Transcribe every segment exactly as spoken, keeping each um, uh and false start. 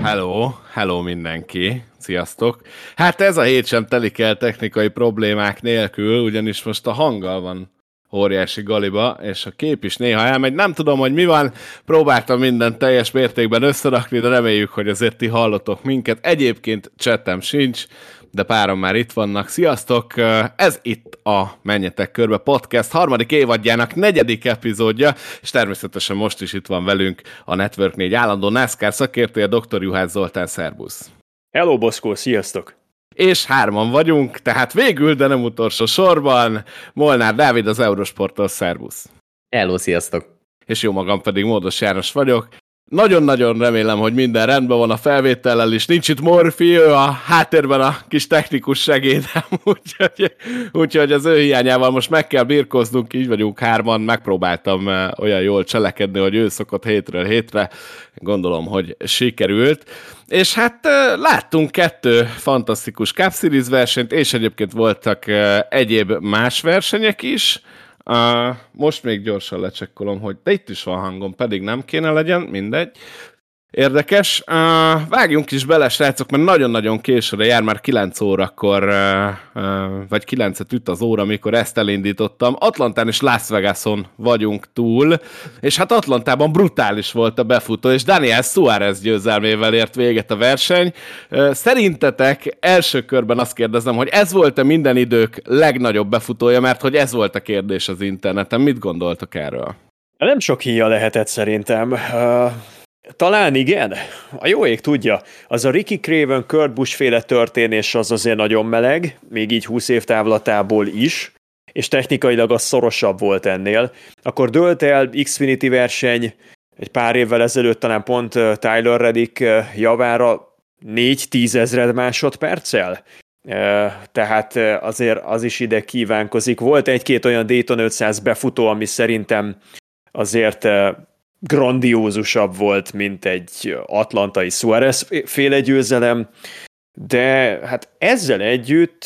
Hello, hello mindenki, sziasztok! Hát ez a hét sem telik el technikai problémák nélkül, ugyanis most a hanggal van óriási galiba, és a kép is néha elmegy. Nem tudom, hogy mi van, próbáltam mindent teljes mértékben összerakni, de reméljük, hogy azért ti hallotok minket. Egyébként csetem sincs, de páran már itt vannak. Sziasztok! Ez itt a Menjetek Körbe Podcast harmadik évadjának negyedik epizódja, és természetesen most is itt van velünk a Network négy állandó NASCAR szakértője, doktor Juhász Zoltán, szervusz! Hello, Boszkó, sziasztok! És hárman vagyunk, tehát végül, de nem utolsó sorban, Molnár Dávid az Eurosporttól, szervusz! Hello, sziasztok! És jó magam pedig Módos János vagyok. Nagyon-nagyon remélem, hogy minden rendben van a felvétellel, és nincs itt Morfi, ő a háttérben a kis technikus segédem, úgyhogy, úgyhogy az ő hiányával most meg kell birkóznunk, így vagyunk hárman, megpróbáltam olyan jól cselekedni, hogy ő szokott hétről hétre, gondolom, hogy sikerült. És hát láttunk kettő fantasztikus Cup Series versenyt, és egyébként voltak egyéb más versenyek is. Uh, most még gyorsan lecsekkolom, hogy de itt is van hangom, pedig nem kéne legyen, mindegy. Érdekes. Uh, vágjunk is bele, srácok, mert nagyon-nagyon későre jár, már kilenc órakor, uh, uh, vagy kilencet üt az óra, amikor ezt elindítottam. Atlantán és Las Vegason vagyunk túl, és hát Atlantában brutális volt a befutó, és Daniel Suárez győzelmével ért véget a verseny. Uh, szerintetek első körben azt kérdezem, hogy ez volt-e minden idők legnagyobb befutója, mert hogy ez volt a kérdés az interneten. Mit gondoltak erről? Nem sok híja lehetett szerintem. Uh... Talán igen. A jó ég tudja. Az a Ricky Craven, Kurt Busch féle történés az azért nagyon meleg, még így húsz év távlatából is, és technikailag az szorosabb volt ennél. Akkor dőlt el Xfinity verseny egy pár évvel ezelőtt, talán pont Tyler Reddick javára négy tízezred másodperccel. Tehát azért az is ide kívánkozik. Volt egy-két olyan Dayton ötszáz befutó, ami szerintem azért grandiózusabb volt, mint egy atlantai Suárez féle győzelem, de hát ezzel együtt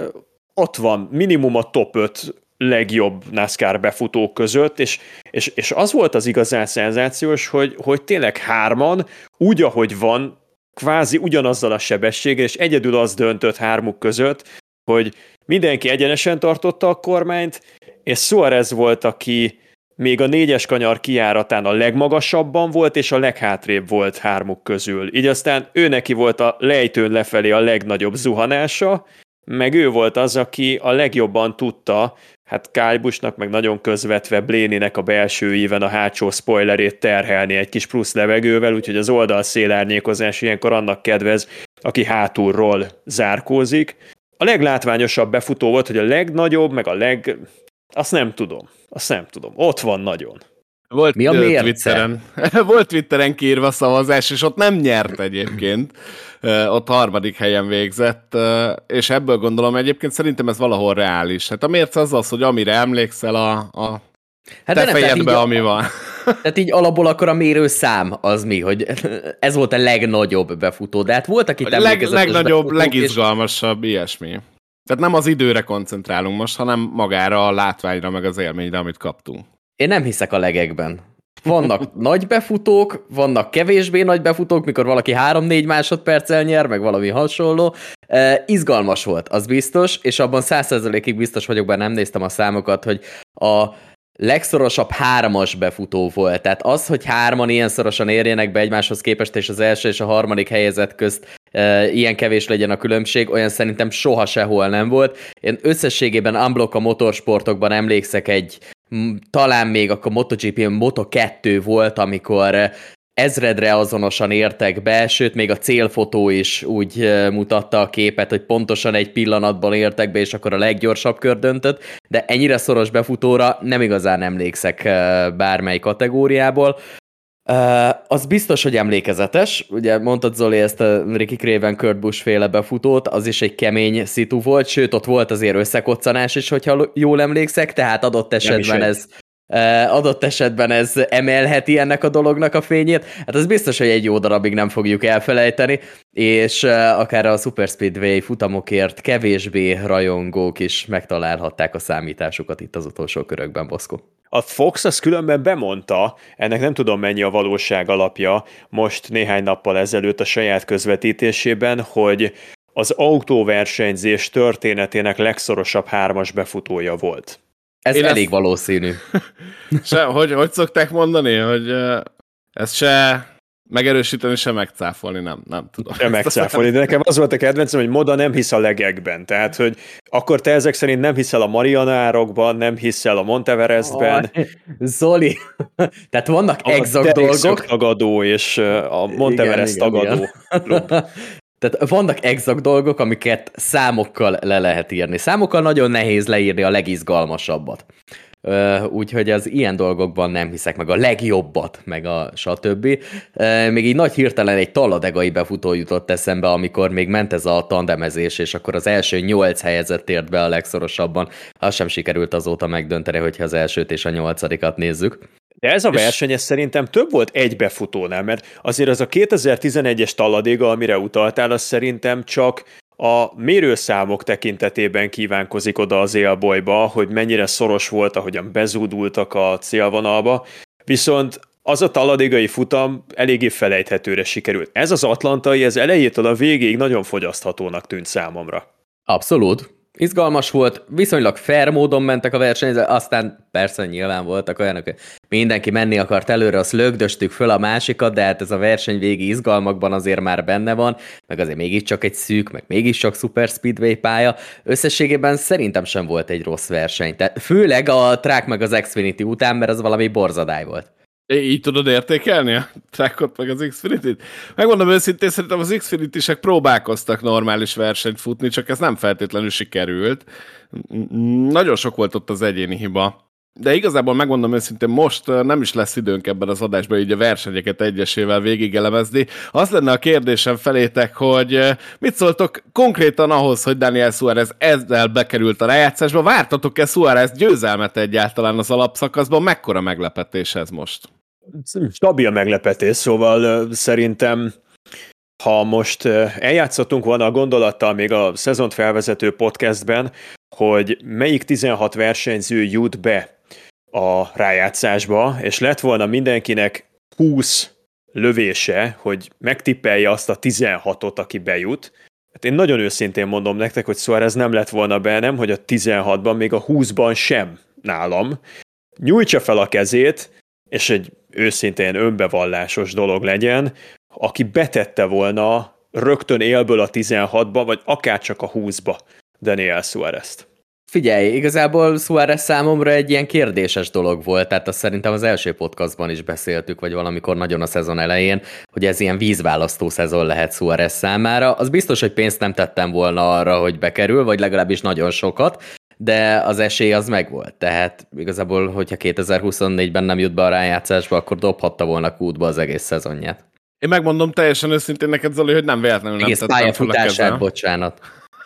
ott van minimum a top öt legjobb NASCAR befutók között, és, és, és az volt az igazán szenzációs, hogy, hogy tényleg hárman, úgy ahogy van, kvázi ugyanazzal a sebességgel, és egyedül az döntött hármuk között, hogy mindenki egyenesen tartotta a kormányt, és Suárez volt, aki még a négyes kanyar kijáratán a legmagasabban volt, és a leghátrébb volt hármuk közül. Így aztán ő neki volt a lejtőn lefelé a legnagyobb zuhanása, meg ő volt az, aki a legjobban tudta, hát Kyle Buschnak meg nagyon közvetve Blaney-nek a belső íven a hátsó spoilerét terhelni egy kis plusz levegővel, úgyhogy az oldalszélárnyékozás ilyenkor annak kedvez, aki hátulról zárkózik. A leglátványosabb befutó volt, hogy a legnagyobb, meg a leg... Azt nem tudom. Azt nem tudom. Ott van nagyon. Volt Mi a Twitteren, volt Twitteren kiírva szavazás, és ott nem nyert egyébként. Ott harmadik helyen végzett, és ebből gondolom egyébként szerintem ez valahol reális. Hát a mérce az az, hogy amire emlékszel a, a hát te fejedbe, ami van. Tehát így alapból akkor a mérőszám az mi, hogy ez volt a legnagyobb befutó, de hát voltak itt Leg, legnagyobb, legizgalmasabb, és... ilyesmi. Tehát nem az időre koncentrálunk most, hanem magára a látványra, meg az élményre, amit kaptunk. Én nem hiszek a legekben. Vannak nagy befutók, vannak kevésbé nagy befutók, mikor valaki három-négy másodperccel nyer, meg valami hasonló. Uh, izgalmas volt, az biztos, és abban száz százalékig biztos vagyok, bár nem néztem a számokat, hogy a legszorosabb hármas befutó volt. Tehát az, hogy hárman ilyen szorosan érjenek be egymáshoz képest, és az első és a harmadik helyezett közt e, ilyen kevés legyen a különbség, olyan szerintem soha sehol nem volt. Én összességében unblock a motorsportokban emlékszek egy, m, talán még akkor MotoGP-n Moto kettő volt, amikor ezredre azonosan értek be, sőt, még a célfotó is úgy e, mutatta a képet, hogy pontosan egy pillanatban értek be, és akkor a leggyorsabb kör döntött, de ennyire szoros befutóra nem igazán emlékszek e, bármely kategóriából. Uh, az biztos, hogy emlékezetes. Ugye mondtad, Zoli, ezt a Ricky Craven, Kurt Busch féle befutót, az is egy kemény szitu volt, sőt, ott volt azért összekoccanás is, hogyha jól emlékszek, tehát adott esetben ez uh, adott esetben ez emelheti ennek a dolognak a fényét. Hát az biztos, hogy egy jó darabig nem fogjuk elfelejteni, és uh, akár a Super Speedway futamokért kevésbé rajongók is megtalálhatták a számításukat itt az utolsó körökben, Boszko. A Fox az különben bemondta, ennek nem tudom mennyi a valóság alapja, most néhány nappal ezelőtt a saját közvetítésében, hogy az autóversenyzés történetének legszorosabb hármas befutója volt. Ez Én elég ezt... valószínű. Se, hogy, hogy szokták mondani, hogy uh, ezt se megerősíteni, se megcáfolni, nem, nem tudom. Se megcáfolni, de nekem az volt a kedvencem, hogy Moda nem hisz a legekben. Tehát, hogy akkor te ezek szerint nem hiszel a Mariana-árokban, nem hiszel a Monteverestben. Oh, Zoli, tehát vannak a exakt dolgok. tagadó és a Monteverest igen, tagadó klub. Tehát vannak exakt dolgok, amiket számokkal le lehet írni. Számokkal nagyon nehéz leírni a legizgalmasabbat. Úgyhogy az ilyen dolgokban nem hiszek, meg a legjobbat, meg a stb. Még így nagy hirtelen egy talladegai befutó jutott eszembe, amikor még ment ez a tandemezés, és akkor az első nyolc helyezett ért be a legszorosabban. Az sem sikerült azóta megdönteni, hogyha az elsőt és a nyolcadikat nézzük. De ez a verseny ez szerintem több volt egy befutónál, mert azért az a kétezer-tizenegyes talladéga, amire utaltál, az szerintem csak a mérőszámok tekintetében kívánkozik oda az élbolyba, hogy mennyire szoros volt, ahogyan bezúdultak a célvonalba, viszont az a talladégai futam eléggé felejthetőre sikerült. Ez az atlantai, ez elejétől a végéig nagyon fogyaszthatónak tűnt számomra. Abszolút. Izgalmas volt, viszonylag fair módon mentek a versenyzők, aztán persze nyilván voltak olyanok, hogy mindenki menni akart előre, azt lögdöstük föl a másikat, de hát ez a verseny végi izgalmakban azért már benne van, meg azért mégiscsak egy szűk, meg mégiscsak Super Speedway pálya. Összességében szerintem sem volt egy rossz verseny, tehát főleg a track meg az Xfinity után, mert az valami borzadály volt. Így tudod értékelni a trackot meg az Xfinity-t? Megmondom őszintén, szerintem az Xfinity-sek próbálkoztak normális versenyt futni, csak ez nem feltétlenül sikerült. Nagyon sok volt ott az egyéni hiba. De igazából megmondom őszintén, most nem is lesz időnk ebben az adásban így a versenyeket egyesével végigelemezni. Az lenne a kérdésem felétek, hogy mit szóltok konkrétan ahhoz, hogy Daniel Suárez ezzel bekerült a rájátszásba? Vártatok-e Suárez győzelmet egyáltalán az alapszakaszban? Mekkora meglepetés ez most? Stabil meglepetés, szóval szerintem ha most eljátszottunk volna a gondolattal még a szezont felvezető podcastben, hogy melyik tizenhat versenyző jut be a rájátszásba, és lett volna mindenkinek húsz lövése, hogy megtippelje azt a tizenhatot, aki bejut. Hát én nagyon őszintén mondom nektek, hogy Suárez nem lett volna be, nem, hogy a tizenhatban, még a húszban sem nálam. Nyújtsa fel a kezét, és egy őszintén önbevallásos dolog legyen, aki betette volna rögtön élből a tizenhatba, vagy akár csak a húszba Daniel Suárezt. Figyelj, igazából Suárez számomra egy ilyen kérdéses dolog volt, tehát azt szerintem az első podcastban is beszéltük, vagy valamikor nagyon a szezon elején, hogy ez ilyen vízválasztó szezon lehet Suárez számára. Az biztos, hogy pénzt nem tettem volna arra, hogy bekerül, vagy legalábbis nagyon sokat, de az esély az megvolt. Tehát igazából, hogyha kétezer-huszonnégyben nem jut be a rájátszásba, akkor dobhatta volna kútba az egész szezonját. Én megmondom teljesen őszintén neked, Zoli, hogy nem véletlenül nem egész tettem fel a kezem. Bocsánat.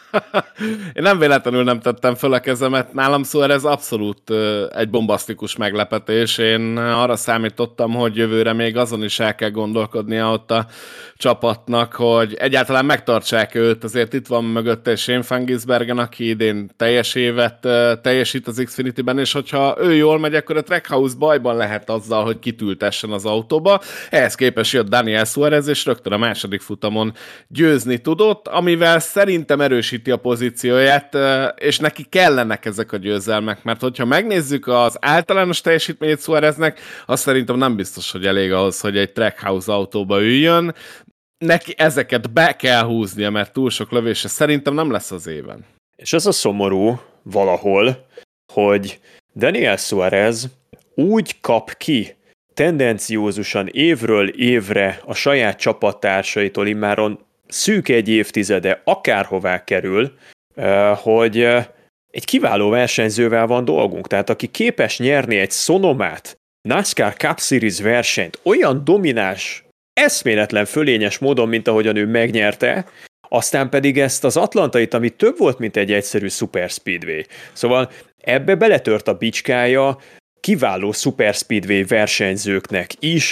Én nem véletlenül nem tettem föl a kezemet. Nálam Suárez abszolút egy bombasztikus meglepetés. Én arra számítottam, hogy jövőre még azon is el kell gondolkodnia ott a csapatnak, hogy egyáltalán megtartsák őt. Azért itt van mögötte Shane Van Gisbergen, aki idén teljes évet teljesít az Xfinity-ben, és hogyha ő jól megy, akkor a Trackhouse bajban lehet azzal, hogy kitültessen az autóba. Ehhez képest jött Daniel Suárez, és rögtön a második futamon győzni tudott, amivel szerintem erősít a pozícióját, és neki kellenek ezek a győzelmek, mert hogyha megnézzük az általános teljesítményét Suáreznek, azt szerintem nem biztos, hogy elég ahhoz, hogy egy Trackhouse autóba üljön. Neki ezeket be kell húznia, mert túl sok lövése szerintem nem lesz az éven. És ez a szomorú valahol, hogy Daniel Suárez úgy kap ki tendenciózusan évről évre a saját csapattársaitól, immáron szűk egy évtizede akárhová kerül, hogy egy kiváló versenyzővel van dolgunk. Tehát aki képes nyerni egy Sonomát, NASCAR Cup Series versenyt olyan domináns, eszméletlen fölényes módon, mint ahogyan ő megnyerte, aztán pedig ezt az Atlantait, ami több volt, mint egy egyszerű Super Speedway. Szóval ebbe beletört a bicskája kiváló Super Speedway versenyzőknek is,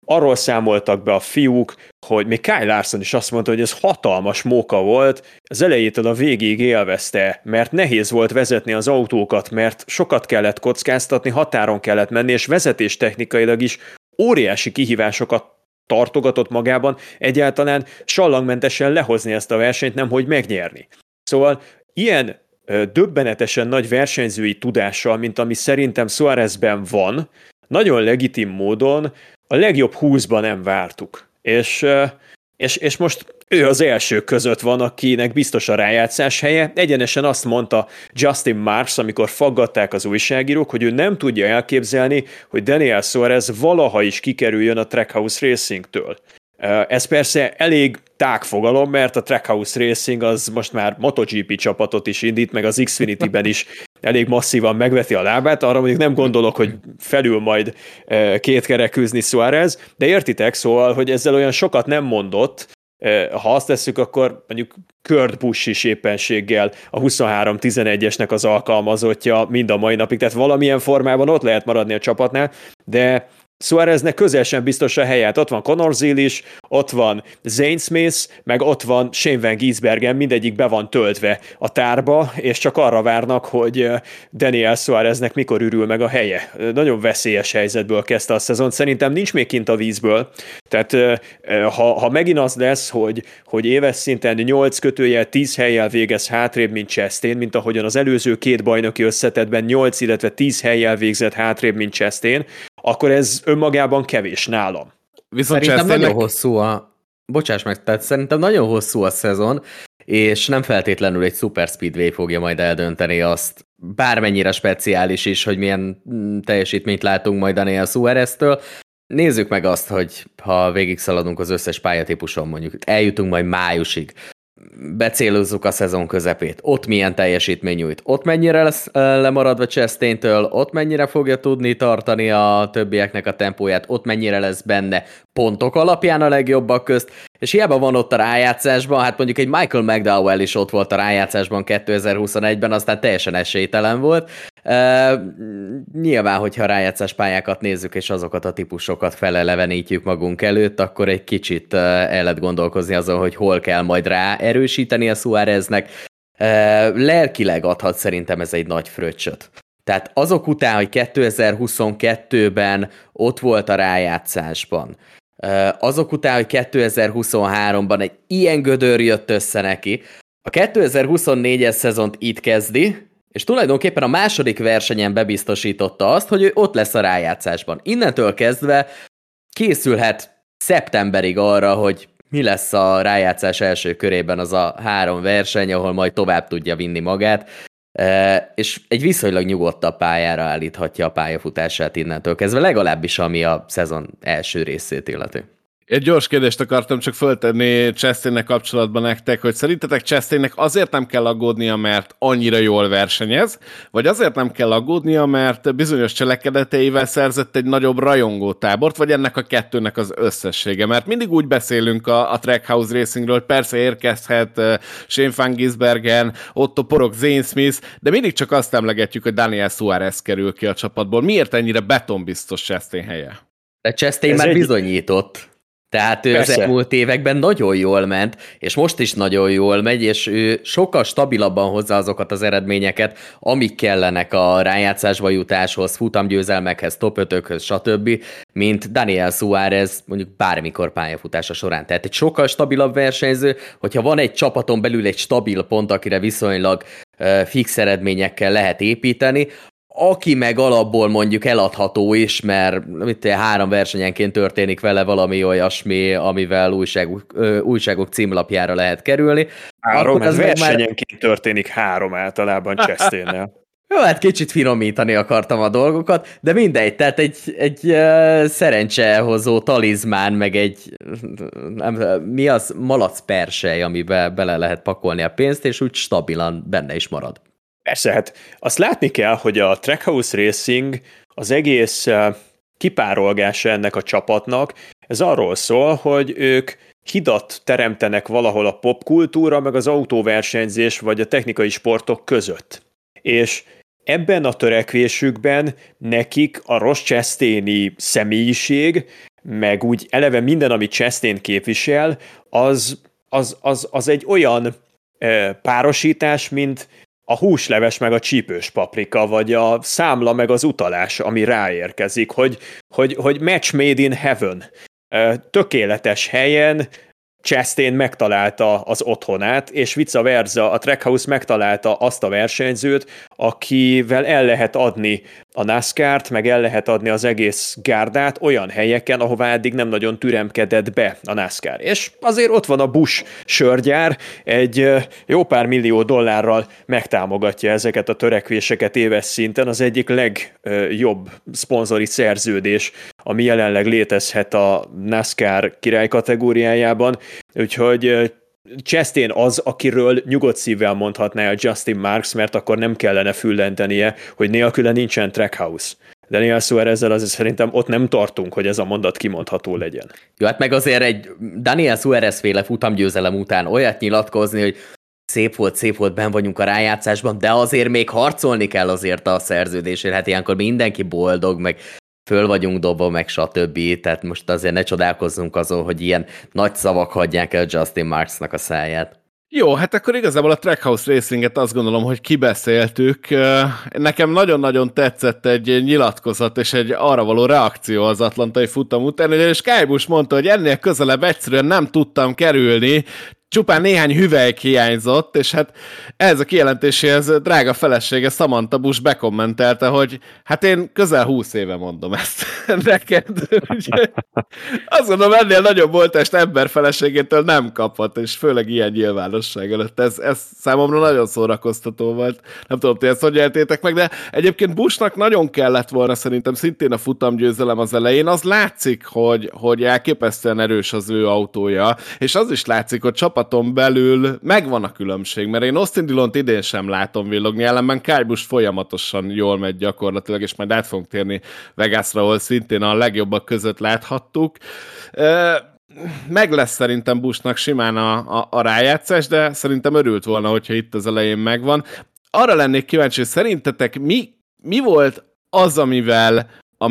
arról számoltak be a fiúk, hogy még Kyle Larson is azt mondta, hogy ez hatalmas móka volt, az elejétől a végig élvezte, mert nehéz volt vezetni az autókat, mert sokat kellett kockáztatni, határon kellett menni, és vezetéstechnikailag is óriási kihívásokat tartogatott magában, egyáltalán sallangmentesen lehozni ezt a versenyt, nemhogy megnyerni. Szóval ilyen ö, döbbenetesen nagy versenyzői tudással, mint ami szerintem Suárezben van, nagyon legitim módon a legjobb húszban nem vártuk. És, ö, és, és most ő az első között van, akinek biztos a rájátszás helye. Egyenesen azt mondta Justin Marks, amikor faggatták az újságírók, hogy ő nem tudja elképzelni, hogy Daniel Suárez valaha is kikerüljön a Trackhouse Racingtől. Ez persze elég tág fogalom, mert a Trackhouse Racing az most már MotoGP csapatot is indít, meg az Xfinity-ben is elég masszívan megveti a lábát, arra mondjuk nem gondolok, hogy felül majd kétkerekűzni Suárez, de értitek, szóval, hogy ezzel olyan sokat nem mondott. Ha azt tesszük, akkor mondjuk Kurt Busch is éppenséggel a huszonhárom tizenegyesnek az alkalmazottja mind a mai napig, tehát valamilyen formában ott lehet maradni a csapatnál, de Suáreznek közel sem biztos a helyet. Ott van Conor Zeal is, ott van Zane Smith, meg ott van Shane Van Gisbergen, mindegyik be van töltve a tárba, és csak arra várnak, hogy Daniel Suáreznek mikor ürül meg a helye. Nagyon veszélyes helyzetből kezdte a szezon. Szerintem nincs még kint a vízből. Tehát ha, ha megint az lesz, hogy, hogy éves szinten nyolc kötőjel, tíz hellyel végez hátrébb, mint Chastain, mint ahogyan az előző két bajnoki összetettben nyolc, illetve tíz hellyel végzett hátrébb, mint Chastain, akkor ez önmagában kevés nálam. Viszont szerintem nagyon ennek... hosszú a... Bocsáss meg, tehát szerintem nagyon hosszú a szezon, és nem feltétlenül egy Super Speedway fogja majd eldönteni azt, bármennyire speciális is, hogy milyen teljesítményt látunk majd Daniel Suáreztől. Nézzük meg azt, hogy ha végigszaladunk az összes pályatípuson, mondjuk eljutunk majd májusig, becélozzuk a szezon közepét, ott milyen teljesítmény nyújt, ott mennyire lesz lemaradva Chastaintől, ott mennyire fogja tudni tartani a többieknek a tempóját, ott mennyire lesz benne pontok alapján a legjobbak közt, és hiába van ott a rájátszásban, hát mondjuk egy Michael McDowell is ott volt a rájátszásban kétezer-huszonegyben, aztán teljesen esélytelen volt. Uh, nyilván, hogyha a rájátszás pályákat nézzük, és azokat a típusokat felelevenítjük magunk előtt, akkor egy kicsit uh, el lehet gondolkozni azon, hogy hol kell majd rá erősíteni a Suáreznek. Uh, lelkileg adhat szerintem ez egy nagy fröccsöt. Tehát azok után, hogy kétezer-huszonkettőben ott volt a rájátszásban, uh, azok után, hogy kétezer-huszonháromban egy ilyen gödör jött össze neki, a kétezer-huszonnégyes szezont itt kezdi, és tulajdonképpen a második versenyen bebiztosította azt, hogy ő ott lesz a rájátszásban. Innentől kezdve készülhet szeptemberig arra, hogy mi lesz a rájátszás első körében az a három verseny, ahol majd tovább tudja vinni magát, és egy viszonylag nyugodtabb pályára állíthatja a pályafutását innentől kezdve, legalábbis ami a szezon első részét illeti. Egy gyors kérdést akartam csak föltenni Chastainnek kapcsolatban nektek, hogy szerintetek Chastainnek azért nem kell aggódnia, mert annyira jól versenyez, vagy azért nem kell aggódnia, mert bizonyos cselekedeteivel szerzett egy nagyobb rajongótábort, vagy ennek a kettőnek az összessége? Mert mindig úgy beszélünk a, a Trackhouse Racingről, persze érkezhet uh, Shane Van Gisbergen, Otto Porok, Zane Smith, de mindig csak azt emlegetjük, hogy Daniel Suárez kerül ki a csapatból. Miért ennyire betonbiztos Chastain helye? De Chastain már egy... bizonyított. Tehát ő Persze. az elmúlt években nagyon jól ment, és most is nagyon jól megy, és ő sokkal stabilabban hozza azokat az eredményeket, amik kellenek a rájátszásba jutáshoz, futamgyőzelmekhez, top ötökhöz, stb., mint Daniel Suárez mondjuk bármikor pályafutása során. Tehát egy sokkal stabilabb versenyző, hogyha van egy csapaton belül egy stabil pont, akire viszonylag uh, fix eredményekkel lehet építeni, aki meg alapból mondjuk eladható is, mert mit, három versenyenként történik vele valami olyasmi, amivel újságok, újságok címlapjára lehet kerülni. Három, ez versenyenként már... történik három általában Chastainnel. Jó, hát kicsit finomítani akartam a dolgokat, de mindegy, tehát egy, egy uh, szerencsehozó talizmán, meg egy nem, mi az, malac persely, amiben bele lehet pakolni a pénzt, és úgy stabilan benne is marad. Persze, hát azt látni kell, hogy a Trackhouse Racing az egész kipárolgása ennek a csapatnak, ez arról szól, hogy ők hidat teremtenek valahol a popkultúra, meg az autóversenyzés, vagy a technikai sportok között. És ebben a törekvésükben nekik a Ross Chastaini személyiség, meg úgy eleve minden, amit Chastain képvisel, az, az, az, az egy olyan e, párosítás, mint a húsleves meg a csípős paprika, vagy a számla meg az utalás, ami ráérkezik, hogy, hogy, hogy match made in heaven. E, tökéletes helyen Chastain megtalálta az otthonát, és vice versa, a Trackhouse megtalálta azt a versenyzőt, akivel el lehet adni a NASCAR-t, meg el lehet adni az egész gárdát olyan helyeken, ahová eddig nem nagyon türemkedett be a NASCAR. És azért ott van a Busch sörgyár, egy jó pár millió dollárral megtámogatja ezeket a törekvéseket éves szinten, az egyik legjobb szponzori szerződés, ami jelenleg létezhet a NASCAR király kategóriájában, úgyhogy Chastain az, akiről nyugodt szívvel mondhatná a Justin Marks, mert akkor nem kellene füllentenie, hogy nélküle nincsen Trackhouse. Daniel Suárezzel azért szerintem ott nem tartunk, hogy ez a mondat kimondható legyen. Jó, hát meg azért egy Daniel Suárez féle futamgyőzelem után olyat nyilatkozni, hogy szép volt, szép volt, benn vagyunk a rájátszásban, de azért még harcolni kell azért a szerződésért. Hát ilyenkor mindenki boldog, meg föl vagyunk dobva, meg stb. Tehát most azért ne csodálkozzunk azon, hogy ilyen nagy szavak hagyják el Justin Marksnak a száját. Jó, hát akkor igazából a Trackhouse Racinget azt gondolom, hogy kibeszéltük. Nekem nagyon-nagyon tetszett egy nyilatkozat és egy arra való reakció az atlantai futam után, és Kyle Busch mondta, hogy ennél közelebb egyszerűen nem tudtam kerülni, csupán néhány hüvelyk hiányzott, és hát ez a kijelentéséhez drága felesége Samantha Busch bekommentelte, hogy hát én közel húsz éve mondom ezt neked. Azt mondom, ennél nagyobb voltást ember feleségétől nem kaphat, és főleg ilyen nyilvánosság előtt. Ez, ez számomra nagyon szórakoztató volt. Nem tudom, ti ezt hogy éltétek meg, de egyébként Buschnak nagyon kellett volna szerintem szintén a futamgyőzelem az elején. Az látszik, hogy, hogy elképesztően erős az ő autója, és az is látszik, hogy csapat belül megvan a különbség, mert én Austin Dillont idén sem látom villogni, ellenben Kyle Busch folyamatosan jól megy gyakorlatilag, és majd át fogunk térni Vegasra, ahol szintén a legjobbak között láthattuk. Meg lesz szerintem Buschnak simán a, a, a rájátszás, de szerintem örült volna, hogyha itt az elején megvan. Arra lennék kíváncsi, hogy szerintetek mi, mi volt az, amivel,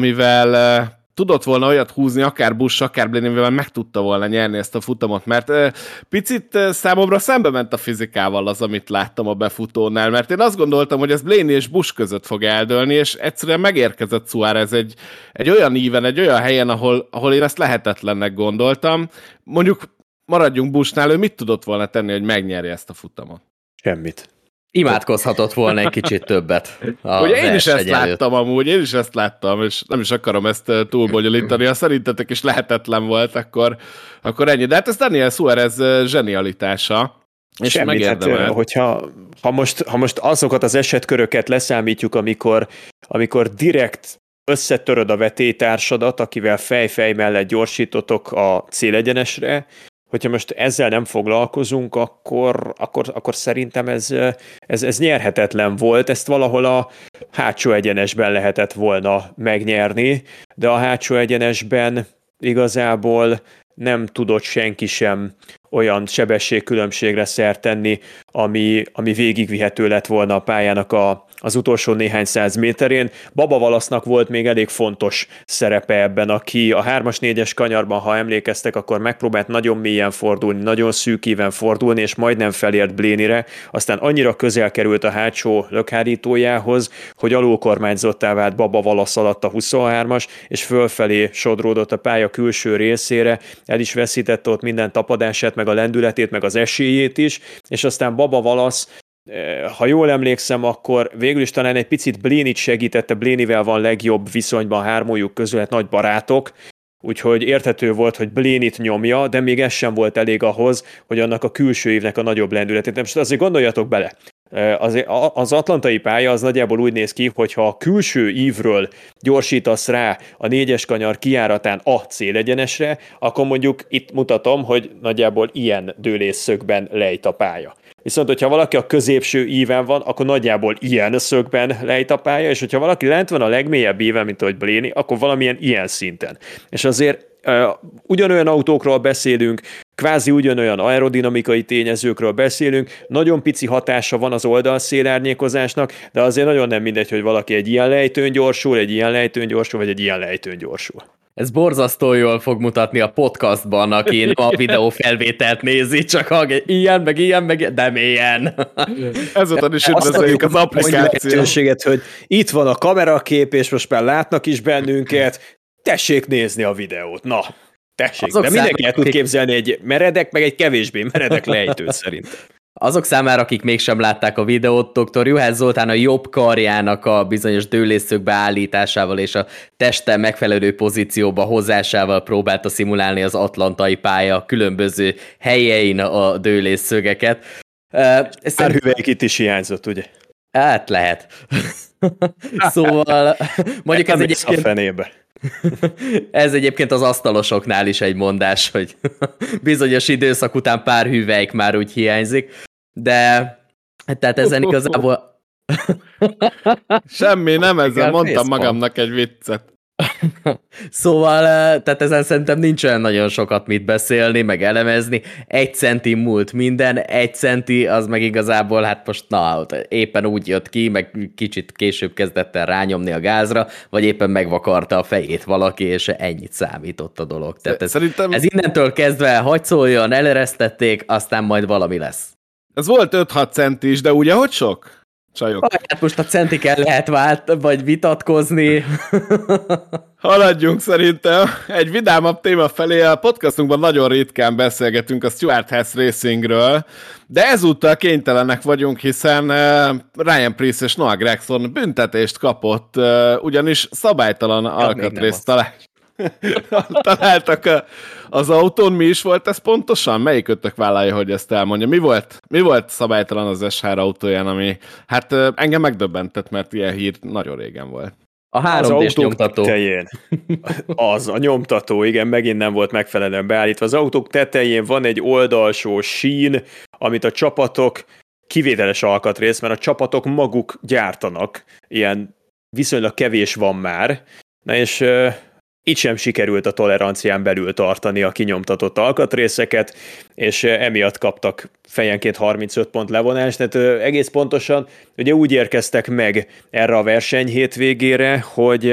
amivel tudott volna olyat húzni, akár Busch, akár Blaney-vel meg tudta volna nyerni ezt a futamot, mert uh, picit uh, számomra szembe ment a fizikával az, amit láttam a befutónál, mert én azt gondoltam, hogy ez Blaney és Busch között fog eldőlni, és egyszerűen megérkezett Suárez egy, egy olyan íven, egy olyan helyen, ahol, ahol én ezt lehetetlennek gondoltam. Mondjuk maradjunk Buschnál, ő mit tudott volna tenni, hogy megnyerje ezt a futamot? Semmit. Imádkozhatott volna egy kicsit többet. Ugye én is ezt előtt. láttam amúgy, én is ezt láttam, és nem is akarom ezt túlbonyolítani. Ha szerintetek is lehetetlen volt, akkor, akkor ennyi. De hát ez Daniel Suárez zsenialitása. És semmit, hát, hogyha ha most, ha most azokat az esetköröket leszámítjuk, amikor, amikor direkt összetöröd a vetélytársadat, akivel fej-fej mellett gyorsítotok a célegyenesre, hogyha most ezzel nem foglalkozunk, akkor, akkor, akkor szerintem ez, ez, ez nyerhetetlen volt. Ezt valahol a hátsó egyenesben lehetett volna megnyerni, de a hátsó egyenesben igazából nem tudott senki sem olyan sebességkülönbségre szert tenni, ami, ami végigvihető lett volna a pályának a, az utolsó néhány száz méterén. Baba Wallace-nak volt még elég fontos szerepe ebben, aki a hármas-négyes kanyarban, ha emlékeztek, akkor megpróbált nagyon mélyen fordulni, nagyon szűkíven fordulni, és majdnem felért Blaney-re, aztán annyira közel került a hátsó lökhárítójához, hogy alulkormányzottá vált Baba Wallace alatt a huszonhármas, és fölfelé sodródott a pálya külső részére, el is veszítette ott minden tapadását, meg a lendületét, meg az esélyét is, és aztán Baba Wallace, ha jól emlékszem, akkor végül is talán egy picit Blaney-t segítette, Blaney-vel van legjobb viszonyban hármójuk közül, hát nagy barátok, úgyhogy érthető volt, hogy Blaney-t nyomja, de még ez sem volt elég ahhoz, hogy annak a külső évnek a nagyobb lendületét. Most azért gondoljatok bele, az, az atlantai pálya az nagyjából úgy néz ki, hogyha a külső ívről gyorsítasz rá a négyes kanyar kijáratán a célegyenesre, akkor mondjuk itt mutatom, hogy nagyjából ilyen dőlésszögben lejt a pálya. Viszont, hogyha valaki a középső íven van, akkor nagyjából ilyen szögben lejt a pálya, és hogyha valaki lent van a legmélyebb íven, mint ahogy Blaney, akkor valamilyen ilyen szinten. És azért uh, ugyanolyan autókról beszélünk, kvázi ugyanolyan aerodinamikai tényezőkről beszélünk, nagyon pici hatása van az oldalszélárnyékozásnak, de azért nagyon nem mindegy, hogy valaki egy ilyen lejtőn gyorsul, egy ilyen lejtőn gyorsul, vagy egy ilyen lejtőn gyorsul. Ez borzasztó jól fog mutatni a podcastban, aki nem a videó felvételt nézi, csak hallg, ilyen, meg ilyen, meg nem ilyen. Ezután is üdvözöljük az applikációt. Hogy itt van a kamerakép, és most már látnak is bennünket, tessék nézni a videót, na, tessék. Azok de mindenki el tud képzelni egy meredek, meg egy kevésbé meredek lejtőt szerint. Azok számára, akik mégsem látták a videót, doktor Juhász Zoltán a jobb karjának a bizonyos dőlésszögbe állításával és a teste megfelelő pozícióba hozásával próbálta szimulálni az atlantai pálya különböző helyein a dőlésszögeket. Pár hüvelyk itt is hiányzott, ugye? Hát lehet. Szóval mondjuk ez egyébként... a fenébe. Ez egyébként az asztalosoknál is egy mondás, hogy bizonyos időszak után pár hüvelyk már úgy hiányzik, de tehát ezen igazából... Semmi, nem ezzel mondtam magamnak egy viccet. Szóval, tehát ezen szerintem nincs olyan nagyon sokat mit beszélni, meg elemezni. Egy centi múlt minden, egy centi az meg igazából, hát most na, éppen úgy jött ki, meg kicsit később kezdett el rányomni a gázra, vagy éppen megvakarta a fejét valaki, és ennyit számított a dolog. Tehát ez, szerintem... ez innentől kezdve hagy szóljon, eleresztették, aztán majd valami lesz. Ez volt öt-hat centi is, de ugye hogy sok? Csajok. Hát most a centikkel lehet vált, vagy vitatkozni. Haladjunk szerintem egy vidámabb téma felé. A podcastunkban nagyon ritkán beszélgetünk a Stuart Haas Racingről, de ezúttal kénytelenek vagyunk, hiszen Ryan Preece és Noah Gragson büntetést kapott, ugyanis szabálytalan ja, alkatrészt talált. találtak a, az autón. Mi is volt ez pontosan? Melyik ötök vállalja, hogy ezt elmondja? Mi volt, mi volt szabálytalan az es há autóján, ami hát engem megdöbbentett, mert ilyen hír nagyon régen volt. A három dés nyomtató. Tetején. Az a nyomtató, igen, megint nem volt megfelelően beállítva. Az autók tetején van egy oldalsó sín, amit a csapatok, kivételes alkatrész, mert a csapatok maguk gyártanak. Ilyen viszonylag kevés van már. Na és... Itt sem sikerült a tolerancián belül tartani a kinyomtatott alkatrészeket, és emiatt kaptak fejenként harmincöt pont levonást, tehát egész pontosan ugye úgy érkeztek meg erre a verseny hétvégére, hogy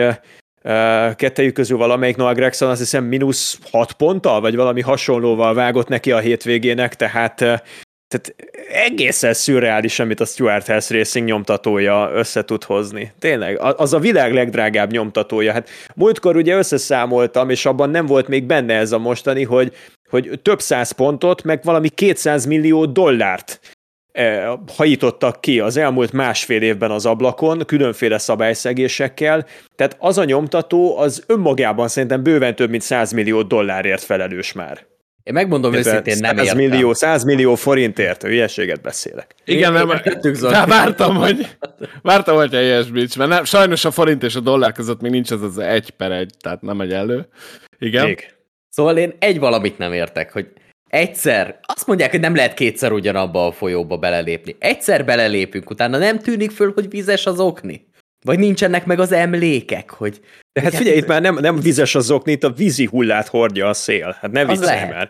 kettejük közül valamelyik Noah Gragson azt hiszem mínusz hat ponttal, vagy valami hasonlóval vágott neki a hétvégének, tehát Tehát egészen szürreális, amit a Stuart Haas Racing nyomtatója össze tud hozni. Tényleg, az a világ legdrágább nyomtatója. Hát múltkor ugye összeszámoltam, és abban nem volt még benne ez a mostani, hogy, hogy több száz pontot, meg valami kétszáz millió dollárt eh, hajítottak ki az elmúlt másfél évben az ablakon, különféle szabályszegésekkel. Tehát az a nyomtató, az önmagában szerintem bőven több mint száz millió dollárért felelős már. Én megmondom őszintén, nem értem. Millió, száz millió forintért, hülyeséget beszélek. Igen, nem, nem vártam, hogy vártam, hogy ilyesmit, mert nem, sajnos a forint és a dollár között még nincs ez az egy per egy, tehát nem megy elő. Igen. Még. Szóval én egy valamit nem értek, hogy egyszer, azt mondják, hogy nem lehet kétszer ugyanabba a folyóba belelépni. Egyszer belelépünk, utána nem tűnik föl, hogy vizes az okni. Vagy nincsenek meg az emlékek, hogy... De hát figyelj, itt már nem, nem vizes az okni, itt a vízi hullát hordja a szél. Hát ne viccelj már.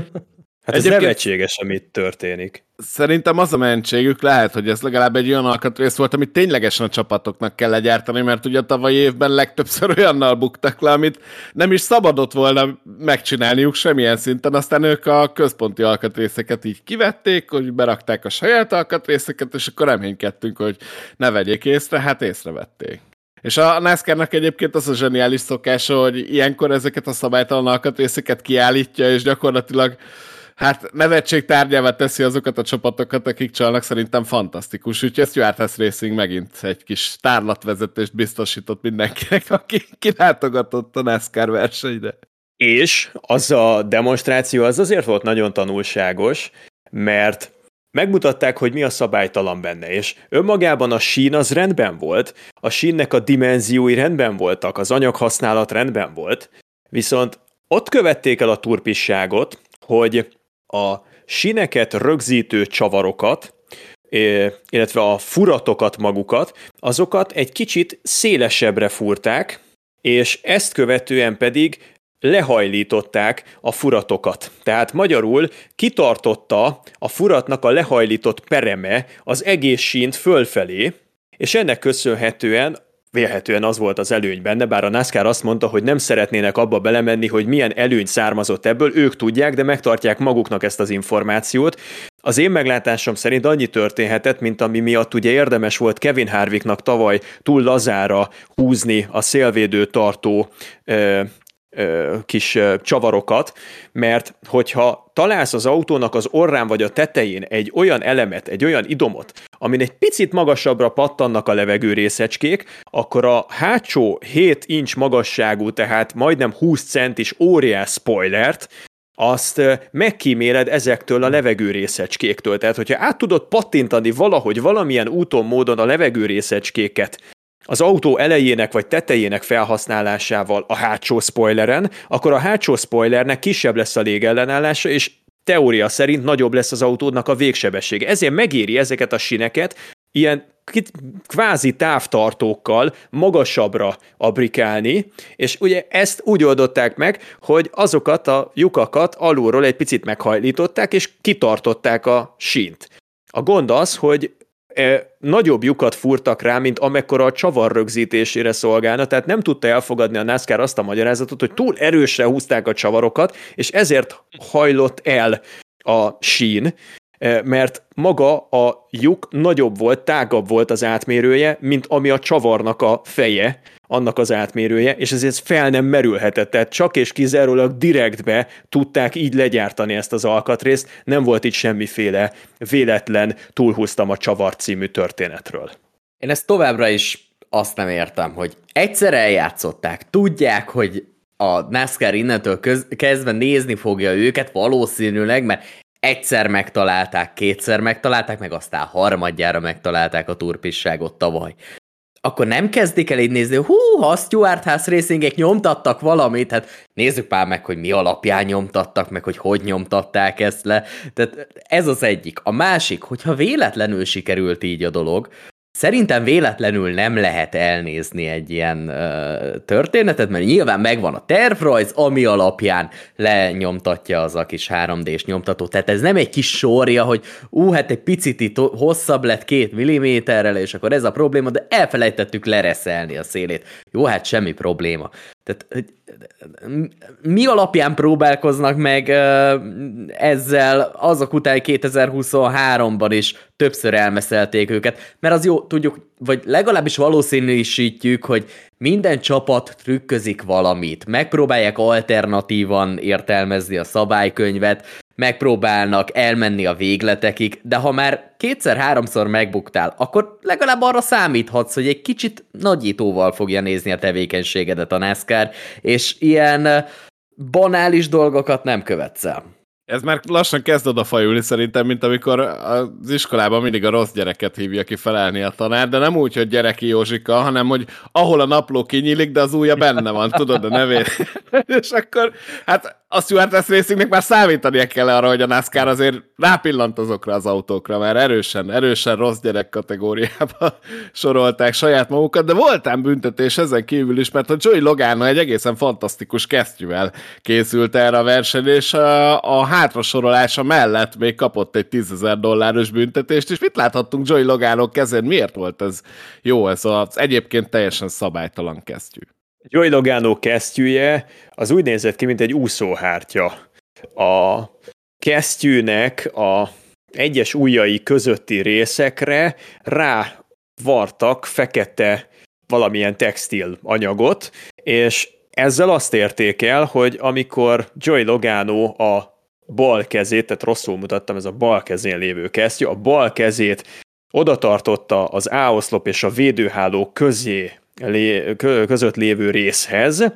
Hát ez nevetséges, amit történik. Szerintem az a mentségük lehet, hogy ez legalább egy olyan alkatrész volt, amit ténylegesen a csapatoknak kell legyártani, mert ugye a tavalyi évben legtöbbször olyannal buktak le, amit nem is szabadott volna megcsinálniuk semmilyen szinten, aztán ők a központi alkatrészeket így kivették, hogy berakták a saját alkatrészeket, és akkor reménykedtünk, hogy ne vegyék észre, hát észrevették. És a NASCAR-nak egyébként az a zseniális szokása, hogy ilyenkor ezeket a szabálytalan alkatrészeket kiállítja, és gyakorlatilag hát nevetség tárgyává teszi azokat a csapatokat, akik csalnak, szerintem fantasztikus. Úgyhogy a Stuart Haas Racing megint egy kis tárlatvezetést biztosított mindenkinek, aki kilátogatott a NASCAR versenyre. És az a demonstráció az azért volt nagyon tanulságos, mert megmutatták, hogy mi a szabálytalan benne, és önmagában a sín az rendben volt, a sínnek a dimenziói rendben voltak, az anyaghasználat rendben volt, viszont ott követték el a turpisságot, hogy a síneket rögzítő csavarokat, illetve a furatokat magukat, azokat egy kicsit szélesebbre fúrták, és ezt követően pedig lehajlították a furatokat. Tehát magyarul kitartotta a furatnak a lehajlított pereme az egész sínt fölfelé, és ennek köszönhetően vélhetően az volt az előny benne, bár a NASCAR azt mondta, hogy nem szeretnének abba belemenni, hogy milyen előny származott ebből, ők tudják, de megtartják maguknak ezt az információt. Az én meglátásom szerint annyi történhetett, mint ami miatt ugye érdemes volt Kevin Harvicknak tavaly túl lazára húzni a szélvédő tartó ö, ö, kis ö, csavarokat, mert hogyha találsz az autónak az orrán vagy a tetején egy olyan elemet, egy olyan idomot, amin egy picit magasabbra pattannak a levegő részecskék, akkor a hátsó hét inch magasságú, tehát majdnem húsz centis óriás spoilert, azt megkíméled ezektől a levegő részecskéktől. Tehát, hogyha át tudod pattintani valahogy, valamilyen úton, módon a levegő részecskéket az autó elejének vagy tetejének felhasználásával a hátsó spoileren, akkor a hátsó spoilernek kisebb lesz a légellenállása, és teória szerint nagyobb lesz az autódnak a végsebessége. Ezért megéri ezeket a sineket ilyen kvázi távtartókkal magasabbra abrikálni, és ugye ezt úgy oldották meg, hogy azokat a lyukakat alulról egy picit meghajlították, és kitartották a sínt. A gond az, hogy e, nagyobb lyukat fúrtak rá, mint amekkora a csavar rögzítésére szolgálna, tehát nem tudta elfogadni a NASCAR azt a magyarázatot, hogy túl erősre húzták a csavarokat, és ezért hajlott el a sín, mert maga a lyuk nagyobb volt, tágabb volt az átmérője, mint ami a csavarnak a feje, annak az átmérője, és ezért fel nem merülhetett, tehát csak és kizárólag direktbe tudták így legyártani ezt az alkatrészt, nem volt itt semmiféle véletlen túlhúztam a csavar című történetről. Én ezt továbbra is azt nem értem, hogy egyszer eljátszották, tudják, hogy a NASCAR innentől köz- kezdve nézni fogja őket valószínűleg, mert egyszer megtalálták, kétszer megtalálták, meg aztán harmadjára megtalálták a turpisságot tavaly. Akkor nem kezdik el így nézni, hú, ha a Stewart House Racingek nyomtattak valamit, hát nézzük már meg, hogy mi alapján nyomtattak, meg hogy hogy nyomtatták ezt le. Tehát ez az egyik. A másik, hogyha véletlenül sikerült így a dolog, szerintem véletlenül nem lehet elnézni egy ilyen uh, történetet, mert nyilván megvan a tervrajz, ami alapján lenyomtatja az a kis három dés nyomtató. Tehát ez nem egy kis sorja, hogy ú, hát egy picit itt hosszabb lett két milliméterrel, és akkor ez a probléma, de elfelejtettük lereszelni a szélét. Jó, hát semmi probléma. Tehát mi alapján próbálkoznak meg ezzel azok után kétezer-huszonháromban is többször elmeszelték őket, mert az jó, tudjuk, vagy legalábbis valószínűsítjük, hogy minden csapat trükközik valamit, megpróbálják alternatívan értelmezni a szabálykönyvet, megpróbálnak elmenni a végletekig, de ha már kétszer-háromszor megbuktál, akkor legalább arra számíthatsz, hogy egy kicsit nagyítóval fogja nézni a tevékenységedet a NASCAR, és ilyen banális dolgokat nem követsz el. Ez már lassan kezd odafajulni szerintem, mint amikor az iskolában mindig a rossz gyereket hívja ki felállni a tanár, de nem úgy, hogy gyereki Józsika, hanem hogy ahol a napló kinyílik, de az ujja benne van, tudod, a nevét. És akkor, hát a Stewart House Racingnek már számítania kell arra, hogy a NASCAR azért rápillant azokra az autókra, mert erősen, erősen rossz gyerek kategóriába sorolták saját magukat, de voltán büntetés ezen kívül is, mert a Joey Logano egy egészen fantasztikus kesztyűvel készült erre a verseny, és a, a hátrasorolása mellett még kapott egy tízezer dolláros büntetést, és mit láthattunk Joey Logano kezén? Miért volt ez jó, ez az egyébként teljesen szabálytalan kesztyű? Joey Logano kesztyűje az úgy nézett ki, mint egy úszóhártya. A kesztyűnek a egyes ujjai közötti részekre rávartak fekete valamilyen textil anyagot, és ezzel azt érték el, hogy amikor Joey Logano a bal kezét, tehát rosszul mutattam, ez a bal kezén lévő kesztyű, a bal kezét odatartotta az A-oszlop és a védőháló közé között lévő részhez,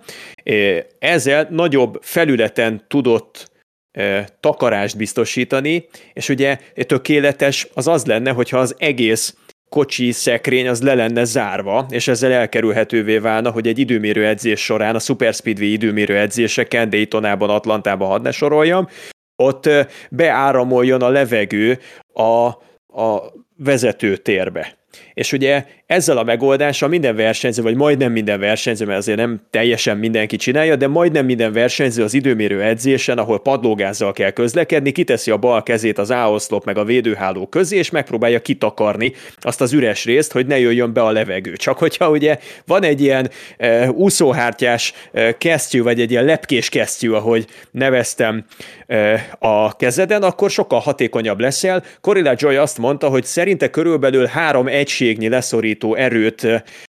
ezzel nagyobb felületen tudott takarást biztosítani, és ugye tökéletes az az lenne, hogyha az egész kocsi szekrény az le lenne zárva, és ezzel elkerülhetővé válna, hogy egy időmérő edzés során, a Super Speedway időmérő edzéseken, Daytonában, Atlantában, hadd ne soroljam, ott beáramoljon a levegő a, a vezetőtérbe. És ugye ezzel a megoldással minden versenyző, vagy majdnem minden versenyző, mert azért nem teljesen mindenki csinálja, de majdnem minden versenyző az időmérő edzésen, ahol padlógázzal kell közlekedni, kiteszi a bal kezét az A-oszlop meg a védőháló közé, és megpróbálja kitakarni azt az üres részt, hogy ne jöjjön be a levegő. Csak hogyha ugye van egy ilyen e, úszóhártyás e, kesztyű, vagy egy ilyen lepkés kesztyű, ahogy neveztem e, a kezeden, akkor sokkal hatékonyabb leszel. Corilla Joy azt mondta, hogy szerinte körülbelül három egységnyi leszorító erőt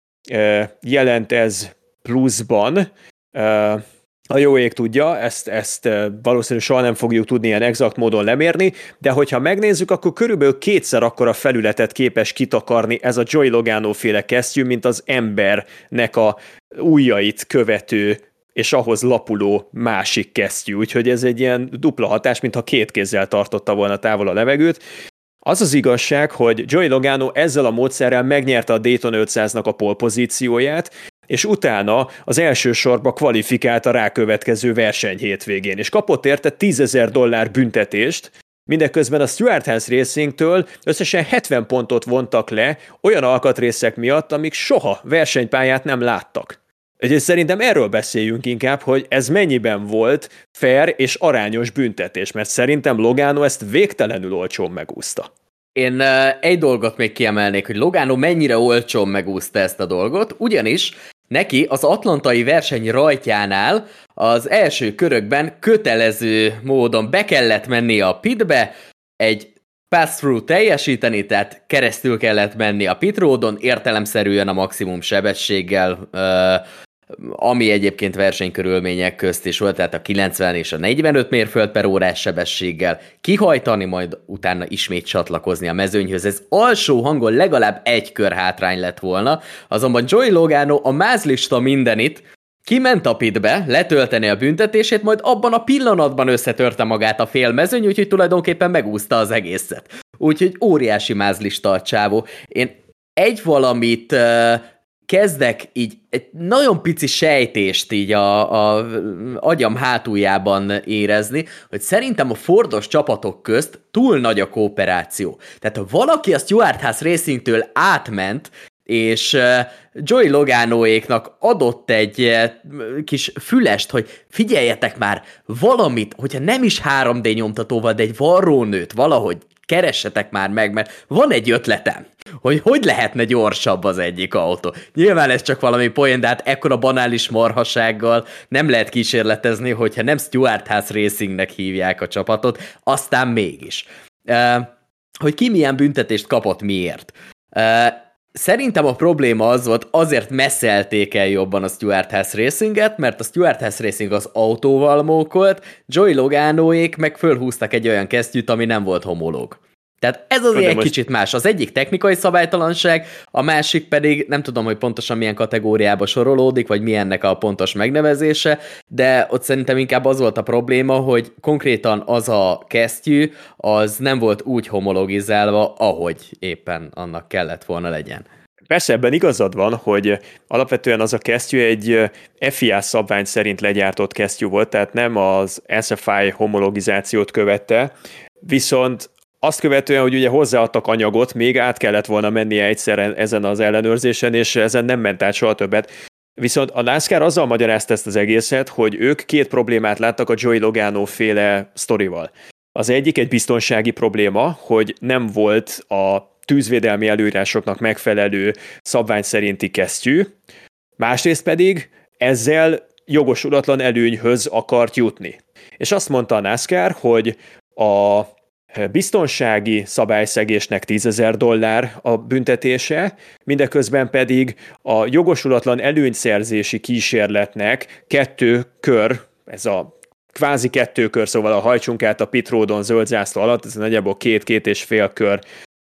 e, jelent ez pluszban. E, a jó ég tudja, ezt, ezt valószínűleg soha nem fogjuk tudni ilyen exakt módon lemérni, de hogyha megnézzük, akkor körülbelül kétszer akkora felületet képes kitakarni ez a Joey Logano féle kesztyű, mint az embernek a ujjait követő és ahhoz lapuló másik kesztyű. Úgyhogy ez egy ilyen dupla hatás, mintha két kézzel tartotta volna távol a levegőt. Az az igazság, hogy Joey Logano ezzel a módszerrel megnyerte a Daytona ötszáznak a polpozícióját, és utána az első sorba kvalifikált a rákövetkező verseny hétvégén, és kapott érte tízezer dollár büntetést, mindeközben a Stewart Haas Racingtől összesen hetven pontot vontak le olyan alkatrészek miatt, amik soha versenypályát nem láttak. Úgyhogy szerintem erről beszéljünk inkább, hogy ez mennyiben volt fair és arányos büntetés, mert szerintem Logano ezt végtelenül olcsón megúszta. Én uh, egy dolgot még kiemelnék, hogy Logano mennyire olcsón megúszta ezt a dolgot, ugyanis neki az atlantai verseny rajtjánál az első körökben kötelező módon be kellett menni a pitbe, egy pass-through teljesíteni, tehát keresztül kellett menni a pitroadon, értelemszerűen a maximum sebességgel, uh, ami egyébként versenykörülmények közt is volt, tehát a kilencven és a negyvenöt mérföld per órás sebességgel kihajtani, majd utána ismét csatlakozni a mezőnyhöz. Ez alsó hangon legalább egy kör hátrány lett volna, azonban Joey Logano a mázlista mindenit, kiment a pitbe, letölteni a büntetését, majd abban a pillanatban összetörte magát a fél mezőny, úgyhogy tulajdonképpen megúszta az egészet. Úgyhogy óriási mázlista a csávó. Én egy valamit uh, kezdek így egy nagyon pici sejtést így a, a agyam hátuljában érezni, hogy szerintem a Fordos csapatok közt túl nagy a kooperáció. Tehát ha valaki a Stewart Haas Racingtől átment, és Joey Loganoéknak adott egy kis fülest, hogy figyeljetek már, valamit, hogyha nem is három dé nyomtatóval, de egy varrónőt valahogy keressetek már meg, mert van egy ötletem, hogy hogy lehetne gyorsabb az egyik autó. Nyilván ez csak valami poén, de hát ekkora banális marhasággal nem lehet kísérletezni, hogyha nem Stewart Haas Racingnek hívják a csapatot, aztán mégis. Uh, hogy ki milyen büntetést kapott, miért? Uh, Szerintem a probléma az volt, azért messzelték el jobban a Stewart Haas Racinget, mert a Stewart Haas Racing az autóval mókolt, Joey Loganoék meg fölhúztak egy olyan kesztyűt, ami nem volt homológ. Tehát ez azért egy most... kicsit más. Az egyik technikai szabálytalanság, a másik pedig nem tudom, hogy pontosan milyen kategóriába sorolódik, vagy mi ennek a pontos megnevezése, de ott szerintem inkább az volt a probléma, hogy konkrétan az a kesztyű, az nem volt úgy homologizálva, ahogy éppen annak kellett volna legyen. Persze ebben igazad van, hogy alapvetően az a kesztyű egy ef i á szabvány szerint legyártott kesztyű volt, tehát nem az es ef i homologizációt követte, viszont azt követően, hogy ugye hozzáadtak anyagot, még át kellett volna mennie egyszer ezen az ellenőrzésen, és ezen nem ment át soha többet. Viszont a NASCAR azzal magyarázta ezt az egészet, hogy ők két problémát láttak a Joey Logano féle sztorival. Az egyik egy biztonsági probléma, hogy nem volt a tűzvédelmi előírásoknak megfelelő szabvány szerinti kesztyű, másrészt pedig ezzel jogosulatlan előnyhöz akart jutni. És azt mondta a NASCAR, hogy a biztonsági szabályszegésnek tízezer dollár a büntetése, mindeközben pedig a jogosulatlan előnyszerzési kísérletnek kettő kör, ez a kvázi kettő kör, szóval a hajtsunk át a pit roadon zöld zászló alatt, ez nagyjából két-két és fél kör,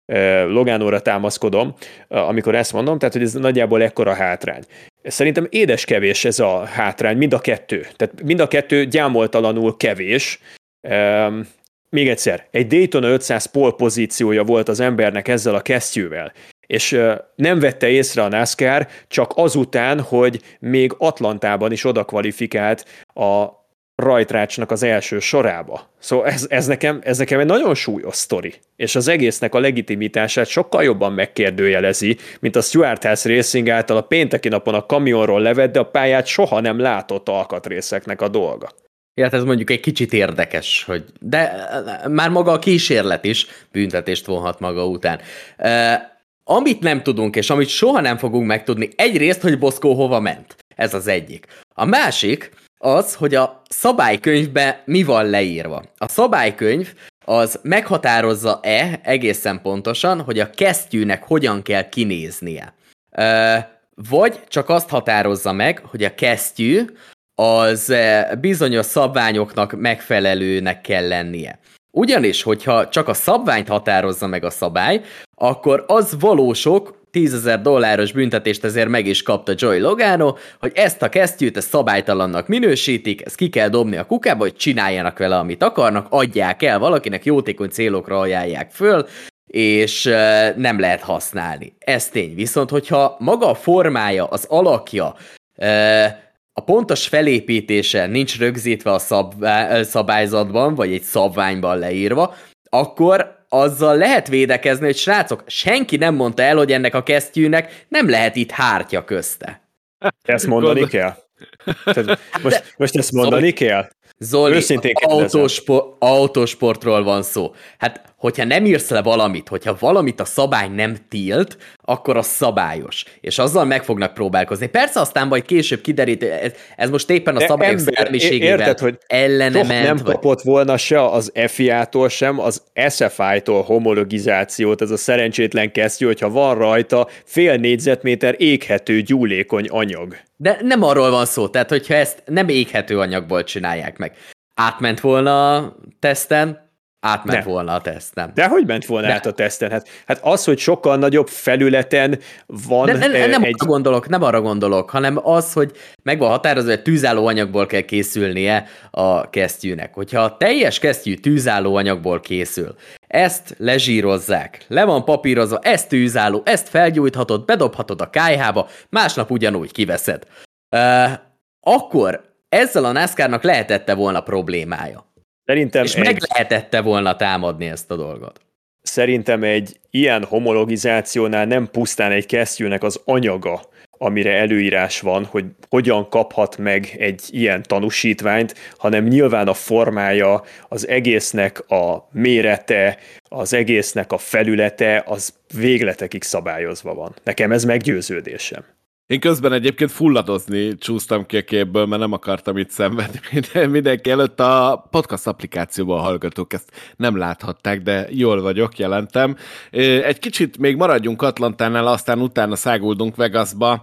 Logánóra támaszkodom, amikor ezt mondom, tehát hogy ez nagyjából ekkora hátrány. Szerintem édes kevés ez a hátrány, mind a kettő. Tehát mind a kettő gyámoltalanul kevés. Még egyszer, egy Daytona ötszáz pole pozíciója volt az embernek ezzel a kesztyűvel, és nem vette észre a NASCAR csak azután, hogy még Atlantában is oda kvalifikált a rajtrácsnak az első sorába. Szóval ez, ez, nekem, ez nekem egy nagyon súlyos sztori, és az egésznek a legitimitását sokkal jobban megkérdőjelezi, mint a Stuart House Racing által a pénteki napon a kamionról levett, de a pályát soha nem látott alkatrészeknek a dolga. Ja, hát ez mondjuk egy kicsit érdekes, hogy de már maga a kísérlet is büntetést vonhat maga után. Uh, amit nem tudunk, és amit soha nem fogunk megtudni, egyrészt, hogy Boszkó hova ment. Ez az egyik. A másik az, hogy a szabálykönyvben mi van leírva. A szabálykönyv az meghatározza-e egészen pontosan, hogy a kesztyűnek hogyan kell kinéznie. Uh, vagy csak azt határozza meg, hogy a kesztyű az bizonyos szabványoknak megfelelőnek kell lennie. Ugyanis, hogyha csak a szabványt határozza meg a szabály, akkor az valósok tízezer dolláros büntetést ezért meg is kapta Joey Logano, hogy ezt a kesztyűt ezt szabálytalannak minősítik, ezt ki kell dobni a kukába, hogy csináljanak vele, amit akarnak, adják el valakinek, jótékony célokra ajánlják föl, és nem lehet használni. Ez tény. Viszont, hogyha maga a formája, az alakja, a pontos felépítése nincs rögzítve a szabvá- szabályzatban, vagy egy szabványban leírva, akkor azzal lehet védekezni, hogy srácok, senki nem mondta el, hogy ennek a kesztyűnek nem lehet itt hártya közte. Ezt mondani kell? Most, most ezt mondani Zoli, kell? Zoli, autóspor, autósportról van szó. Hát, hogyha nem írsz le valamit, hogyha valamit a szabály nem tilt, akkor az szabályos. És azzal meg fognak próbálkozni. Persze aztán majd később kiderít, ez, ez most éppen a szabályok szellemiségével ellene ment. Nem vagy... kapott volna se az F I A-tól sem, az S F I-tól homologizációt, ez a szerencsétlen kesztyű, hogyha van rajta fél négyzetméter éghető gyúlékony anyag. De nem arról van szó, tehát hogyha ezt nem éghető anyagból csinálják meg. Átment volna a teszten, átment nem. volna a teszten. De hogy ment volna De. át a teszten? Hát, hát az, hogy sokkal nagyobb felületen van De, ne, nem egy... arra gondolok, nem arra gondolok, hanem az, hogy meg van határozva, hogy tűzálló anyagból kell készülnie a kesztyűnek. Hogyha a teljes kesztyű tűzálló anyagból készül, ezt lezsírozzák, le van papírozva, ez tűzálló, ezt felgyújthatod, bedobhatod a kályhába, másnap ugyanúgy kiveszed. Uh, akkor ezzel a NASCAR-nak lehetette volna problémája. Szerintem és egy... meg lehetette volna támadni ezt a dolgot. Szerintem egy ilyen homologizációnál nem pusztán egy kesztyűnek az anyaga, amire előírás van, hogy hogyan kaphat meg egy ilyen tanúsítványt, hanem nyilván a formája, az egésznek a mérete, az egésznek a felülete, az végletekig szabályozva van. Nekem ez meggyőződésem. Én közben egyébként fulladozni csúsztam ki a képből, mert nem akartam itt szenvedni mindenki előtt. A podcast applikációban a hallgatók ezt nem láthatták, de jól vagyok, jelentem. Egy kicsit még maradjunk Atlantánál, aztán utána száguldunk Vegasba.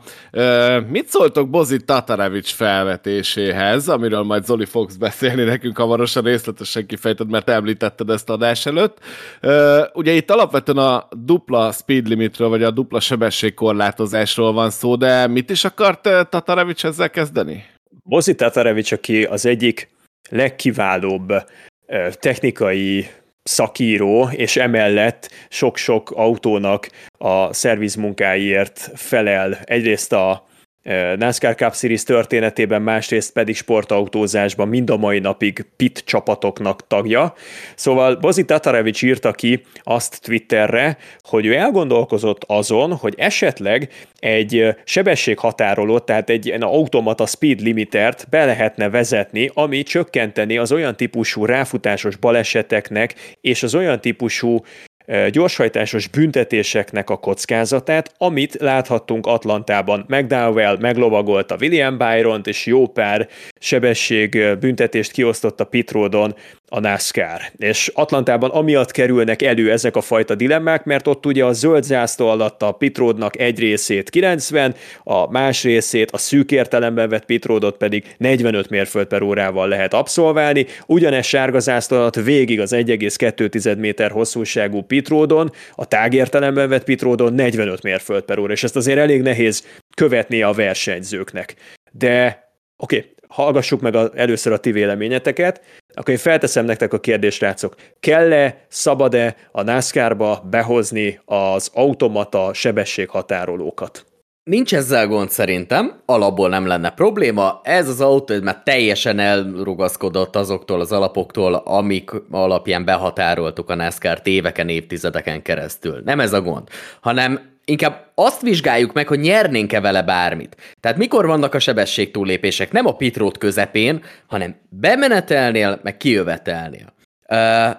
Mit szóltok Bozi Tatarevics felvetéséhez, amiről majd Zoli fogsz beszélni nekünk hamarosan, részletesen kifejted, mert említetted ezt adás előtt. Ugye itt alapvetően a dupla speed limitről, vagy a dupla sebességkorlátozásról van szó, de mit is akart Tatarevics ezzel kezdeni? Bozi Tatarevics, aki az egyik legkiválóbb technikai szakíró, és emellett sok-sok autónak a szervizmunkáiért felel. Egyrészt a NASCAR Cup Series történetében, másrészt pedig sportautózásban mind a mai napig pit csapatoknak tagja. Szóval Bozi Tatarevics írta ki azt Twitterre, hogy ő elgondolkozott azon, hogy esetleg egy sebességhatárolót, tehát egy automata speed limitert be lehetne vezetni, ami csökkenteni az olyan típusú ráfutásos baleseteknek és az olyan típusú gyorshajtásos büntetéseknek a kockázatát, amit láthattunk Atlantában. McDowell meglovagolta William Byront, és jó pár sebesség büntetést kiosztott a pitródon a NASCAR. És Atlantában amiatt kerülnek elő ezek a fajta dilemmák, mert ott ugye a zöld zászló alatt a pitródnak egy részét kilencven, a más részét, a szűk értelemben vett pitródot pedig negyvenöt mérföld per órával lehet abszolválni, ugyanez sárga zászló alatt végig az egy egész kettő méter hosszúságú pitródon, a tág értelemben vett pitródon negyvenöt mérföld per óra, és ezt azért elég nehéz követnie a versenyzőknek. De oké, okay, hallgassuk meg a, először a ti véleményeteket, akkor én felteszem nektek a kérdést, rácok. Kell-e, szabad-e a NASCAR-ba behozni az automata sebességhatárolókat? Nincs ezzel gond szerintem, alapból nem lenne probléma. Ez az autó ez már teljesen elrugaszkodott azoktól az alapoktól, amik alapján behatároltuk a NASCAR-t éveken, évtizedeken keresztül. Nem ez a gond, hanem inkább azt vizsgáljuk meg, hogy nyernénk-e vele bármit. Tehát mikor vannak a sebességtúllépések? Nem a pitrót közepén, hanem bemenetelnél, meg kijövetelnél. Uh,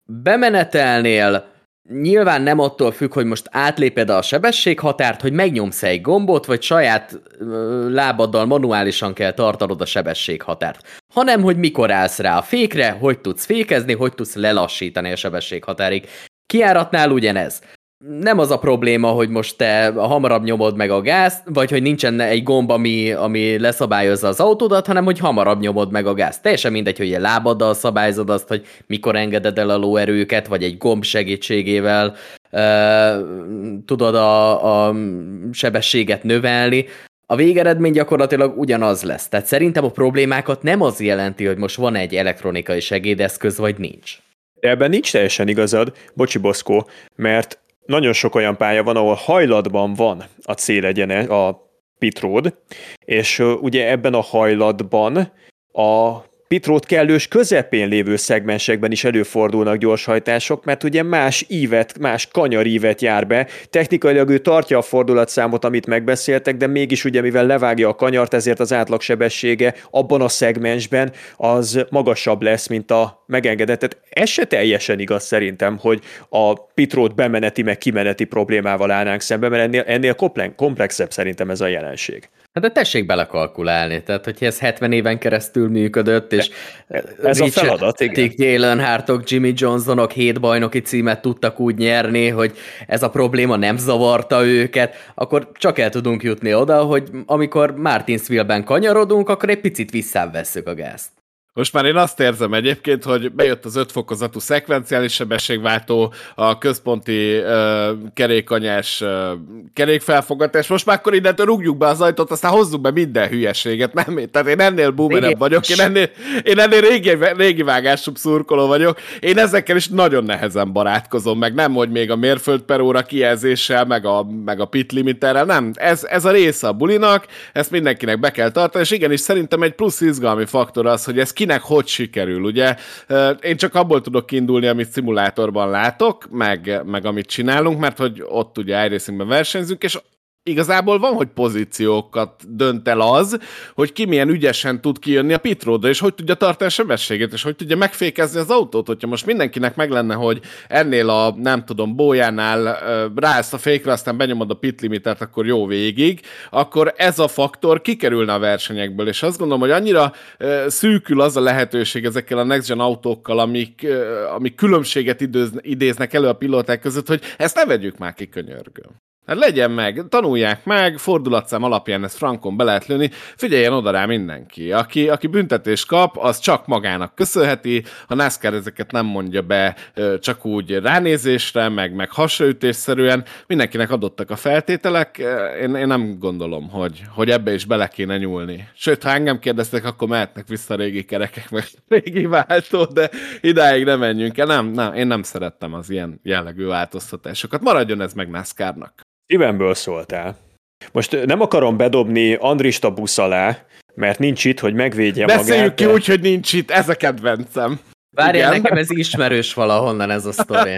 bemenetelnél nyilván nem attól függ, hogy most átléped a sebességhatárt, hogy megnyomsz egy gombot, vagy saját ö, lábaddal manuálisan kell tartanod a sebességhatárt, hanem hogy mikor állsz rá a fékre, hogy tudsz fékezni, hogy tudsz lelassítani a sebességhatárig. Kijáratnál ugyanez. Nem az a probléma, hogy most te hamarabb nyomod meg a gázt, vagy hogy nincsen egy gomb, ami, ami leszabályozza az autódat, hanem hogy hamarabb nyomod meg a gázt. Teljesen mindegy, hogy egy lábaddal szabályzod azt, hogy mikor engeded el a lóerőket, vagy egy gomb segítségével uh, tudod a, a sebességet növelni. A végeredmény gyakorlatilag ugyanaz lesz. Tehát szerintem a problémákat nem az jelenti, hogy most van egy elektronikai segédeszköz, vagy nincs. Ebben nincs teljesen igazad, bocsi Boszkó, mert nagyon sok olyan pálya van, ahol hajlatban van a célegene, a pitród, és ugye ebben a hajlatban a pitród kellős közepén lévő szegmensekben is előfordulnak gyorshajtások, mert ugye más ívet, más kanyarívet jár be. Technikailag ő tartja a fordulatszámot, amit megbeszéltek, de mégis ugye mivel levágja a kanyart, ezért az átlagsebessége abban a szegmensben az magasabb lesz, mint a megengedett. Tehát ez se teljesen igaz szerintem, hogy a pitród bemeneti meg kimeneti problémával állnánk szembe, mert ennél, ennél komplexebb szerintem ez a jelenség. Hát de tessék belekalkulálni, tehát hogyha ez hetven éven keresztül működött, és ez a feladat, igen. Jalen Hartok, Jimmy Johnsonok hét bajnoki címet tudtak úgy nyerni, hogy ez a probléma nem zavarta őket, akkor csak el tudunk jutni oda, hogy amikor Martinsville-ben kanyarodunk, akkor egy picit visszavesszük a gázt. Most már én azt érzem egyébként, hogy bejött az ötfokozatú szekvenciális sebességváltó, a központi uh, kerékanyás uh, kerékfelfogatás. Most már akkor innentől rúgjuk be az ajtót, aztán hozzuk be minden hülyeséget. Nem, tehát én ennél boomerebb vagyok, én ennél, én ennél régi, régi vágásúbb szurkoló vagyok. Én ezekkel is nagyon nehezen barátkozom, meg nem, hogy még a mérföld per óra kijelzéssel, meg a, meg a pit limiterrel, nem. Ez, ez a része a bulinak, ezt mindenkinek be kell tartani, és igenis szerintem egy plusz izgalmi faktor az, hogy ez kinek hogy sikerül, ugye? Én csak abból tudok kiindulni, amit szimulátorban látok, meg, meg amit csinálunk, mert hogy ott ugye iRacingben versenyzünk, és igazából van, hogy pozíciókat dönt el az, hogy ki milyen ügyesen tud kijönni a pitródra, és hogy tudja tartani a sebességet, és hogy tudja megfékezni az autót. Hogyha most mindenkinek meg lenne, hogy ennél a, nem tudom, bójánál ráállsz a fékre, aztán benyomod a pit limitet, akkor jó végig, akkor ez a faktor kikerülne a versenyekből, és azt gondolom, hogy annyira szűkül az a lehetőség ezekkel a next gen autókkal, amik, amik különbséget idéznek elő a pilóták között, hogy ezt ne vegyük már ki, könyörgöm. Hát legyen meg, tanulják meg, fordulatszám alapján ezt frankon be lehet lőni, figyeljen oda rá mindenki. Aki, aki büntetést kap, az csak magának köszönheti, a NASCAR ezeket nem mondja be csak úgy ránézésre, meg, meg hasraütésszerűen, mindenkinek adottak a feltételek, én, én nem gondolom, hogy, hogy ebbe is bele kéne nyúlni. Sőt, ha engem kérdeztek, akkor mehetnek vissza a régi kerekek, meg régi váltó, de idáig nem menjünk el, nem, nem, én nem szerettem az ilyen jellegű változtatásokat. Maradjon ez meg NASCAR-nak. Szívemből szóltál. Most nem akarom bedobni Andrist a busz alá, mert nincs itt, hogy megvédje magát. Beszéljük ki de... úgy, hogy nincs itt, ez a kedvencem. Várjál, nekem ez ismerős valahonnan ez a sztori.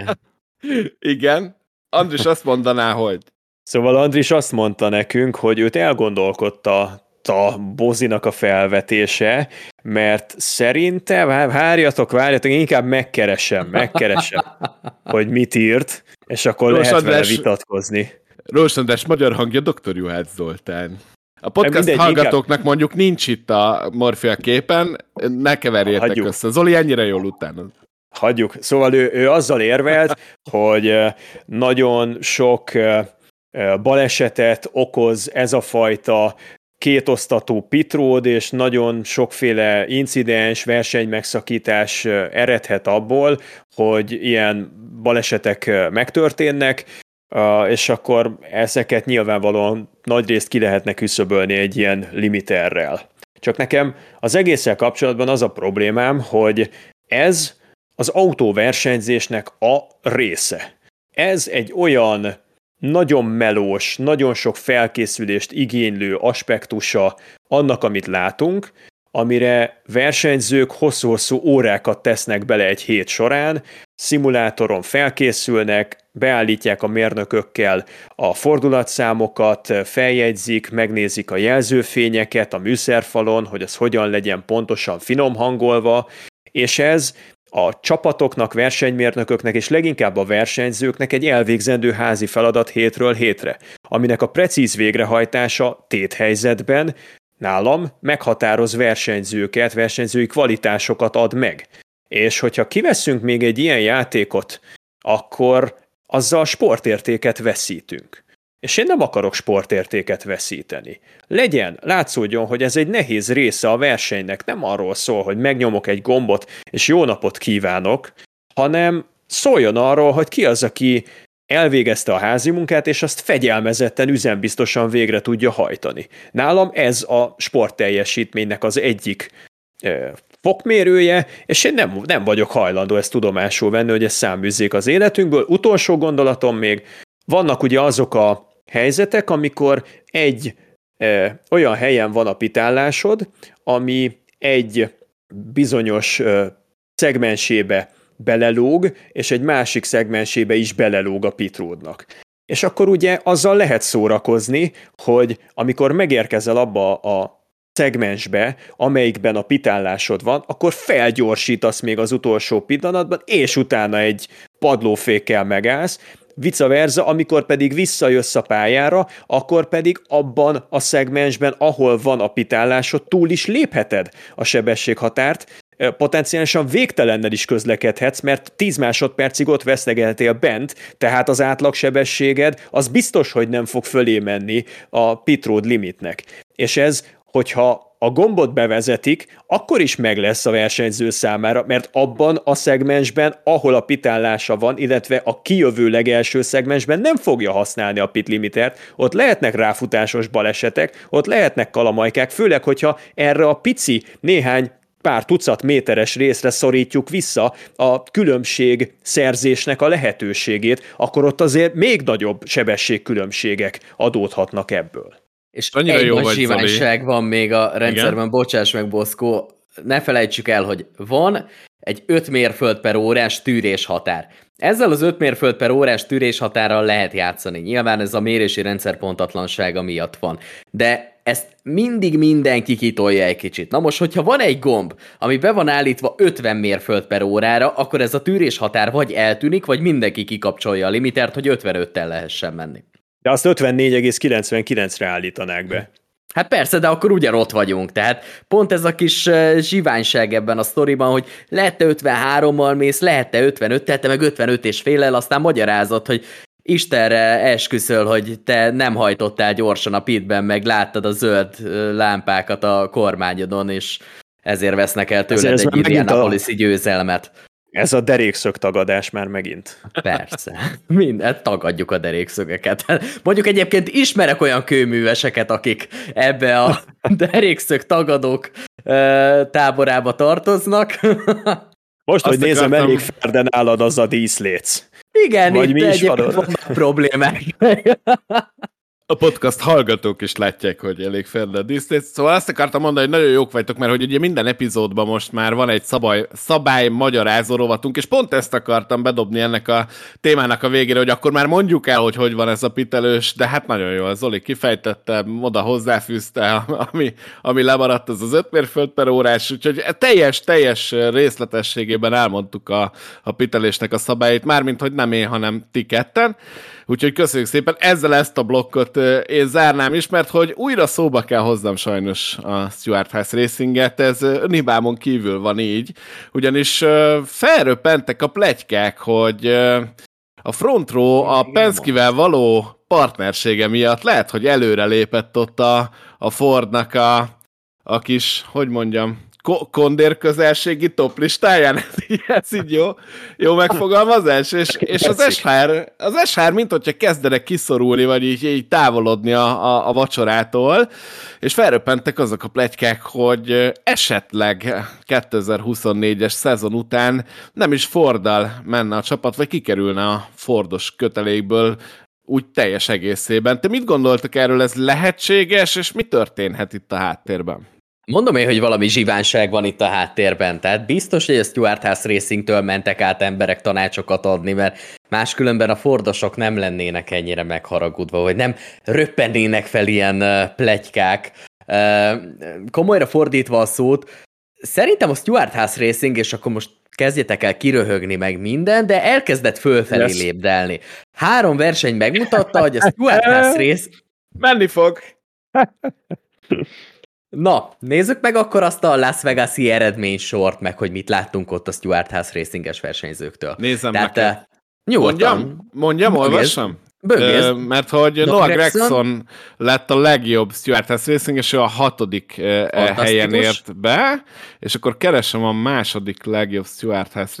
Igen. Andris azt mondaná, hogy... Szóval Andris azt mondta nekünk, hogy őt elgondolkodta a Bozinak a felvetése, mert szerintem, várjatok, várjatok, inkább megkeresem, megkeresem, hogy mit írt, és akkor Rós lehet András... vele vitatkozni. Rós András magyar hangja doktor Juhász Zoltán. A podcast mindegy, hallgatóknak inkább... mondjuk nincs itt a Morfia képen, ne keverjétek Hagyjuk. össze. Zoli ennyire jól utána. Hagyjuk. Szóval ő, ő azzal érvelt, hogy nagyon sok balesetet okoz ez a fajta kétosztatú pitród, és nagyon sokféle incidens, versenymegszakítás eredhet abból, hogy ilyen balesetek megtörténnek, és akkor ezeket nyilvánvalóan nagyrészt ki lehetne küszöbölni egy ilyen limiterrel. Csak nekem az egésszel kapcsolatban az a problémám, hogy ez az autóversenyzésnek a része. Ez egy olyan nagyon melós, nagyon sok felkészülést igénylő aspektusa annak, amit látunk, amire versenyzők hosszú-hosszú órákat tesznek bele egy hét során, szimulátoron felkészülnek, beállítják a mérnökökkel a fordulatszámokat, feljegyzik, megnézik a jelzőfényeket a műszerfalon, hogy az hogyan legyen pontosan finom hangolva, és ez a csapatoknak, versenymérnököknek és leginkább a versenyzőknek egy elvégzendő házi feladat hétről hétre, aminek a precíz végrehajtása téthelyzetben nálam meghatároz versenyzőket, versenyzői kvalitásokat ad meg. És hogyha kiveszünk még egy ilyen játékot, akkor azzal sportértéket veszítünk. És én nem akarok sportértéket veszíteni. Legyen, látszódjon, hogy ez egy nehéz része a versenynek, nem arról szól, hogy megnyomok egy gombot, és jó napot kívánok, hanem szóljon arról, hogy ki az, aki elvégezte a házi munkát, és azt fegyelmezetten, üzembiztosan végre tudja hajtani. Nálam ez a sportteljesítménynek az egyik e, fokmérője, és én nem, nem vagyok hajlandó ezt tudomásul venni, hogy ez száműzzék az életünkből. Utolsó gondolatom még, vannak ugye azok a helyzetek, amikor egy e, olyan helyen van a pitállásod, ami egy bizonyos e, szegmensébe belelóg, és egy másik szegmensébe is belelóg a pitródnak. És akkor ugye azzal lehet szórakozni, hogy amikor megérkezel abba a szegmensbe, amelyikben a pitállásod van, akkor felgyorsítasz még az utolsó pillanatban, és utána egy padlófékkel megállsz, vice versa, amikor pedig visszajössz a pályára, akkor pedig abban a szegmensben, ahol van a pitállásod, túl is lépheted a sebességhatárt, potenciálisan végtelennel is közlekedhetsz, mert tíz másodpercig ott vesztegeltél bent, tehát az átlagsebességed az biztos, hogy nem fog fölé menni a pitroad limitnek. És ez, hogyha a gombot bevezetik, akkor is meg lesz a versenyző számára, mert abban a szegmensben, ahol a pitállása van, illetve a kijövő legelső szegmensben nem fogja használni a pit limitert, ott lehetnek ráfutásos balesetek, ott lehetnek kalamajkák, főleg, hogyha erre a pici néhány pár tucat méteres részre szorítjuk vissza a különbség szerzésnek a lehetőségét, akkor ott azért még nagyobb sebességkülönbségek adódhatnak ebből. És annyira egy jó nagy zsiványság van még a rendszerben, igen? Bocsáss meg, Boszkó, ne felejtsük el, hogy van egy öt mérföld per órás tűrés határ. Ezzel az öt mérföld per órás tűrés határral lehet játszani. Nyilván ez a mérési rendszer pontatlansága miatt van. De ezt mindig mindenki kitolja egy kicsit. Na most, hogyha van egy gomb, ami be van állítva ötven mérföld per órára, akkor ez a tűrés határ vagy eltűnik, vagy mindenki kikapcsolja a limitert, hogy ötvenöttel lehessen menni. De azt ötvennégy egész kilencvenkilencre állítanák be. Hát persze, de akkor ugyan ott vagyunk. Tehát pont ez a kis zsiványság ebben a sztoriban, hogy lehet-e ötvenhárommal mész, lehet-e ötvenöttel, te meg ötvenöt és féllel, aztán magyarázod, hogy Istenre esküszöl, hogy te nem hajtottál gyorsan a pitben, meg láttad a zöld lámpákat a kormányodon, és ezért vesznek el tőled ez egy Indianapolis-i győzelmet. Ez a derékszög tagadás már megint. Persze. Mindent tagadjuk a derékszögeket. Mondjuk egyébként ismerek olyan kőműveseket, akik ebbe a derékszög tagadók táborába tartoznak. Most, hogy nézem, akartam... elég ferden állad az a díszléc. Igen, vagy itt egyébként vannak problémák. A podcast hallgatók is látják, hogy elég ferdel díszlét. Szóval azt akartam mondani, hogy nagyon jók vagytok, mert hogy ugye minden epizódban most már van egy szabály, szabály magyarázó rovatunk, és pont ezt akartam bedobni ennek a témának a végére, hogy akkor már mondjuk el, hogy hogy van ez a pitelős, de hát nagyon jó, Zoli kifejtette, oda hozzáfűzte, ami, ami lemaradt, az az öt mérföld per órás, úgyhogy teljes, teljes részletességében elmondtuk a, a pitelésnek a szabályait, mármint, hogy nem én, hanem ti ketten. Úgyhogy köszönjük szépen, ezzel ezt a blokkot én zárnám is, mert hogy újra szóba kell hoznom sajnos a Stuart House Racinget, ez önhibámon kívül van így, ugyanis felröppentek a pletykák, hogy a Front Row a Penske-vel való partnersége miatt lehet, hogy előre lépett ott a, a Fordnak a, a kis, hogy mondjam, kondér közelségi top listáján, ez így jó, jó megfogalmazás, és, és az es há er, az es há er mint hogyha kezdenek kiszorulni, vagy így, így távolodni a, a, a vacsorától, és felröppentek azok a pletykák, hogy esetleg kétezer-huszonnégyes szezon után nem is Forddal menne a csapat, vagy kikerülne a Fordos kötelékből úgy teljes egészében. Te mit gondoltak erről, ez lehetséges, és mi történhet itt a háttérben? Mondom én, hogy valami zsivánság van itt a háttérben, tehát biztos, hogy a Stewart House Racingtől mentek át emberek tanácsokat adni, mert máskülönben a Fordosok nem lennének ennyire megharagudva, vagy nem röppennének fel ilyen uh, pletykák. Uh, komolyra fordítva a szót, szerintem a Stewart House Racing, és akkor most kezdjetek el kiröhögni meg minden, de elkezdett fölfelé yes. lépdelni. Három verseny megmutatta, hogy a Stewart House Racing... Menni fog! Na, nézzük meg akkor azt a Las Vegas-i eredménysort, meg hogy mit láttunk ott a Stewart House Racinges versenyzőktől. Nézzem Tehát, neked. Nyugodtan. Mondjam? Mondjam, olvassam? Böngész. Mert hogy Noah Gragson lett a legjobb Stewart House Racing, és ő a hatodik helyen ért be, és akkor keresem a második legjobb Stewart House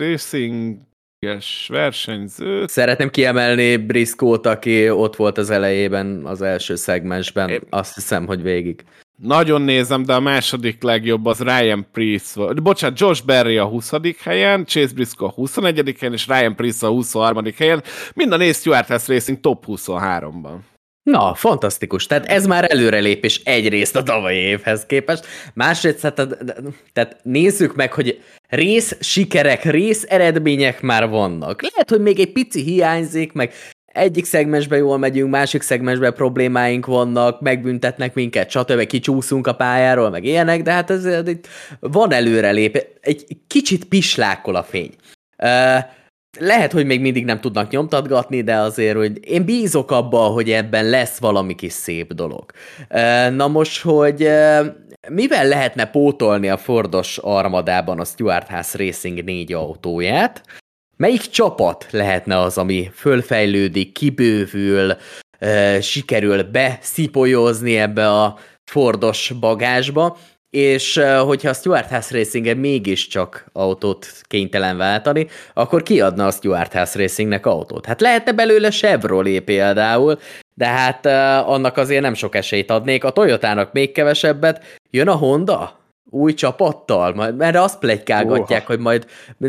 Racing-es versenyzőt. Szeretném kiemelni Briscoe-t, aki ott volt az elejében, az első szegmensben. É. Azt hiszem, hogy végig. Nagyon nézem, de a második legjobb az Ryan Preece volt. Bocsánat, Josh Berry a huszadik helyen, Chase Briscoe a huszonegyedik helyen, és Ryan Preece a huszonharmadik helyen. Mind a négy Stewart House Racing top huszonháromban. Na, fantasztikus. Tehát ez már előrelépés egyrészt a tavalyi évhez képest. Másrészt, tehát, tehát nézzük meg, hogy rész sikerek, rész eredmények már vannak. Lehet, hogy még egy pici hiányzik, meg egyik szegmensben jól megyünk, másik szegmensben problémáink vannak, megbüntetnek minket, stb. Kicsúszunk a pályáról, meg ilyenek, de hát ez, ez van előrelépés. Egy kicsit pislákol a fény. Uh, lehet, hogy még mindig nem tudnak nyomtatgatni, de azért, hogy én bízok abban, hogy ebben lesz valami kis szép dolog. Uh, na most, hogy uh, mivel lehetne pótolni a Fordos armadában a Stewart House Racing négy autóját? Melyik csapat lehetne az, ami fölfejlődik, kibővül, e, sikerül beszipolyozni ebbe a Fordos bagásba, és e, hogyha a Stewart House Racing mégiscsak autót kénytelen váltani, akkor ki adna a Stewart House Racingnek autót? Hát lehetne belőle Chevrolet például, de hát e, annak azért nem sok esélyt adnék, a Toyotának még kevesebbet. Jön a Honda? Új csapattal? Mert azt pletykálgatják, oh. hogy majd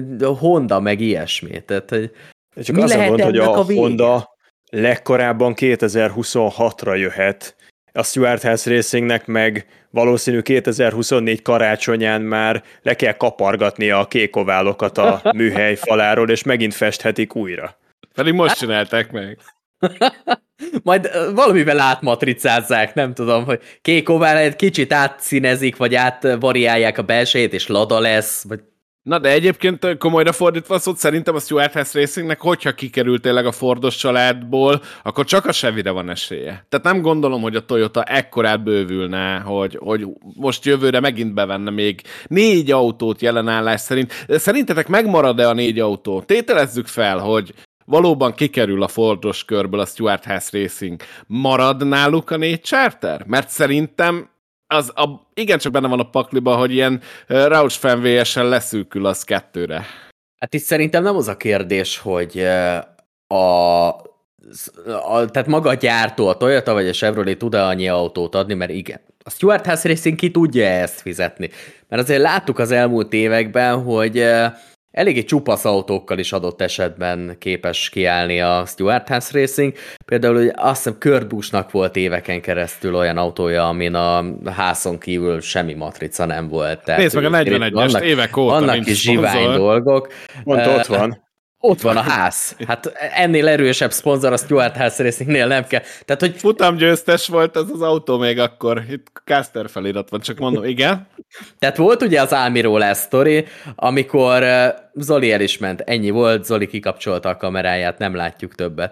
Honda meg ilyesmi. Tehát, hogy csak mi az a gond, hogy a, a Honda legkorábban kétezer-huszonhatra jöhet. A Stewart House Racingnek meg valószínű kétezer-huszonnégy karácsonyán már le kell kapargatnia a kék oválokat a műhely faláról, és megint festhetik újra. Pedig most csinálták meg. Majd valamivel átmatricázzák, nem tudom, hogy kék ovál egy kicsit átszínezik, vagy átvariálják a belsejét, és lada lesz, vagy... Na de egyébként komolyra fordítva a szót, szerintem a Stewart House Racingnek, hogyha kikerült tényleg a Fordos családból, akkor csak a Chevy-re van esélye. Tehát nem gondolom, hogy a Toyota ekkorát bővülne, hogy, hogy most jövőre megint bevenne még négy autót jelenállás szerint. Szerintetek megmarad-e a négy autó? Tételezzük fel, hogy valóban kikerül a Fordos körből a Stewart House Racing. Marad náluk a négy charter? Mert szerintem az a, igencsak benne van a pakliban, hogy ilyen uh, Roush-Fenn-en leszűkül az kettőre. Hát itt szerintem nem az a kérdés, hogy uh, a, a, tehát maga a gyártó, a Toyota vagy a Chevrolet tud-e annyi autót adni, mert igen. A Stewart House Racing ki tudja ezt fizetni. Mert azért láttuk az elmúlt években, hogy uh, eléggé csupasz autókkal is adott esetben képes kiállni a Stewart House Racing. Például hogy azt hiszem Kurt Buschnak volt éveken keresztül olyan autója, amin a házon kívül semmi matrica nem volt. Nézd meg a negyvenegyest, évek óta vannak is zsivány dolgok. Pont ott van. Ott van a ház. Hát ennél erősebb szponzor a Stewart House Racingnél nem kell. Tehát, hogy... Futamgyőztes volt ez az autó még akkor. Itt Caster felirat van, csak mondom, igen. Tehát volt ugye az Almirola sztori, amikor Zoli el is ment. Ennyi volt, Zoli kikapcsolta a kameráját, nem látjuk többet.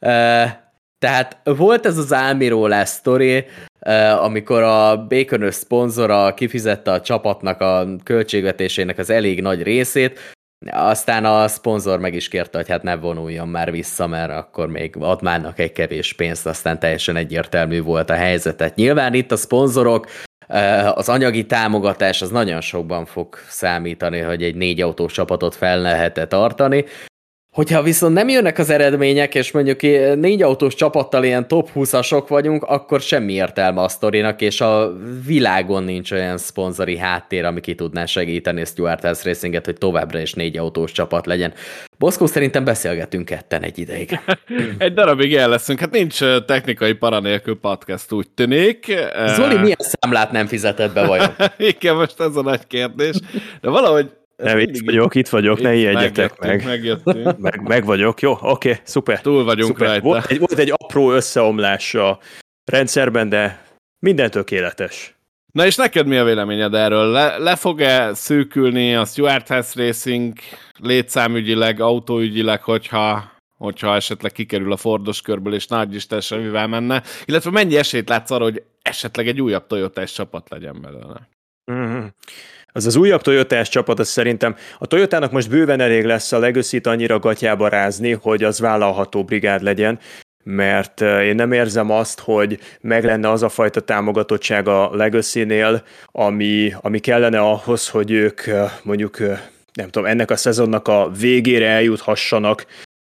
Tehát volt ez az Almirola sztori, amikor a Baconös szponzora kifizette a csapatnak a költségvetésének az elég nagy részét, aztán a szponzor meg is kérte, hogy hát ne vonuljon már vissza, mert akkor még adnának egy kevés pénzt, aztán teljesen egyértelmű volt a helyzetet. Nyilván itt a szponzorok, az anyagi támogatás az nagyon sokban fog számítani, hogy egy négy autós csapatot fel lehet tartani. Hogyha viszont nem jönnek az eredmények, és mondjuk négy autós csapattal ilyen top húszasok vagyunk, akkor semmi értelme a sztorinak, és a világon nincs olyan szponzori háttér, ami ki tudná segíteni a Stuart House Racinget, hogy továbbra is négy autós csapat legyen. Boszkó, szerintem beszélgetünk ketten egy ideig. Egy darabig el leszünk. Hát nincs technikai para nélkül podcast, úgy tűnik. Zoli, milyen számlát nem fizetett be vajon? Igen, most ez a nagy kérdés. De valahogy nem, itt vagyok, itt vagyok, ne ijedjetek meg. Megjöttünk. Meg, meg vagyok, jó, oké, okay, szuper. Túl vagyunk szuper. rajta. Volt egy, volt egy apró összeomlás a rendszerben, de minden tökéletes. Na és neked mi a véleményed erről? Le, le fog-e szűkülni a Stuart House Racing létszámügyileg, autóügyileg, hogyha, hogyha esetleg kikerül a Fordos körből, és nagy Isten semmivel menne? Illetve mennyi esélyt látsz arra, hogy esetleg egy újabb Toyotás csapat legyen belőle? Mm-hmm. Az az újabb Toyotás csapat, az szerintem a Toyotának most bőven elég lesz a Legacy-t annyira gatyába rázni, hogy az vállalható brigád legyen, mert én nem érzem azt, hogy meg lenne az a fajta támogatottság a Legacy-nél, ami, ami kellene ahhoz, hogy ők mondjuk, nem tudom, ennek a szezonnak a végére eljuthassanak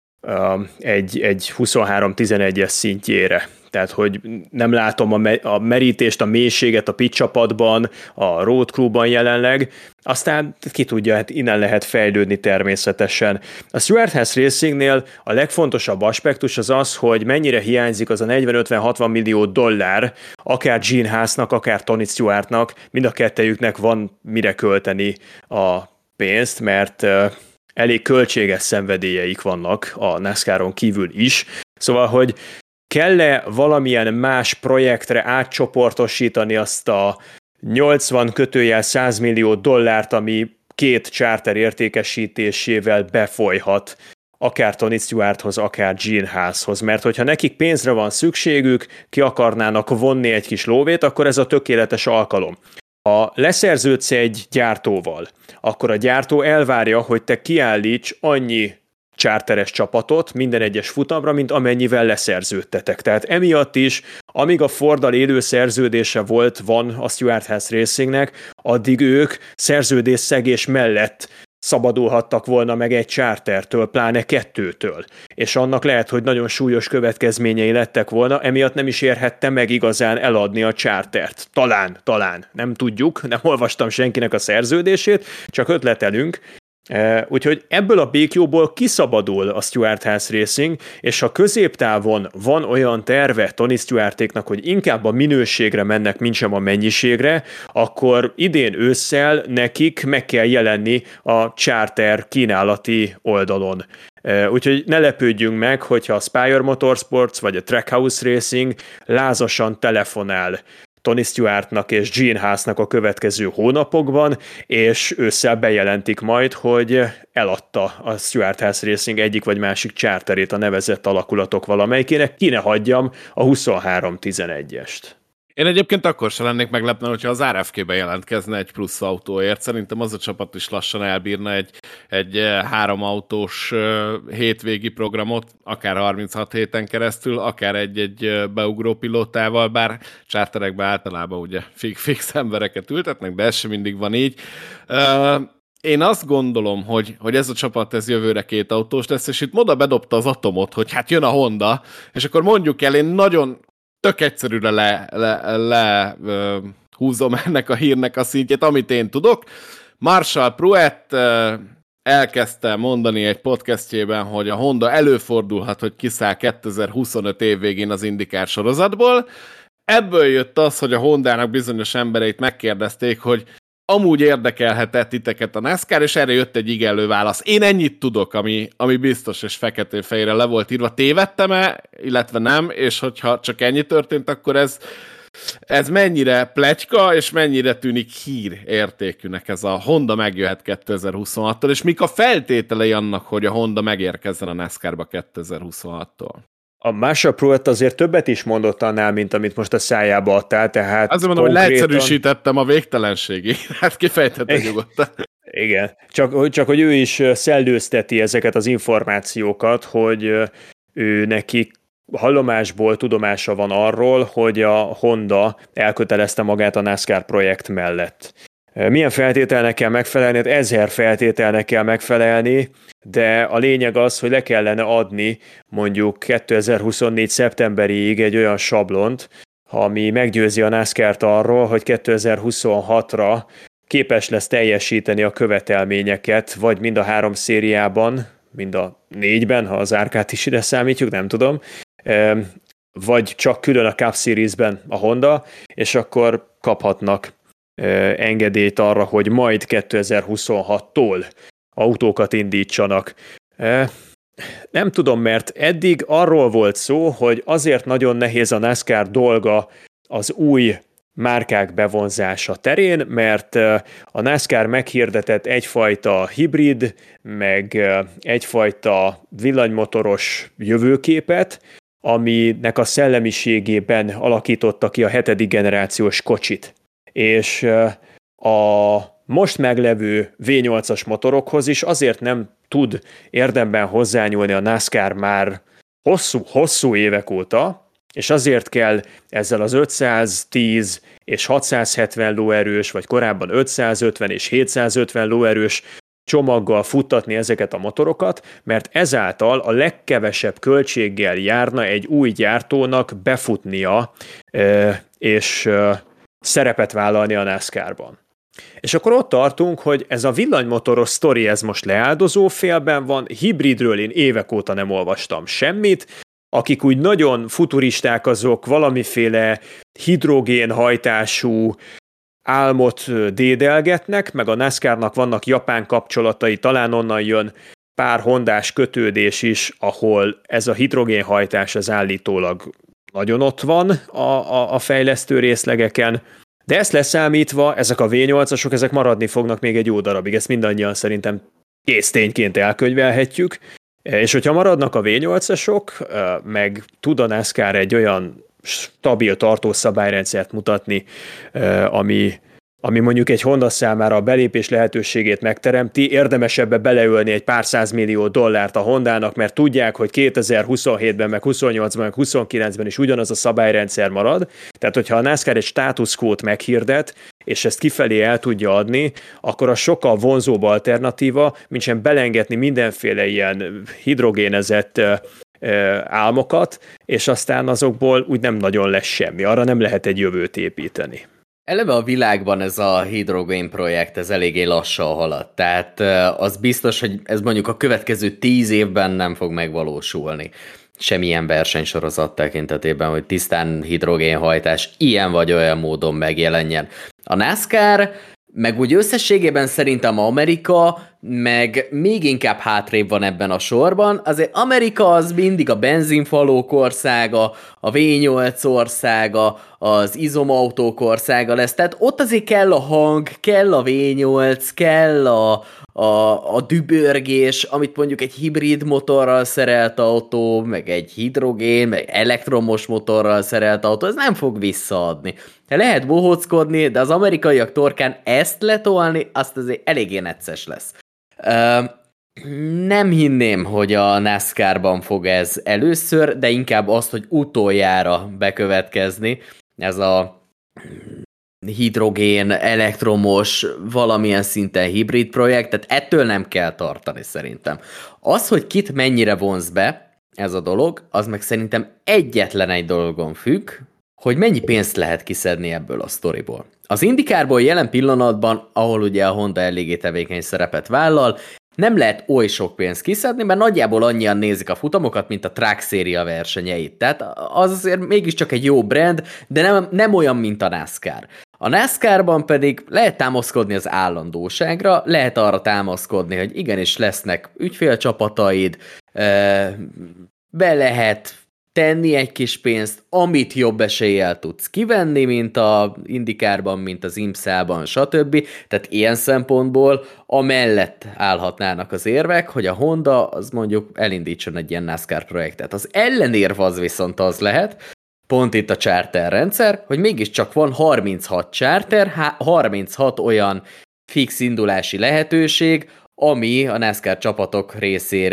egy, egy huszonhárom tizenegyes szintjére. Tehát, hogy nem látom a, me- a merítést, a mélységet a pit csapatban, a road crewban jelenleg, aztán ki tudja, hát innen lehet fejlődni természetesen. A Stuart House Racingnél a legfontosabb aspektus az az, hogy mennyire hiányzik az a negyven-ötven-hatvan millió dollár, akár Gene Haasnak, akár Tony Stewartnak, mind a kettejüknek van mire költeni a pénzt, mert uh, elég költséges szenvedélyeik vannak a NASCAR-on kívül is. Szóval, hogy kell-e valamilyen más projektre átcsoportosítani azt a nyolcvan kötőjel száz millió dollárt, ami két charter értékesítésével befolyhat akár Tony Stewarthoz, akár Gene Haashoz, mert hogyha nekik pénzre van szükségük, ki akarnának vonni egy kis lóvét, akkor ez a tökéletes alkalom. Ha leszerződsz egy gyártóval, akkor a gyártó elvárja, hogy te kiállíts annyi charteres csapatot minden egyes futamra, mint amennyivel leszerződtetek. Tehát emiatt is, amíg a Forddal élő szerződése volt, van a Stuart House Racingnek, addig ők szerződésszegés mellett szabadulhattak volna meg egy chartertől, pláne kettőtől. És annak lehet, hogy nagyon súlyos következményei lettek volna, emiatt nem is érhette meg igazán eladni a chartert. Talán, talán, nem tudjuk, nem olvastam senkinek a szerződését, csak ötletelünk. Úgyhogy ebből a békjóból kiszabadul a Stuart House Racing, és ha középtávon van olyan terve Tony Stewartéknak, hogy inkább a minőségre mennek, mint sem a mennyiségre, akkor idén ősszel nekik meg kell jelenni a charter kínálati oldalon. Úgyhogy ne lepődjünk meg, hogyha a Spire Motorsports vagy a Trackhouse Racing lázasan telefonál Tony Stewartnak és Gene Haasnak a következő hónapokban, és ősszel bejelentik majd, hogy eladta a Stuart House Racing egyik vagy másik charterét a nevezett alakulatok valamelyikének, ki ne hagyjam a huszonhárom tizenegyest. Én egyébként akkor se lennék meglepne, hogyha az er ef ká-be jelentkezne egy plusz autóért. Szerintem az a csapat is lassan elbírna egy, egy három autós hétvégi programot, akár harminchat héten keresztül, akár egy-egy beugró pilótával, bár charterekben általában ugye fix embereket ültetnek, de ez sem mindig van így. Én azt gondolom, hogy, hogy ez a csapat ez jövőre két autós lesz, és itt Moda bedobta az atomot, hogy hát jön a Honda, és akkor mondjuk el, én nagyon tök egyszerűre le, le, le uh, húzom ennek a hírnek a szintjét, amit én tudok. Marshall Pruett uh, elkezdte mondani egy podcastjében, hogy a Honda előfordulhat, hogy kiszáll kétezer-huszonöt év végén az IndyCar sorozatból. Ebből jött az, hogy a Hondának bizonyos embereit megkérdezték, hogy amúgy érdekelhet-e titeket a NASCAR, és erre jött egy igenlő válasz. Én ennyit tudok, ami, ami biztos és feketén-fejre le volt írva. Tévedtem-e, illetve nem, és hogyha csak ennyi történt, akkor ez, ez mennyire pletyka, és mennyire tűnik hír értékűnek ez a Honda megjöhet kétezer-huszonhattól, és mik a feltételei annak, hogy a Honda megérkezzen a NASCAR-ba kétezer-huszonhattól? A Marshall Pruett azért többet is mondott annál, mint amit most a szájába adtál, tehát azért mondom, konkrétan... hogy leegyszerűsítettem a végtelenségig. Hát kifejtettem nyugodtan. Igen, csak, csak hogy ő is szellőzteti ezeket az információkat, hogy ő neki hallomásból tudomása van arról, hogy a Honda elkötelezte magát a NASCAR projekt mellett. Milyen feltételnek kell megfelelni? Hát ezer feltételnek kell megfelelni, de a lényeg az, hogy le kellene adni mondjuk kétezer-huszonnégy szeptemberiig egy olyan sablont, ami meggyőzi a NASCAR-t arról, hogy kétezer-huszonhatra képes lesz teljesíteni a követelményeket, vagy mind a három szériában, mind a négyben, ha az árkát is ide számítjuk, nem tudom, vagy csak külön a Cup Series-ben a Honda, és akkor kaphatnak engedélyt arra, hogy majd kétezer-huszonhattól autókat indítsanak. Nem tudom, mert eddig arról volt szó, hogy azért nagyon nehéz a NASCAR dolga az új márkák bevonzása terén, mert a NASCAR meghirdetett egyfajta hibrid, meg egyfajta villanymotoros jövőképet, aminek a szellemiségében alakította ki a hetedik generációs kocsit. És a most meglevő vé nyolcas motorokhoz is azért nem tud érdemben hozzányúlni a NASCAR már hosszú, hosszú évek óta, és azért kell ezzel az ötszáztíz és hatszázhetven lóerős, vagy korábban ötszázötven és hétszázötven lóerős csomaggal futtatni ezeket a motorokat, mert ezáltal a legkevesebb költséggel járna egy új gyártónak befutnia és szerepet vállalni a NASCAR-ban. És akkor ott tartunk, hogy ez a villanymotoros sztori, ez most leáldozó félben van, hibridről én évek óta nem olvastam semmit, akik úgy nagyon futuristák, azok valamiféle hidrogénhajtású álmot dédelgetnek, meg a NASCAR-nak vannak japán kapcsolatai, talán onnan jön pár hondás kötődés is, ahol ez a hidrogénhajtás az állítólag nagyon ott van a, a, a fejlesztő részlegeken, de ezt leszámítva, ezek a vé nyolcasok, ezek maradni fognak még egy jó darabig, ezt mindannyian szerintem késztényként elkönyvelhetjük, és hogyha maradnak a vé nyolcasok, meg tud a NASCAR egy olyan stabil tartószabályrendszert mutatni, ami, ami mondjuk egy Honda számára a belépés lehetőségét megteremti, érdemes ebbe beleölni egy pár százmillió dollárt a Hondának, mert tudják, hogy kétezer-huszonhétben, meg huszonnyolcban, meg huszonkilencben is ugyanaz a szabályrendszer marad. Tehát, hogyha a NASCAR egy status quót meghirdet, és ezt kifelé el tudja adni, akkor a sokkal vonzóbb alternatíva, mint sem belengetni mindenféle ilyen hidrogénezett álmokat, és aztán azokból úgy nem nagyon lesz semmi. Arra nem lehet egy jövőt építeni. Eleve a világban ez a hidrogén projekt, ez eléggé lassan halad. Tehát az biztos, hogy ez mondjuk a következő tíz évben nem fog megvalósulni. Semmilyen versenysorozat tekintetében, hogy tisztán hidrogénhajtás ilyen vagy olyan módon megjelenjen. A NASCAR, meg úgy összességében szerintem Amerika, meg még inkább hátrébb van ebben a sorban. Azért Amerika az mindig a benzinfalók országa, a vé nyolc országa, az izomautók országa lesz. Tehát ott azért kell a hang, kell a vé nyolc, kell a, a, a dübörgés, amit mondjuk egy hibrid motorral szerelt autó, meg egy hidrogén, meg elektromos motorral szerelt autó, ez nem fog visszaadni. Lehet bohóckodni, de az amerikaiak torkán ezt letolni, azt azért eléggé necces lesz. Uh, nem hinném, hogy a NASCAR-ban fog ez először, de inkább azt, hogy utoljára bekövetkezni. Ez a hidrogén, elektromos, valamilyen szinten hibrid projekt, tehát ettől nem kell tartani szerintem. Az, hogy kit mennyire vonz be ez a dolog, az meg szerintem egyetlen egy dolgon függ, hogy mennyi pénzt lehet kiszedni ebből a sztoriból. Az IndyCarból jelen pillanatban, ahol ugye a Honda eléggé tevékeny szerepet vállal, nem lehet oly sok pénzt kiszedni, mert nagyjából annyian nézik a futamokat, mint a Truck Series versenyeit. Tehát az azért mégiscsak egy jó brand, de nem, nem olyan, mint a NASCAR. A NASCAR-ban pedig lehet támaszkodni az állandóságra, lehet arra támaszkodni, hogy igenis lesznek ügyfélcsapataid, be lehet tenni egy kis pénzt, amit jobb eséllyel tudsz kivenni, mint a IndyCarban, mint az IMSA-ban, stb. Tehát ilyen szempontból amellett állhatnának az érvek, hogy a Honda az mondjuk elindítson egy ilyen NASCAR projektet. Az ellenérv az viszont az lehet, pont itt a charter rendszer, hogy mégiscsak van harminchat charter, harminchat olyan fix indulási lehetőség, ami a NASCAR csapatok részére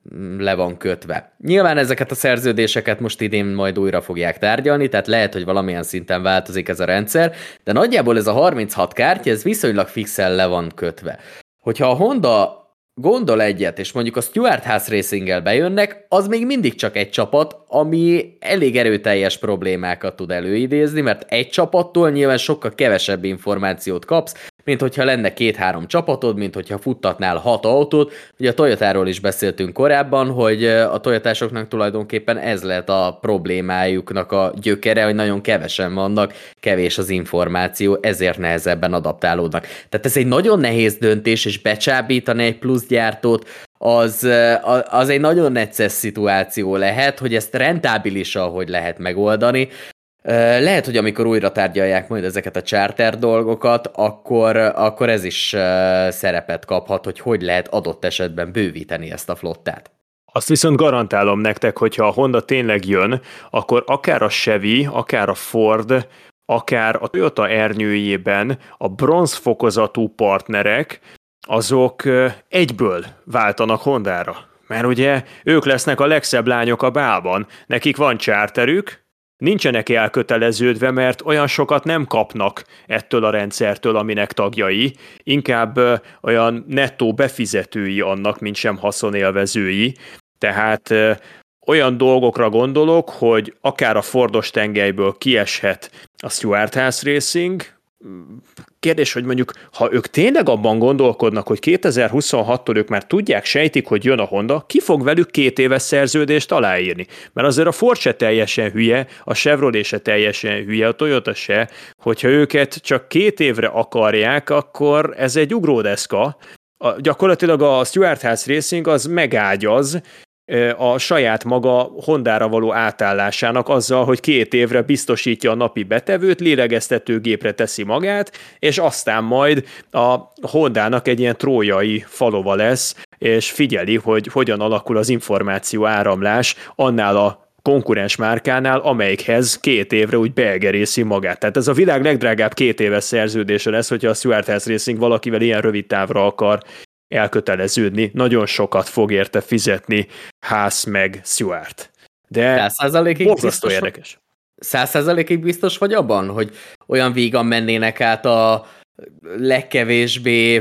le van kötve. Nyilván ezeket a szerződéseket most idén majd újra fogják tárgyalni, tehát lehet, hogy valamilyen szinten változik ez a rendszer, de nagyjából ez a harminchat kártya, ez viszonylag fixen le van kötve. Hogyha a Honda gondol egyet, és mondjuk a Stewart Haas Racinggel bejönnek, az még mindig csak egy csapat, ami elég erőteljes problémákat tud előidézni, mert egy csapattól nyilván sokkal kevesebb információt kapsz, mint hogyha lenne két-három csapatod, mint hogyha futtatnál hat autót. Ugye a Toyotáról is beszéltünk korábban, hogy a toyotásoknak tulajdonképpen ez lehet a problémájuknak a gyökere, hogy nagyon kevesen vannak, kevés az információ, ezért nehezebben adaptálódnak. Tehát ez egy nagyon nehéz döntés, és becsábítani egy plusz gyártót, az, az egy nagyon necces szituáció lehet, hogy ezt rentábilisan hogy lehet megoldani. Lehet, hogy amikor újra tárgyalják majd ezeket a charter dolgokat, akkor, akkor ez is szerepet kaphat, hogy hogy lehet adott esetben bővíteni ezt a flottát. Azt viszont garantálom nektek, hogyha a Honda tényleg jön, akkor akár a Chevy, akár a Ford, akár a Toyota ernyőjében a bronz fokozatú partnerek, azok egyből váltanak Hondára. Mert ugye ők lesznek a legszebb lányok a bálban, nekik van charterük, nincsenek elköteleződve, mert olyan sokat nem kapnak ettől a rendszertől, aminek tagjai, inkább ö, olyan nettó befizetői annak, mint sem haszonélvezői. Tehát ö, olyan dolgokra gondolok, hogy akár a Fordos tengelyből kieshet a Stewart Haas Racing. Kérdés, hogy mondjuk, ha ők tényleg abban gondolkodnak, hogy kétezer-huszonhattól ők már tudják, sejtik, hogy jön a Honda, ki fog velük két éves szerződést aláírni? Mert azért a Ford se teljesen hülye, a Chevrolet se teljesen hülye, a Toyota se, hogyha őket csak két évre akarják, akkor ez egy ugródeszka. A, gyakorlatilag a Stewart Haas Racing az megágyaz a saját maga Hondára való átállásának azzal, hogy két évre biztosítja a napi betevőt, lélegeztetőgépre teszi magát, és aztán majd a Hondának egy ilyen trójai falova lesz, és figyeli, hogy hogyan alakul az információ áramlás annál a konkurens márkánál, amelyikhez két évre úgy beegerészi magát. Tehát ez a világ legdrágább két éves szerződése lesz, hogyha a Stewart Haas Racing valakivel ilyen rövid távra akar elköteleződni, nagyon sokat fog érte fizetni Haas meg Stewart. De száz százalékig borzasztó érdekes. száz százalékig biztos vagy abban, hogy olyan vígan mennének át a legkevésbé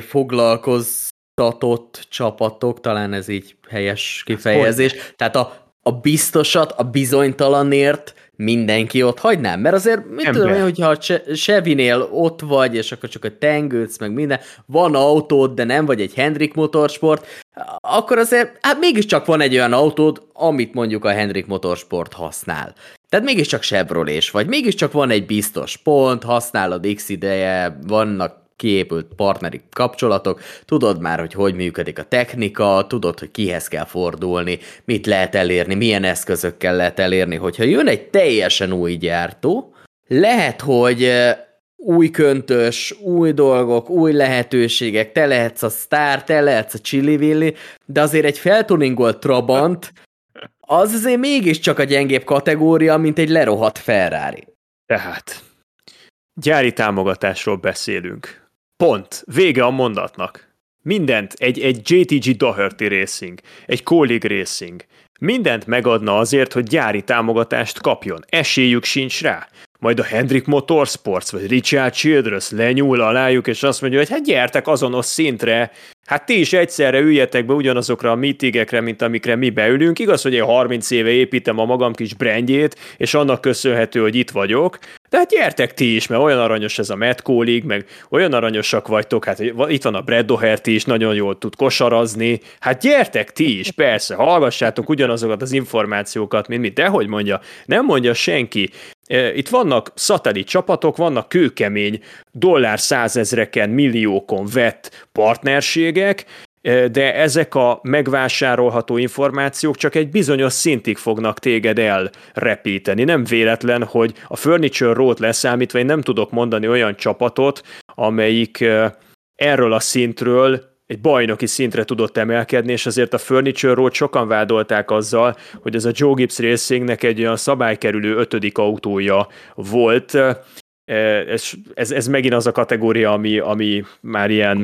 foglalkoztatott csapatok, talán ez így helyes kifejezés, tehát a, a biztosat, a bizonytalanért mindenki ott hagyná? Mert azért, mit Ember. tudom én, hogyha a Chevy-nél ott vagy, és akkor csak a tengődsz, meg minden, van autód, de nem vagy egy Hendrick Motorsport, akkor azért, hát mégiscsak van egy olyan autód, amit mondjuk a Hendrick Motorsport használ. Tehát mégiscsak Chevrolet vagy, mégiscsak van egy biztos pont, használod X ideje, vannak kiépült partneri kapcsolatok, tudod már, hogy hogy működik a technika, tudod, hogy kihez kell fordulni, mit lehet elérni, milyen eszközökkel lehet elérni. Hogyha jön egy teljesen új gyártó, lehet, hogy új köntös, új dolgok, új lehetőségek, te lehetsz a sztár, te lehetsz a Chili-Willy, de azért egy feltuningolt Trabant, az azért mégiscsak a gyengébb kategória, mint egy lerohadt Ferrari. Tehát gyári támogatásról beszélünk. Pont. Vége a mondatnak. Mindent, egy, egy jé té gé Doherty Racing, egy Colleague Racing, mindent megadna azért, hogy gyári támogatást kapjon. Esélyük sincs rá. Majd a Hendrick Motorsports vagy Richard Childress lenyúl alájuk, és azt mondja, hogy hát gyertek azonos szintre, hát ti is egyszerre üljetek be ugyanazokra a meetingekre, mint amikre mi beülünk. Igaz, hogy én harminc éve építem a magam kis brandjét, és annak köszönhető, hogy itt vagyok, de hát gyertek ti is, mert olyan aranyos ez a Matt Colleague, meg olyan aranyosak vagytok, hát itt van a Brad Doherty is, nagyon jól tud kosarazni, hát gyertek ti is, persze, hallgassátok ugyanazokat az információkat, mint mi, de hogy mondja, nem mondja senki. Itt vannak szatellit csapatok, vannak kőkemény, dollár százezreken, milliókon vett partnerségek, de ezek a megvásárolható információk csak egy bizonyos szintig fognak téged elrepíteni. Nem véletlen, hogy a Furniture Row-t leszámítva én nem tudok mondani olyan csapatot, amelyik erről a szintről egy bajnoki szintre tudott emelkedni, és azért a Furniture Row-t sokan vádolták azzal, hogy ez a Joe Gibbs Racingnek egy olyan szabálykerülő ötödik autója volt. Ez, ez, ez megint az a kategória, ami, ami már ilyen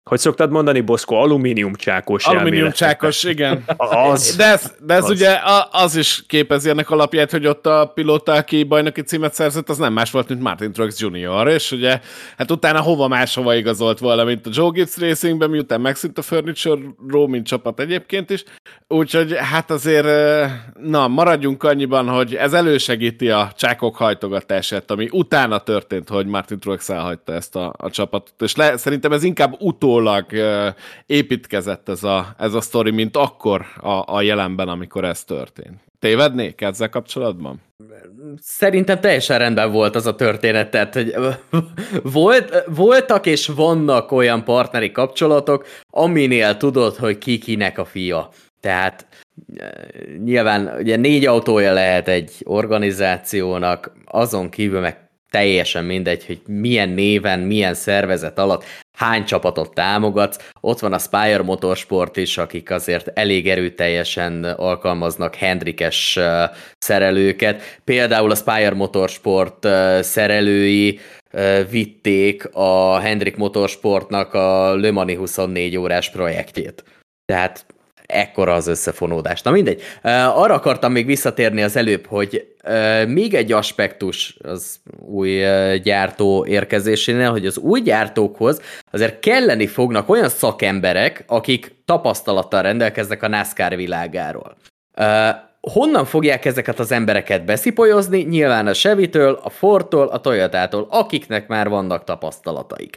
hogy szoktad mondani, Boszko, alumíniumcsákos Alumíniumcsákos, igen. Az, de ez, de ez az. ugye az is képezi ennek alapját, hogy ott a pilóta, aki bajnoki címet szerzett, az nem más volt, mint Martin Truex junior, és ugye hát utána hova máshova igazolt volna, mint a Joe Gibbs Racingben, miután megszűnt a Furniture Row, mint csapat egyébként is. Úgyhogy hát azért, na, maradjunk annyiban, hogy ez elősegíti a csákok hajtogatását, ami utána történt, hogy Martin Truex elhagyta ezt a, a csapatot, és le, szerintem ez inkább utólag uh, építkezett ez a, ez a sztori, mint akkor a, a jelenben, amikor ez történt. Tévednék ezzel kapcsolatban? Szerintem teljesen rendben volt az a történet, tehát hogy volt, voltak és vannak olyan partneri kapcsolatok, aminél tudod, hogy ki kinek a fia. Tehát nyilván ugye négy autója lehet egy organizációnak, azon kívül meg teljesen mindegy, hogy milyen néven, milyen szervezet alatt, hány csapatot támogatsz. Ott van a Spire Motorsport is, akik azért elég erőteljesen alkalmaznak Hendrikes szerelőket. Például a Spire Motorsport szerelői vitték a Hendrik Motorsportnak a Le Mani huszonnégy órás projektjét. Tehát ekkora az összefonódás. Na mindegy. Arra akartam még visszatérni az előbb, hogy még egy aspektus az új gyártó érkezésénél, hogy az új gyártókhoz azért kelleni fognak olyan szakemberek, akik tapasztalattal rendelkeznek a NASCAR világáról. Honnan fogják ezeket az embereket beszipolyozni? Nyilván a Chevy-től, a Fordtól, a Toyotától, akiknek már vannak tapasztalataik.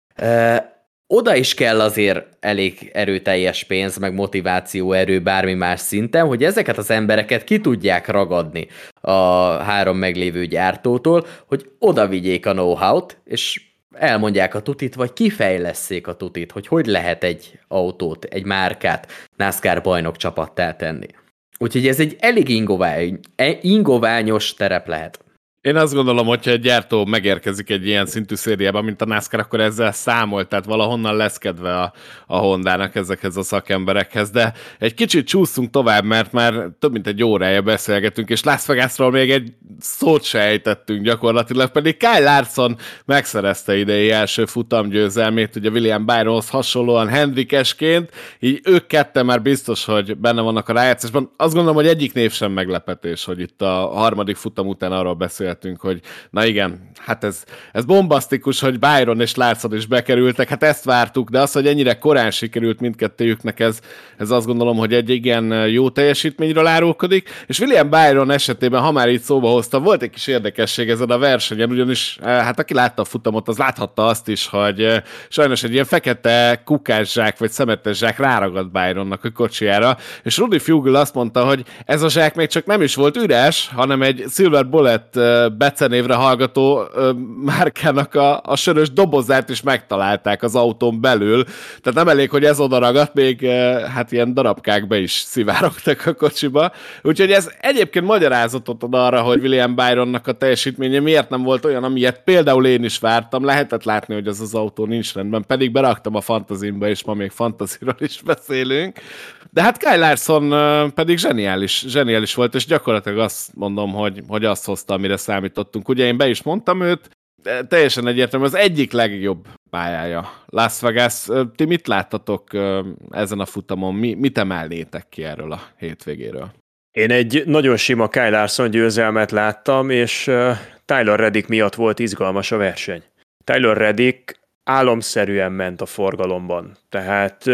Oda is kell azért elég erőteljes pénz, meg motiváció erő bármi más szinten, hogy ezeket az embereket ki tudják ragadni a három meglévő gyártótól, hogy oda vigyék a know-how-t, és elmondják a tutit, vagy kifejlesszék a tutit, hogy hogy lehet egy autót, egy márkát NASCAR bajnok csapattá tenni. Úgyhogy ez egy elég ingovány, ingoványos terep lehet. Én azt gondolom, hogyha egy gyártó megérkezik egy ilyen szintű szériában, mint a NASCAR, akkor ezzel számol, tehát valahonnan lesz kedve a, a Hondának ezekhez a szakemberekhez, de egy kicsit csúszunk tovább, mert már több mint egy órája beszélgetünk, és Las Vegasról még egy szót se ejtettünk gyakorlatilag, pedig Kyle Larson megszerezte idei első futamgyőzelmét, ugye William Byronhoz hasonlóan Hendrikesként, így ők ketten már biztos, hogy benne vannak a rájátszásban. Azt gondolom, hogy egyik név sem meglepetés, hogy itt a harmadik futam után arról beszél, hogy na igen, hát ez, ez bombasztikus, hogy Byron és Larson is bekerültek, hát ezt vártuk, de az, hogy ennyire korán sikerült mindkettőjüknek, ez, ez azt gondolom, hogy egy igen jó teljesítményről árulkodik, és William Byron esetében, ha már így szóba hoztam, volt egy kis érdekesség ezen a versenyen, ugyanis hát aki látta a futamot, az láthatta azt is, hogy sajnos egy ilyen fekete kukászsák vagy szemetes zsák ráragadt Byronnak a kocsijára, és Rudy Fugle azt mondta, hogy ez a zsák még csak nem is volt üres, hanem egy Silver Bullet becenévre hallgató ö, márkának a, a sörös dobozát is megtalálták az autón belül. Tehát nem elég, hogy ez oda ragadt, még ö, hát ilyen darabkák be is szivárogtak a kocsiba. Úgyhogy ez egyébként magyarázatot ad arra, hogy William Byronnak a teljesítménye miért nem volt olyan, amilyet például én is vártam. Lehetett látni, hogy ez az autó nincs rendben, pedig beraktam a fantazimba, és ma még fantaziról is beszélünk. De hát Kyle Larson pedig zseniális, zseniális volt, és gyakorlatilag azt mondom, hogy, hogy azt hozta, amire számítottunk. Ugye én be is mondtam őt, teljesen egyértelmű, az egyik legjobb pályája Las Vegas. Ti mit láttatok ezen a futamon? Mi, mit emelnétek ki erről a hétvégéről? Én egy nagyon sima Kyle Larson győzelmet láttam, és Tyler Reddick miatt volt izgalmas a verseny. Tyler Reddick álomszerűen ment a forgalomban, tehát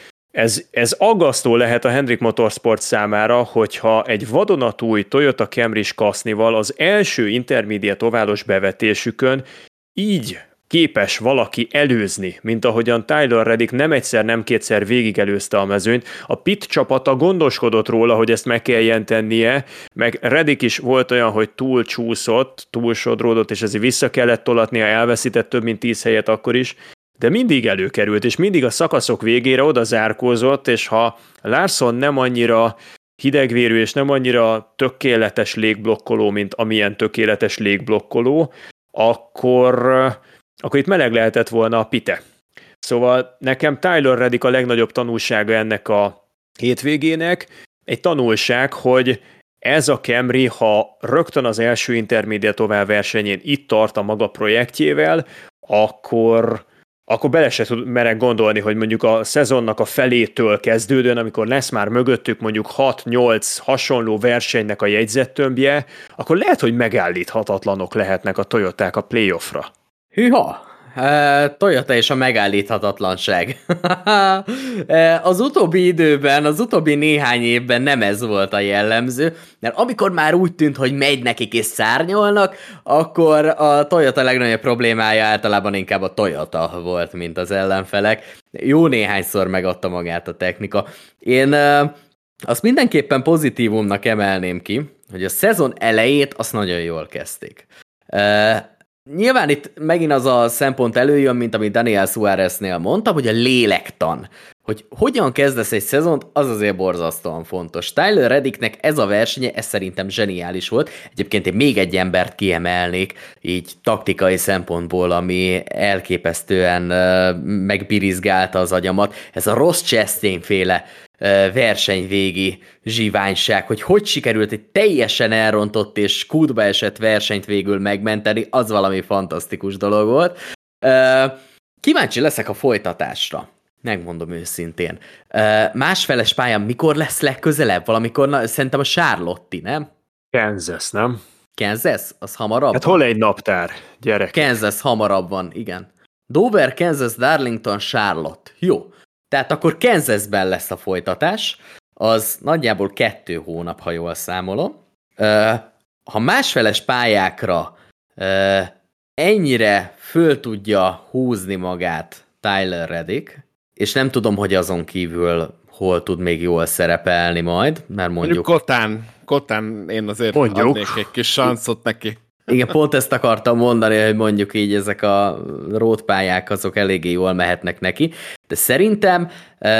Ez, ez aggasztó lehet a Hendrik Motorsport számára, hogyha egy vadonatúj Toyota Camry-s kasznival az első intermediate oválos bevetésükön így képes valaki előzni, mint ahogyan Tyler Reddick nem egyszer, nem kétszer végig előzte a mezőnyt. A pit csapata gondoskodott róla, hogy ezt meg kelljen tennie, meg Reddick is volt olyan, hogy túl csúszott, túl sodródott, és ezért vissza kellett tolatnia, elveszített több mint tíz helyet akkor is, de mindig előkerült, és mindig a szakaszok végére oda zárkózott, és ha Larson nem annyira hidegvérű, és nem annyira tökéletes légblokkoló, mint amilyen tökéletes légblokkoló, akkor, akkor itt meleg lehetett volna a pite. Szóval nekem Tyler Reddick a legnagyobb tanulsága ennek a hétvégének, egy tanulság, hogy ez a Camry, ha rögtön az első intermediate oval versenyén itt tart a maga projektjével, akkor akkor bele se tud merek gondolni, hogy mondjuk a szezonnak a felétől kezdődően, amikor lesz már mögöttük mondjuk hat-nyolc hasonló versenynek a jegyzettömbje, akkor lehet, hogy megállíthatatlanok lehetnek a Toyoták a playoffra. Hűha! Toyota és a megállíthatatlanság. Az utóbbi időben, az utóbbi néhány évben nem ez volt a jellemző, mert amikor már úgy tűnt, hogy megy nekik és szárnyolnak, akkor a Toyota legnagyobb problémája általában inkább a Toyota volt, mint az ellenfelek. Jó néhányszor megadta magát a technika. Én azt mindenképpen pozitívumnak emelném ki, hogy a szezon elejét azt nagyon jól kezdték. Nyilván itt megint az a szempont előjön, mint amit Daniel Suáreznél mondtam, hogy a lélektan. Hogy hogyan kezdesz egy szezont, az azért borzasztóan fontos. Tyler Reddicknek ez a versenye, ez szerintem zseniális volt. Egyébként én még egy embert kiemelnék, így taktikai szempontból, ami elképesztően uh, megbirizgálta az agyamat. Ez a Ross Chastain féle uh, versenyvégi zsiványság, hogy hogy sikerült egy teljesen elrontott és kútba esett versenyt végül megmenteni, az valami fantasztikus dolog volt. Uh, kíváncsi leszek a folytatásra. Megmondom őszintén. Uh, másfeles pályán mikor lesz legközelebb? Valamikor, na, szerintem a Charlotte, nem? Kansas, nem? Kansas? Az hamarabb? Hát hol egy naptár, gyerek? Kansas hamarabb van, igen. Dover, Kansas, Darlington, Charlotte. Jó. Tehát akkor Kansasben lesz a folytatás. Az nagyjából kettő hónap, ha jól számolom. Uh, ha másfeles pályákra uh, ennyire föl tudja húzni magát Tyler Reddick, és nem tudom, hogy azon kívül hol tud még jól szerepelni majd, mert mondjuk... Mondjuk Kotán, Kotán én azért mondjuk adnék egy kis sanszot neki. Igen, pont ezt akartam mondani, hogy mondjuk így ezek a rótpályák azok eléggé jól mehetnek neki, de szerintem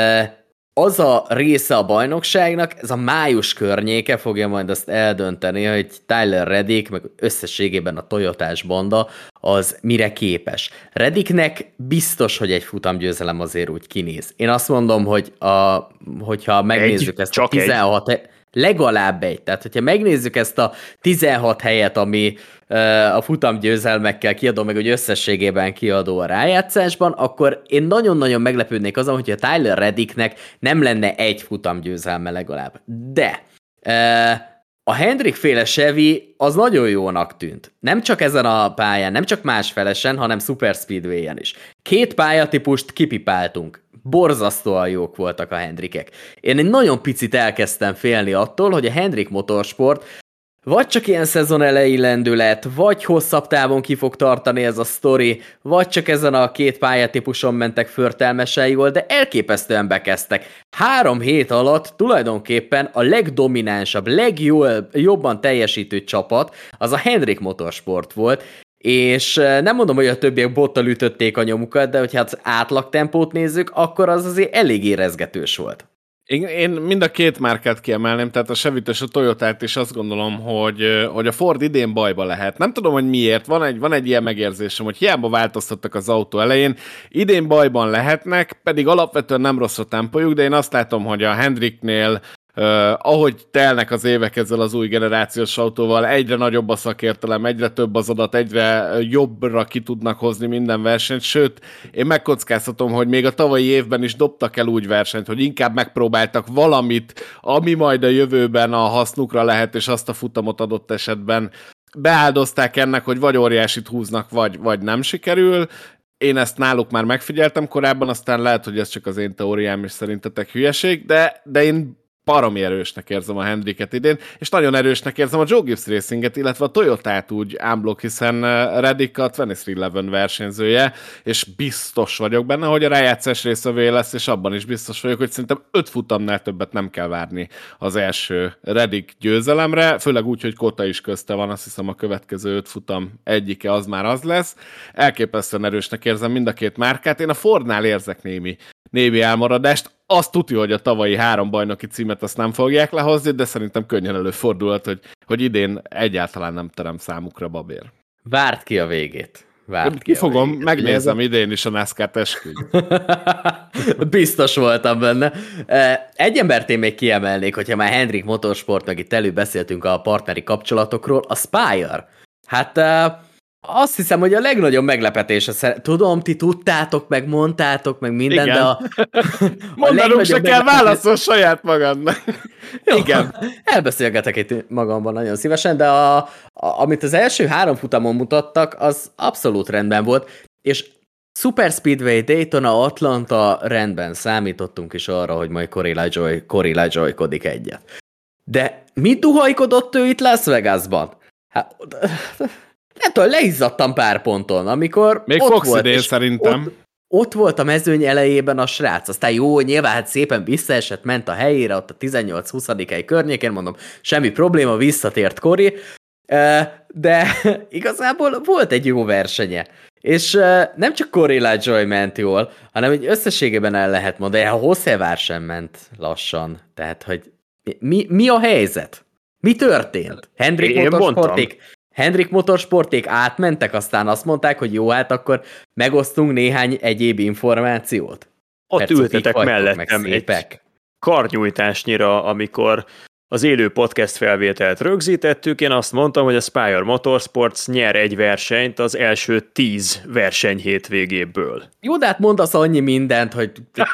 az a része a bajnokságnak, ez a május környéke fogja majd azt eldönteni, hogy Tyler Reddick, meg összességében a Toyotás banda, az mire képes. Reddicknek biztos, hogy egy futamgyőzelem azért úgy kinéz. Én azt mondom, hogy a, hogyha megnézzük egy, ezt a tizenhat... Egy. Legalább egy. Tehát, hogyha megnézzük ezt a tizenhat helyet, ami uh, a futamgyőzelmekkel kiadó, meg hogy összességében kiadó a rájátszásban, akkor én nagyon-nagyon meglepődnék azon, hogyha Tyler Reddicknek nem lenne egy futamgyőzelme legalább. De uh, a Hendrick féle Chevy az nagyon jónak tűnt. Nem csak ezen a pályán, nem csak másfelesen, hanem Super Speedway-en is. Két pályatípust kipipáltunk. Borzasztóan jók voltak a Hendrickek. Én egy nagyon picit elkezdtem félni attól, hogy a Hendrick Motorsport vagy csak ilyen szezon elejé lendület, vagy hosszabb távon ki fog tartani ez a sztori, vagy csak ezen a két pályatípuson mentek förtelmesen jól, de elképesztően bekezdtek. Három hét alatt tulajdonképpen a legdominánsabb, legjobban teljesítő csapat az a Hendrick Motorsport volt, és nem mondom, hogy a többiek bottal ütötték a nyomukat, de hogyha az átlagtempót nézzük, akkor az azért elég érezgetős volt. Én, én mind a két márkát kiemelném, tehát a Chevy-t és a Toyotát is azt gondolom, hogy, hogy a Ford idén bajba lehet. Nem tudom, hogy miért, van egy, van egy ilyen megérzésem, hogy hiába változtattak az autó elején, idén bajban lehetnek, pedig alapvetően nem rossz a tempójuk, de én azt látom, hogy a Hendricknél Uh, ahogy telnek az évek ezzel az új generációs autóval, egyre nagyobb a szakértelem, egyre több az adat, egyre jobbra ki tudnak hozni minden versenyt, sőt, én megkockáztatom, hogy még a tavalyi évben is dobtak el úgy versenyt, hogy inkább megpróbáltak valamit, ami majd a jövőben a hasznukra lehet, és azt a futamot adott esetben beáldozták ennek, hogy vagy óriásit húznak, vagy, vagy nem sikerül. Én ezt náluk már megfigyeltem korábban, aztán lehet, hogy ez csak az én teóriám, és szerintetek hülyeség, de, de én baromi erősnek érzem a Hendricket idén, és nagyon erősnek érzem a Joe Gibbs Racinget, illetve a Toyotát úgy unblock, hiszen Reddick a huszonhárom tizenkettő versenyzője, és biztos vagyok benne, hogy a rájátszás részevé lesz, és abban is biztos vagyok, hogy szerintem öt futamnál többet nem kell várni az első Reddick győzelemre, főleg úgy, hogy Kota is közte van, azt hiszem a következő öt futam egyike az már az lesz. Elképesztően erősnek érzem mind a két márkát. Én a Fordnál érzek némi némi elmaradást. Azt tudja, hogy a tavalyi három bajnoki címet azt nem fogják lehozni, de szerintem könnyen előfordulhat, hogy, hogy idén egyáltalán nem terem számukra babér. Várt ki a végét. Várt ki fogom, megnézem idén is a NASCAR-t, esküdj. Biztos voltam benne. Egy embert én még kiemelnék, hogyha már Hendrick Motorsport, meg itt előbb beszéltünk a partneri kapcsolatokról, a Spire. Hát azt hiszem, hogy a legnagyobb meglepetés, a tudom, ti tudtátok, meg mondtátok, meg minden, igen. de a, mondanunk se kell, válaszol saját magadnak. Igen. Elbeszélgetek itt magamban nagyon szívesen, de a, a, amit az első három futamon mutattak, az abszolút rendben volt, és Super Speedway, Daytona, Atlanta rendben számítottunk is arra, hogy majd Corey LaJoy, Corey LaJoy-kodik egyet. De mit duhajkodott ő itt Las Vegasban? Hát, nem tudom, leizzadtam pár ponton, amikor még ott Fox volt, idén szerintem. Ott, ott volt a mezőny elejében a srác, aztán jó, nyilván hát szépen visszaesett, ment a helyére, ott a tizennyolc huszadik hely környékén, mondom, semmi probléma, visszatért Corey, de igazából volt egy jó versenye. És nem csak Corey LaJoy ment jól, hanem egy összességében el lehet mondani, a Hossevár sem ment lassan. Tehát, hogy mi, mi a helyzet? Mi történt? Hendrik Motorsporték, Hendrik Motorsporték átmentek, aztán azt mondták, hogy jó, hát akkor megosztunk néhány egyéb információt. Ott Percok ültetek mellettem egy karnyújtásnyira, amikor az élő podcast felvételt rögzítettük, én azt mondtam, hogy a Spire Motorsports nyer egy versenyt az első tíz verseny hétvégéből. Jó, de hát mondasz annyi mindent, hogy...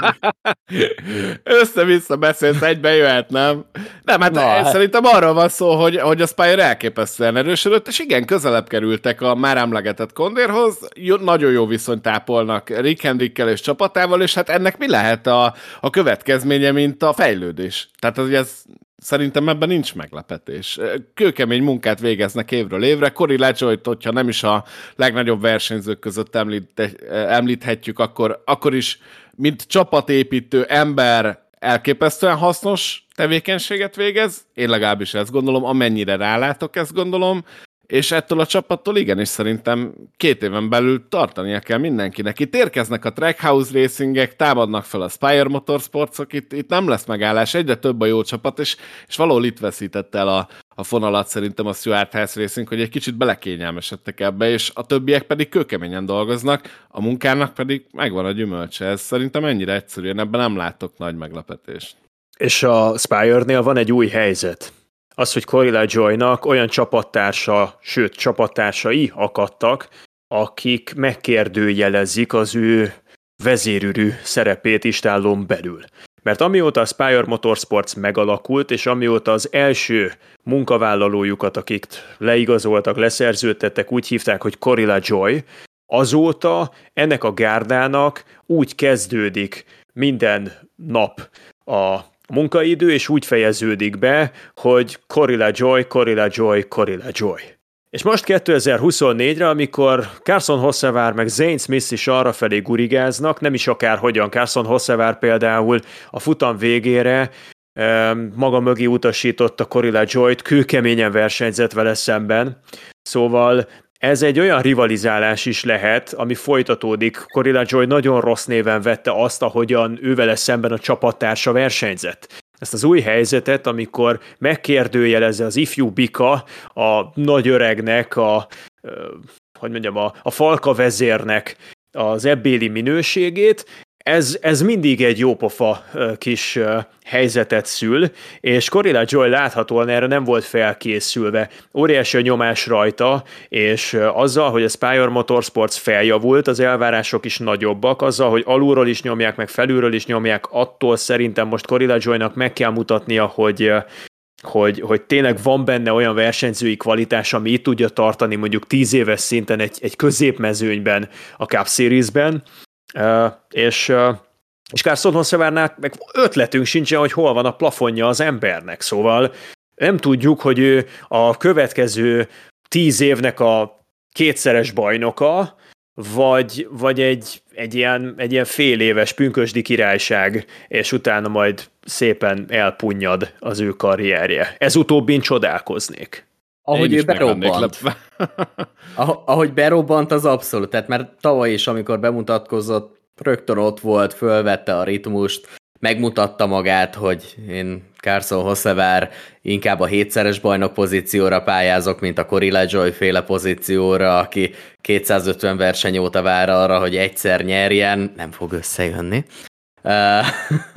Össze-vissza beszélsz, egyben jöhet, nem? Nem, hát, hát szerintem arról van szó, hogy, hogy a Spire elképesztően erősödött, és igen, közelebb kerültek a már emlegetett Condérhoz, jó, nagyon jó viszonyt ápolnak Rick Hendrickkel és csapatával, és hát ennek mi lehet a, a következménye, mint a fejlődés? Tehát ez, ez szerintem ebben nincs meglepetés. Kőkemény munkát végeznek évről évre. Corey LaJoyt, hogyha nem is a legnagyobb versenyzők között említ, említhetjük, akkor, akkor is, mint csapatépítő ember elképesztően hasznos tevékenységet végez. Én legalábbis ezt gondolom, amennyire rálátok, ezt gondolom. És ettől a csapattól igenis szerintem két éven belül tartania kell mindenkinek. Itt érkeznek a Trackhouse Racingek, támadnak fel a Spire Motorsportsok, itt, itt nem lesz megállás, egyre több a jó csapat, és, és valahol itt veszített el a, a fonalat szerintem a Stuart House Racing, hogy egy kicsit belekényelmesedtek ebbe, és a többiek pedig kőkeményen dolgoznak, a munkának pedig megvan a gyümölcse. Ez szerintem ennyire egyszerűen, ebben nem látok nagy meglepetést. És a Spire-nél van egy új helyzet. Az, hogy Corey LaJoynak olyan csapattársa, sőt csapattársai akadtak, akik megkérdőjelezik az ő vezérűrű szerepét istállón belül. Mert amióta a Spire Motorsports megalakult, és amióta az első munkavállalójukat, akiket leigazoltak, leszerződtettek, úgy hívták, hogy Corey LaJoy, azóta ennek a gárdának úgy kezdődik minden nap a munkaidő, és úgy fejeződik be, hogy Corey LaJoy, Corey LaJoy, Corey LaJoy. És most kétezer-huszonnégyre, amikor Carson Hocevar meg Zane Smith is arrafelé gurigáznak, nem is akárhogyan, Carson Hocevar például a futam végére maga mögé utasította Corey LaJoyt, kőkeményen versenyzett vele szemben, szóval ez egy olyan rivalizálás is lehet, ami folytatódik. Corey LaJoy nagyon rossz néven vette azt, ahogyan ő vele szemben a csapattársa versenyzett. Ezt az új helyzetet, amikor megkérdőjelezze az ifjú bika a nagy öregnek, a, hogy mondjam, a, a falka vezérnek az ebbéli minőségét, Ez, ez mindig egy jópofa kis helyzetet szül, és Corey LaJoy láthatóan erre nem volt felkészülve. Óriási a nyomás rajta, és azzal, hogy a Spire Motorsports feljavult, az elvárások is nagyobbak, azzal, hogy alulról is nyomják, meg felülről is nyomják, attól szerintem most Corey LaJoynak meg kell mutatnia, hogy, hogy, hogy tényleg van benne olyan versenyzői kvalitás, ami itt tudja tartani mondjuk tíz éves szinten egy, egy középmezőnyben, a Cup Series-ben, Uh, és, uh, és Carson Hocevarnál meg ötletünk sincsen, hogy hol van a plafonja az embernek, szóval nem tudjuk, hogy ő a következő tíz évnek a kétszeres bajnoka, vagy, vagy egy, egy, ilyen, egy ilyen fél éves pünkösdi királyság, és utána majd szépen elpunnyad az ő karrierje. Ez utóbbin csodálkoznék. Ahogy ő berobbant. Ahogy berobbant, az abszolút. Tehát mert tavaly is, amikor bemutatkozott, rögtön ott volt, fölvette a ritmust, megmutatta magát, hogy én Carson Hocevar inkább a hétszeres bajnok pozícióra pályázok, mint a Corey LaJoy féle pozícióra, aki kétszázötven verseny óta vár arra, hogy egyszer nyerjen, nem fog összejönni.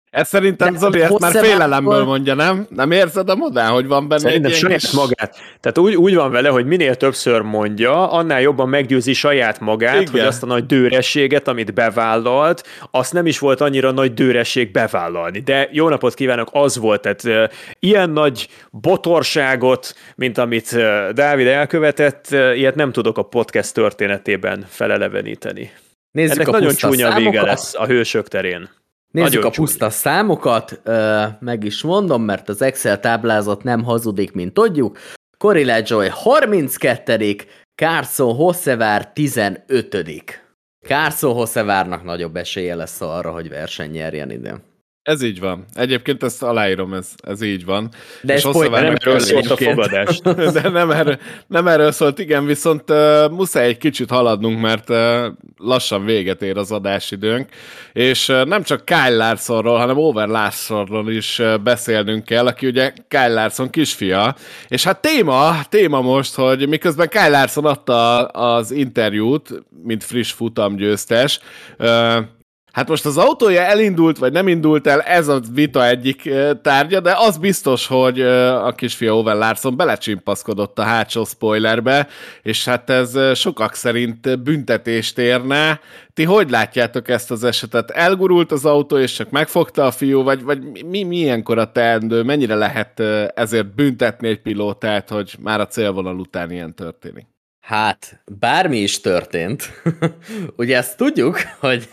Ez szerintem De Zoli ezt már hosszabban- félelemből mondja, nem? Nem érzed a modán, hogy van benne Szerintem egy ilyen saját kis... magát. Tehát úgy, úgy van vele, hogy minél többször mondja, annál jobban meggyőzi saját magát, Igen. hogy azt a nagy dőrességet, amit bevállalt, azt nem is volt annyira nagy dőresség bevállalni. De jó napot kívánok, az volt. Tehát uh, ilyen nagy botorságot, mint amit uh, Dávid elkövetett, uh, ilyet nem tudok a podcast történetében feleleveníteni. Nézzük Ennek a nagyon puszta csúnya vége számokat. lesz a hősök terén. Nézzük Nagyon a puszta számokat, ö, meg is mondom, mert az Excel táblázat nem hazudik, mint tudjuk. Corey LaJoy harminckettedik, Carson Hocevar tizenötödik Carson Hocevárnak nagyobb esélye lesz arra, hogy verseny nyerjen idén. Ez így van. Egyébként ezt aláírom, ez, ez így van. De És ez Hocevar spoiler, meg Nem erről szólt a egyébként- fogadás. De nem erről, nem erről szólt, igen, viszont uh, muszáj egy kicsit haladnunk, mert uh, lassan véget ér az adásidőnk, és uh, nem csak Kyle Larsonról, hanem Over Larsonról is uh, beszélnünk kell, aki ugye Kyle Larson kisfia, és hát téma, téma most, hogy miközben Kyle Larson adta az interjút, mint friss futamgyőztes, uh, hát most az autója elindult, vagy nem indult el, ez a vita egyik uh, tárgya, de az biztos, hogy uh, a kisfia Owen Larson belecsimpaszkodott a hátsó spoilerbe, és hát ez uh, sokak szerint büntetést érne. Ti hogy látjátok ezt az esetet? Elgurult az autó, és csak megfogta a fiú, vagy, vagy mi, milyenkor a teendő? Mennyire lehet uh, ezért büntetni egy pilótát, hogy már a célvonal után ilyen történik? Hát, bármi is történt. Ugye ezt tudjuk, hogy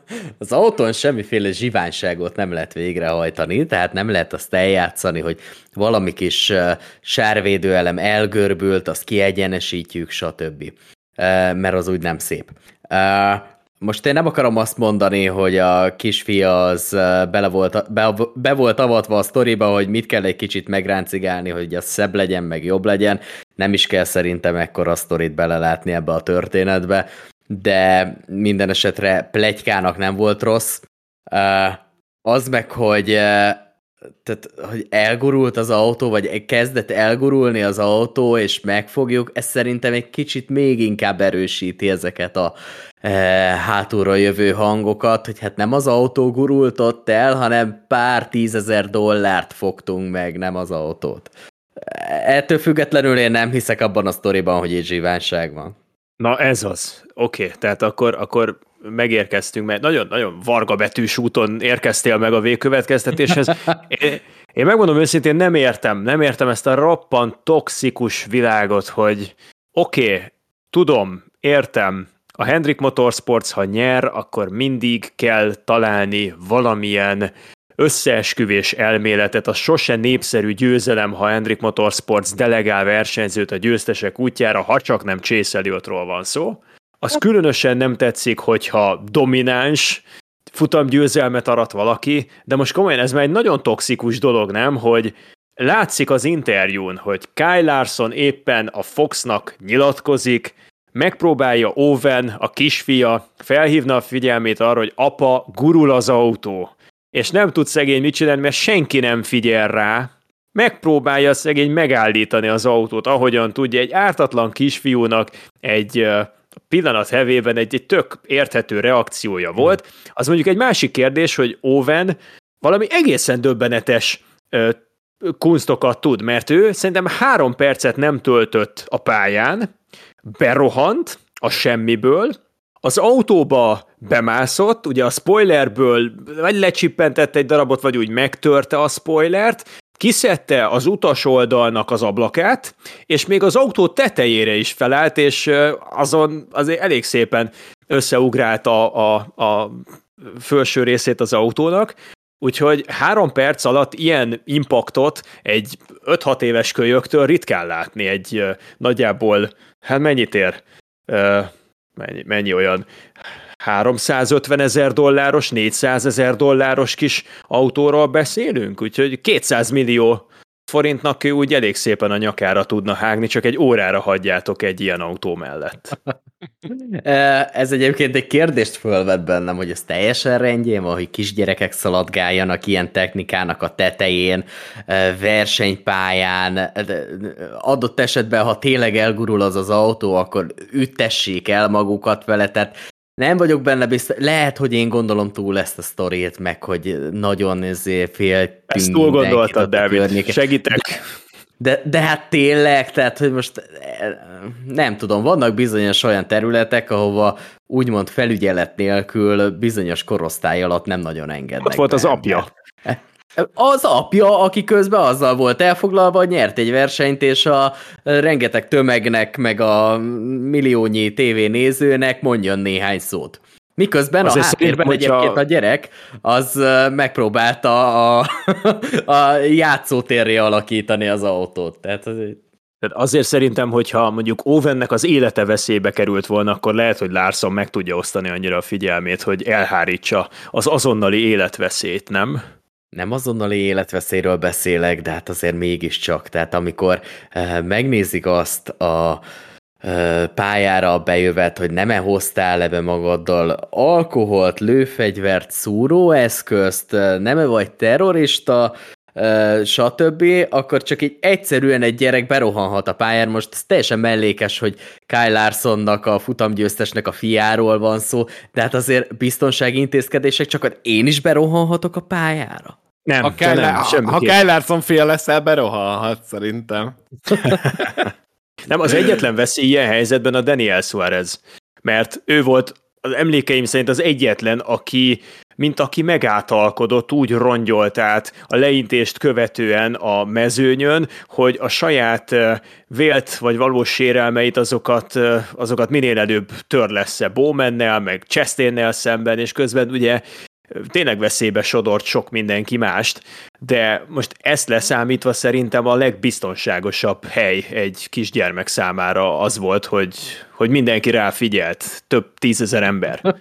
az autón semmiféle zsiványságot nem lehet végrehajtani, tehát nem lehet azt eljátszani, hogy valami kis uh, sárvédőelem elgörbült, azt kiegyenesítjük, stb. Uh, mert az úgy nem szép. Uh, Most én nem akarom azt mondani, hogy a kisfia az bele volt, be, be volt avatva a sztoriba, hogy mit kell egy kicsit megráncigálni, hogy az szebb legyen, meg jobb legyen. Nem is kell szerintem ekkora sztorit belelátni ebbe a történetbe, de minden esetre pletykának nem volt rossz. Az meg, hogy, tehát, hogy elgurult az autó, vagy kezdett elgurulni az autó, és megfogjuk, ez szerintem egy kicsit még inkább erősíti ezeket a hátulról jövő hangokat, hogy hát nem az autó gurult ott el, hanem pár tízezer dollárt fogtunk meg, nem az autót. Ettől függetlenül én nem hiszek abban a sztoriban, hogy egy zsíványság van. Na ez az. Oké, okay, tehát akkor, akkor megérkeztünk, mert nagyon-nagyon varga betűs úton érkeztél meg a végkövetkeztetéshez. Én, én megmondom őszintén, nem értem, nem értem ezt a roppant toxikus világot, hogy oké, okay, tudom, értem, a Hendrick Motorsports, ha nyer, akkor mindig kell találni valamilyen összeesküvés elméletet, az sose népszerű győzelem, ha Hendrick Motorsports delegál versenyzőt a győztesek útjára, ha csak nem Chase Elliottról van szó. Az különösen nem tetszik, hogyha domináns futamgyőzelmet arat valaki, de most komolyan ez már egy nagyon toxikus dolog, nem? Hogy látszik az interjún, hogy Kyle Larson éppen a Foxnak nyilatkozik, megpróbálja Owen, a kisfia, felhívna a figyelmét arra, hogy apa, gurul az autó, és nem tud szegény mit csinálni, mert senki nem figyel rá, megpróbálja szegény megállítani az autót, ahogyan tudja, egy ártatlan kisfiúnak egy pillanat hevében egy, egy tök érthető reakciója volt. Az mondjuk egy másik kérdés, hogy Owen valami egészen döbbenetes ö, kunstokat tud, mert ő szerintem három percet nem töltött a pályán, berohant a semmiből, az autóba bemászott, ugye a spoilerből vagy lecsippentett egy darabot, vagy úgy megtörte a spoilert, kiszedte az utas oldalnak az ablakát, és még az autó tetejére is felállt, és azon azért elég szépen összeugrált a, a, a felső részét az autónak, úgyhogy három perc alatt ilyen impaktot egy öt-hat éves kölyöktől ritkán látni, egy nagyjából, hát mennyit ér? Mennyi, mennyi olyan háromszázötven ezer dolláros, négyszáz ezer dolláros kis autóról beszélünk, úgyhogy kétszáz millió forintnak ő úgy elég szépen a nyakára tudna hágni, csak egy órára hagyjátok egy ilyen autó mellett. Ez egyébként egy kérdést fölvet bennem, hogy ez teljesen rendjén van, hogy kisgyerekek szaladgáljanak ilyen technikának a tetején, versenypályán, adott esetben, ha tényleg elgurul az az autó, akkor üttessék el magukat vele, tehát Nem vagyok benne biztos, lehet, hogy én gondolom túl ezt a sztoriét, meg hogy nagyon ezért féltünk. Ezt túl gondoltad, Dávid, segítek. De, de hát tényleg, tehát, hogy most nem tudom, vannak bizonyos olyan területek, ahova úgymond felügyelet nélkül bizonyos korosztály alatt nem nagyon engednek. Ott volt az apja. Az apja, aki közben azzal volt elfoglalva, hogy nyert egy versenyt, és a rengeteg tömegnek, meg a milliónyi tévénézőnek mondjon néhány szót. Miközben azért a háttérben hogyha... egyébként a gyerek az megpróbálta a, a játszótérré alakítani az autót. Tehát azért... Tehát azért szerintem, hogyha mondjuk Owennek az élete veszélybe került volna, akkor lehet, hogy Larson meg tudja osztani annyira a figyelmét, hogy elhárítsa az azonnali életveszélyt, nem? Nem azonnali életveszélyről beszélek, de hát azért mégiscsak. Tehát amikor uh, megnézik azt a uh, pályára bejövet, hogy nem-e hoztál ebbe magaddal alkoholt, lőfegyvert, szúróeszközt, nem-e vagy terrorista, Uh, stb., akkor csak így egyszerűen egy gyerek berohanhat a pályán. Most ez teljesen mellékes, hogy Kyle Larsonnak, a futamgyőztesnek a fiáról van szó, de hát azért biztonsági intézkedések, csak én is berohanhatok a pályára. Nem, ha Kyle, nem, ha, ha Kyle Larson fia leszel, berohanhat szerintem. Nem, az egyetlen veszély ilyen helyzetben a Daniel Suarez, mert ő volt az emlékeim szerint az egyetlen, aki mint aki megáltalkodott, úgy rongyolt át a leintést követően a mezőnyön, hogy a saját vélt vagy valós sérelmeit azokat, azokat minél előbb törlessze Bowmannel, meg Chastain-nel szemben, és közben ugye tényleg veszélybe sodort sok mindenki mást, de most ezt leszámítva szerintem a legbiztonságosabb hely egy kisgyermek számára az volt, hogy, hogy mindenki ráfigyelt, több tízezer ember.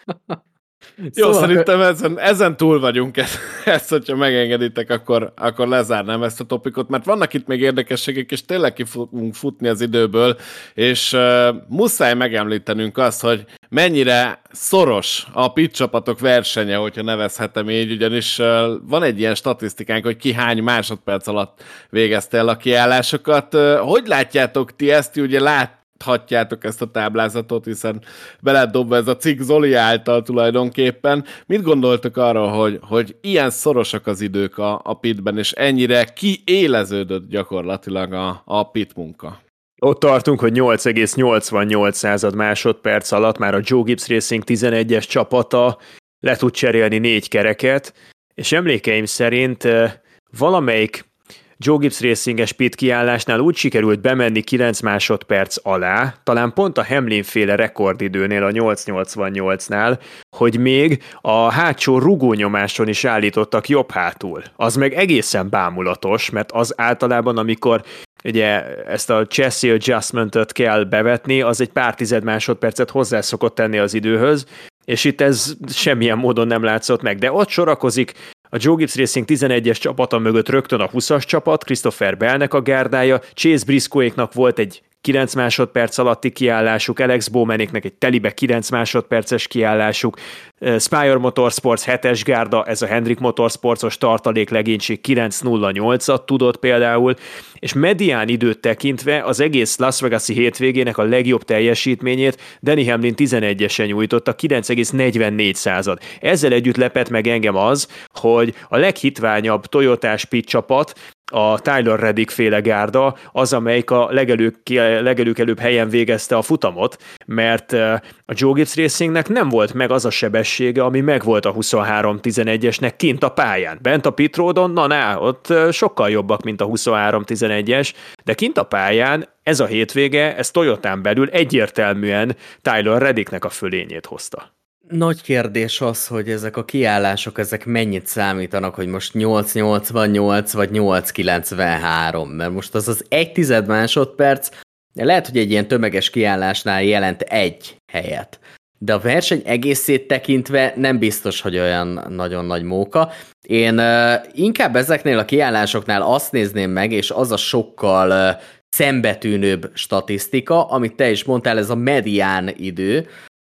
Jó, szóval szerintem ezen, ezen túl vagyunk, ezt, ezt, hogyha megengeditek, akkor, akkor lezárnám ezt a topikot, mert vannak itt még érdekességek, és tényleg ki fogunk futni az időből, és uh, muszáj megemlítenünk azt, hogy mennyire szoros a pit csapatok versenye, hogyha nevezhetem így, ugyanis uh, van egy ilyen statisztikánk, hogy ki hány másodperc alatt végezte el a kiállásokat. Uh, hogy látjátok ti ezt? Ugye lát hatjátok ezt a táblázatot, hiszen be lett dobva ez a cikk Zoli által tulajdonképpen. Mit gondoltok arról, hogy, hogy ilyen szorosak az idők a, a pitben, és ennyire kiéleződött gyakorlatilag a, a pit munka? Ott tartunk, hogy nyolc egész nyolcvannyolc másodperc alatt már a Joe Gibbs Racing tizenegyes csapata le tud cserélni négy kereket, és emlékeim szerint valamelyik Joe Gibbs Racing-es pit kiállásnál úgy sikerült bemenni kilenc másodperc alá, talán pont a Hamlin-féle rekordidőnél, a nyolc nyolcvannyolcnál, hogy még a hátsó rugónyomáson is állítottak jobb hátul. Az meg egészen bámulatos, mert az általában, amikor ugye ezt a chassis adjustmentet kell bevetni, az egy pár tized másodpercet hozzá szokott tenni az időhöz, és itt ez semmilyen módon nem látszott meg. De ott sorakozik a Joe Gibbs Racing tizenegyes csapata mögött rögtön a huszas csapat, Christopher Bellnek a gárdája, Chase Briscoéknak volt egy kilenc másodperc alatti kiállásuk, Alex Bowmanéknek egy telibe kilenc másodperces kiállásuk, Spire Motorsports hetes gárda, ez a Hendrick Motorsportos tartalék legénység kilenc nulla nyolcat tudott például, és medián időt tekintve az egész Las Vegas-i hétvégének a legjobb teljesítményét Denny Hamlin tizenegyesen nyújtotta, kilenc egész negyvennégy század. Ezzel együtt lepett meg engem az, hogy a leghitványabb Toyotás pit csapat, a Tyler Reddick féle gárda az, amelyik a legelők, legelőkelőbb helyen végezte a futamot, mert a Joe Gibbs Racingnek nem volt meg az a sebessége, ami megvolt a huszonhárom tizenegyesnek kint a pályán. Bent a pitródon, na ná, ott sokkal jobbak, mint a huszonhárom tizenegyes, de kint a pályán ez a hétvége, ez Toyotán belül egyértelműen Tyler Reddicknek a fölényét hozta. Nagy kérdés az, hogy ezek a kiállások, ezek mennyit számítanak, hogy most nyolc nyolcvannyolc vagy nyolc kilencvenhárom, mert most az az egy tized másodperc, lehet, hogy egy ilyen tömeges kiállásnál jelent egy helyet, de a verseny egészét tekintve nem biztos, hogy olyan nagyon nagy móka. Én uh, inkább ezeknél a kiállásoknál azt nézném meg, és az a sokkal uh, szembetűnőbb statisztika, amit te is mondtál, ez a medián idő,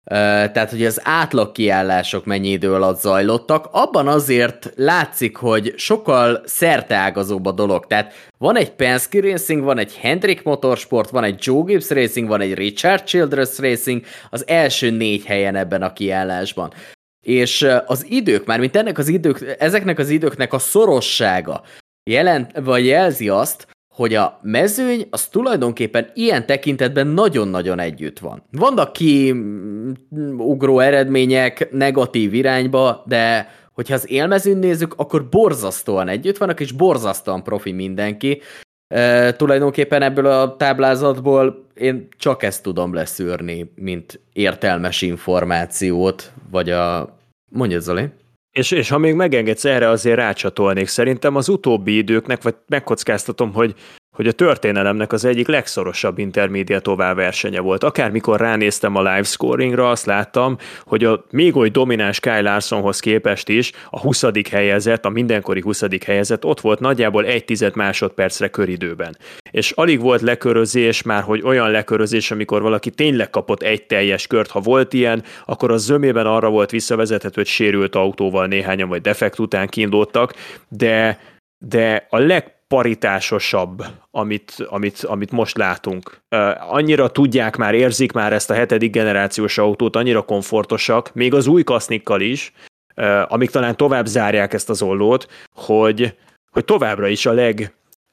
Tehát, hogy az átlag kiállások mennyi idő alatt zajlottak, abban azért látszik, hogy sokkal szerteágazóbb a dolog. Tehát van egy Penske Racing, van egy Hendrick Motorsport, van egy Joe Gibbs Racing, van egy Richard Childress Racing, az első négy helyen ebben a kiállásban. És az idők, mármint ennek az idők, ezeknek az időknek a szorossága jelent, vagy jelzi azt, hogy a mezőny az tulajdonképpen ilyen tekintetben nagyon-nagyon együtt van. Vannak kiugró eredmények negatív irányba, de hogyha az élmezőn nézzük, akkor borzasztóan együtt vannak, és borzasztóan profi mindenki. E, tulajdonképpen ebből a táblázatból én csak ezt tudom leszűrni, mint értelmes információt, vagy a... Mondjad, Zoli? És, és ha még megengedsz, erre azért rácsatolnék. Szerintem az utóbbi időknek, vagy megkockáztatom, hogy, hogy a történelemnek az egyik legszorosabb intermédiát oval versenye volt. Akármikor ránéztem a live scoringra, azt láttam, hogy a még oly domináns Kyle Larsonhoz képest is a huszadik helyezett, a mindenkori huszadik helyezett ott volt nagyjából egy tized másodpercre köridőben. És alig volt lekörözés, már hogy olyan lekörözés, amikor valaki tényleg kapott egy teljes kört, ha volt ilyen, akkor az zömében arra volt visszavezethető, hogy sérült autóval néhányan, vagy defekt után kiindultak, de, de a legparitásosabb, amit, amit, amit most látunk. Annyira tudják már, érzik már ezt a hetedik generációs autót, annyira komfortosak, még az új kasznikkal is, amik talán tovább zárják ezt az ollót, hogy, hogy továbbra is a leg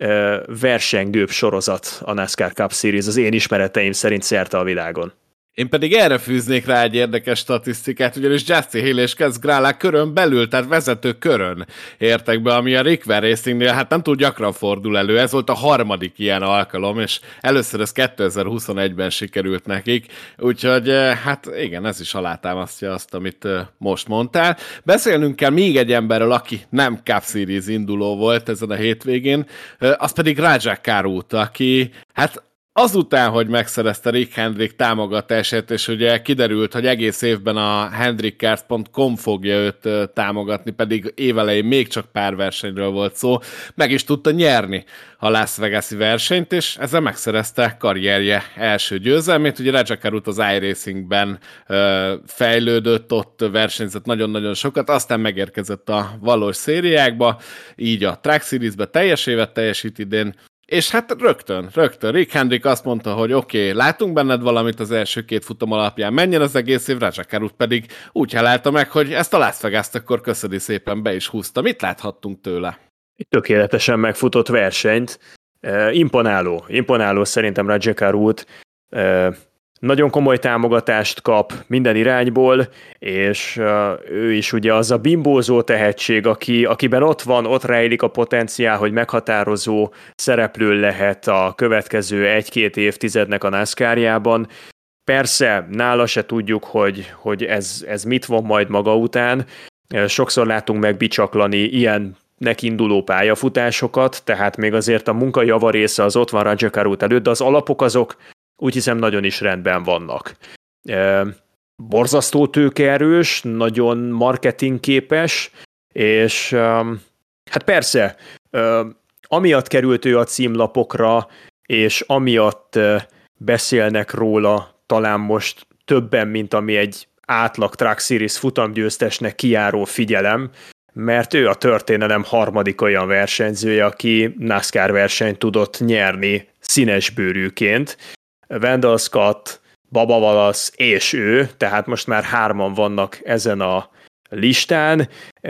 versengőbb sorozat a NASCAR Cup Series az én ismereteim szerint szerte a világon. Én pedig erre fűznék rá egy érdekes statisztikát, ugyanis Justin Hill és Kaz Grala körön belül, tehát vezető körön értek be, ami a Rickwell Racingnél hát nem túl gyakran fordul elő. Ez volt a harmadik ilyen alkalom, és először ez kétezer-huszonegyben sikerült nekik, úgyhogy hát igen, ez is alátámasztja azt, amit most mondtál. Beszélnünk kell még egy emberről, aki nem Cup Series induló volt ezen a hétvégén, az pedig Rajah Caruth, aki hát azután, hogy megszerezte Rick Hendrick támogatását, és ugye kiderült, hogy egész évben a hendrickcars pont com fogja őt támogatni, pedig évelején még csak pár versenyről volt szó, meg is tudta nyerni a Las Vegas-i versenyt, és ezzel megszerezte karrierje első győzelmét. Ugye Rajah Caruth az iRacingben ö, fejlődött, ott versenyzett nagyon-nagyon sokat, aztán megérkezett a valós szériákba, így a Truck Series-be teljes évet teljesít idén, és hát rögtön, rögtön Rick Hendrick azt mondta, hogy oké, okay, látunk benned valamit az első két futam alapján, menjen az egész év, Rajah Caruth pedig úgy halálta meg, hogy ezt a Las Vegas-t akkor köszöni szépen be is húzta. Mit láthattunk tőle? Tökéletesen megfutott versenyt. Eh, imponáló, imponáló szerintem Rajah Caruth. Eh, nagyon komoly támogatást kap minden irányból, és uh, ő is ugye az a bimbózó tehetség, aki, akiben ott van, ott rejlik a potenciál, hogy meghatározó szereplő lehet a következő egy-két évtizednek a NASCAR-jában. Persze, nála se tudjuk, hogy, hogy ez, ez mit von majd maga után. Sokszor látunk meg bicsaklani ilyen nekinduló pályafutásokat, tehát még azért a munka java része az ott van Rajah Caruth előtt, de az alapok azok úgy hiszem nagyon is rendben vannak. E, borzasztó tőkeerős, nagyon marketingképes, és e, hát persze, e, amiatt került ő a címlapokra, és amiatt e, beszélnek róla talán most többen, mint ami egy átlag Truck Series futamgyőztesnek kijáró figyelem, mert ő a történelem harmadik olyan versenyzője, aki NASCAR versenyt tudott nyerni színesbőrűként. Wendell Scott, Bubba Wallace és ő, tehát most már hárman vannak ezen a listán.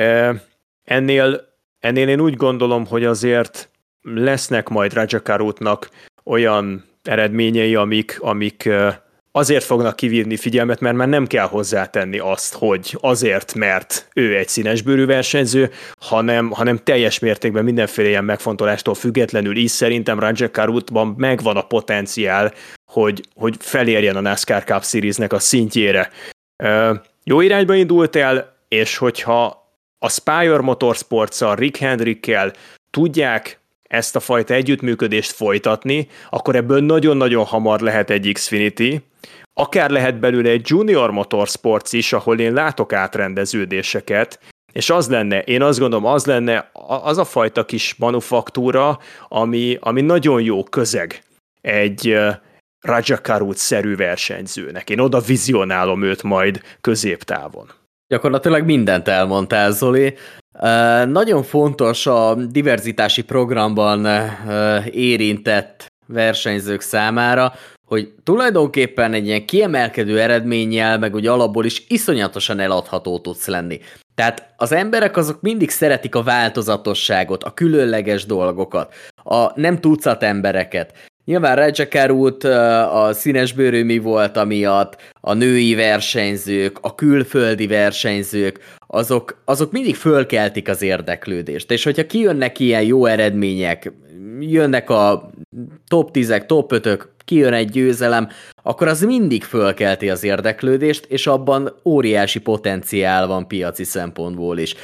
Ennél, ennél én úgy gondolom, hogy azért lesznek majd Rajah Caruthnak olyan eredményei, amik, amik azért fognak kivívni figyelmet, mert már nem kell hozzátenni azt, hogy azért, mert ő egy színesbőrű versenyző, hanem, hanem teljes mértékben mindenféle ilyen megfontolástól függetlenül is szerintem Rajah Caruthban megvan a potenciál, hogy, hogy felérjen a NASCAR Cup Series-nek a szintjére. Jó irányba indult el, és hogyha a Spire Motorsports-szal, Rick Hendrickkel tudják ezt a fajta együttműködést folytatni, akkor ebből nagyon-nagyon hamar lehet egy Xfinity, akár lehet belőle egy Junior Motorsports is, ahol én látok átrendeződéseket, és az lenne, én azt gondolom, az lenne az a fajta kis manufaktúra, ami, ami nagyon jó közeg egy, Rajakarut-szerű versenyzőnek. Én oda vizionálom őt majd középtávon. Gyakorlatilag mindent elmondtál, Zoli. Uh, nagyon fontos a diverzitási programban uh, érintett versenyzők számára, hogy tulajdonképpen egy ilyen kiemelkedő eredménnyel, meg úgy alapból is iszonyatosan eladható tudsz lenni. Tehát az emberek azok mindig szeretik a változatosságot, a különleges dolgokat, a nem tucat embereket. Nyilván Rajakarut a színesbőrű mi volt amiatt, a női versenyzők, a külföldi versenyzők, azok, azok mindig fölkeltik az érdeklődést. És hogyha kijönnek ilyen jó eredmények, jönnek a top tízek, top ötök, kijön egy győzelem, akkor az mindig fölkelti az érdeklődést, és abban óriási potenciál van piaci szempontból is.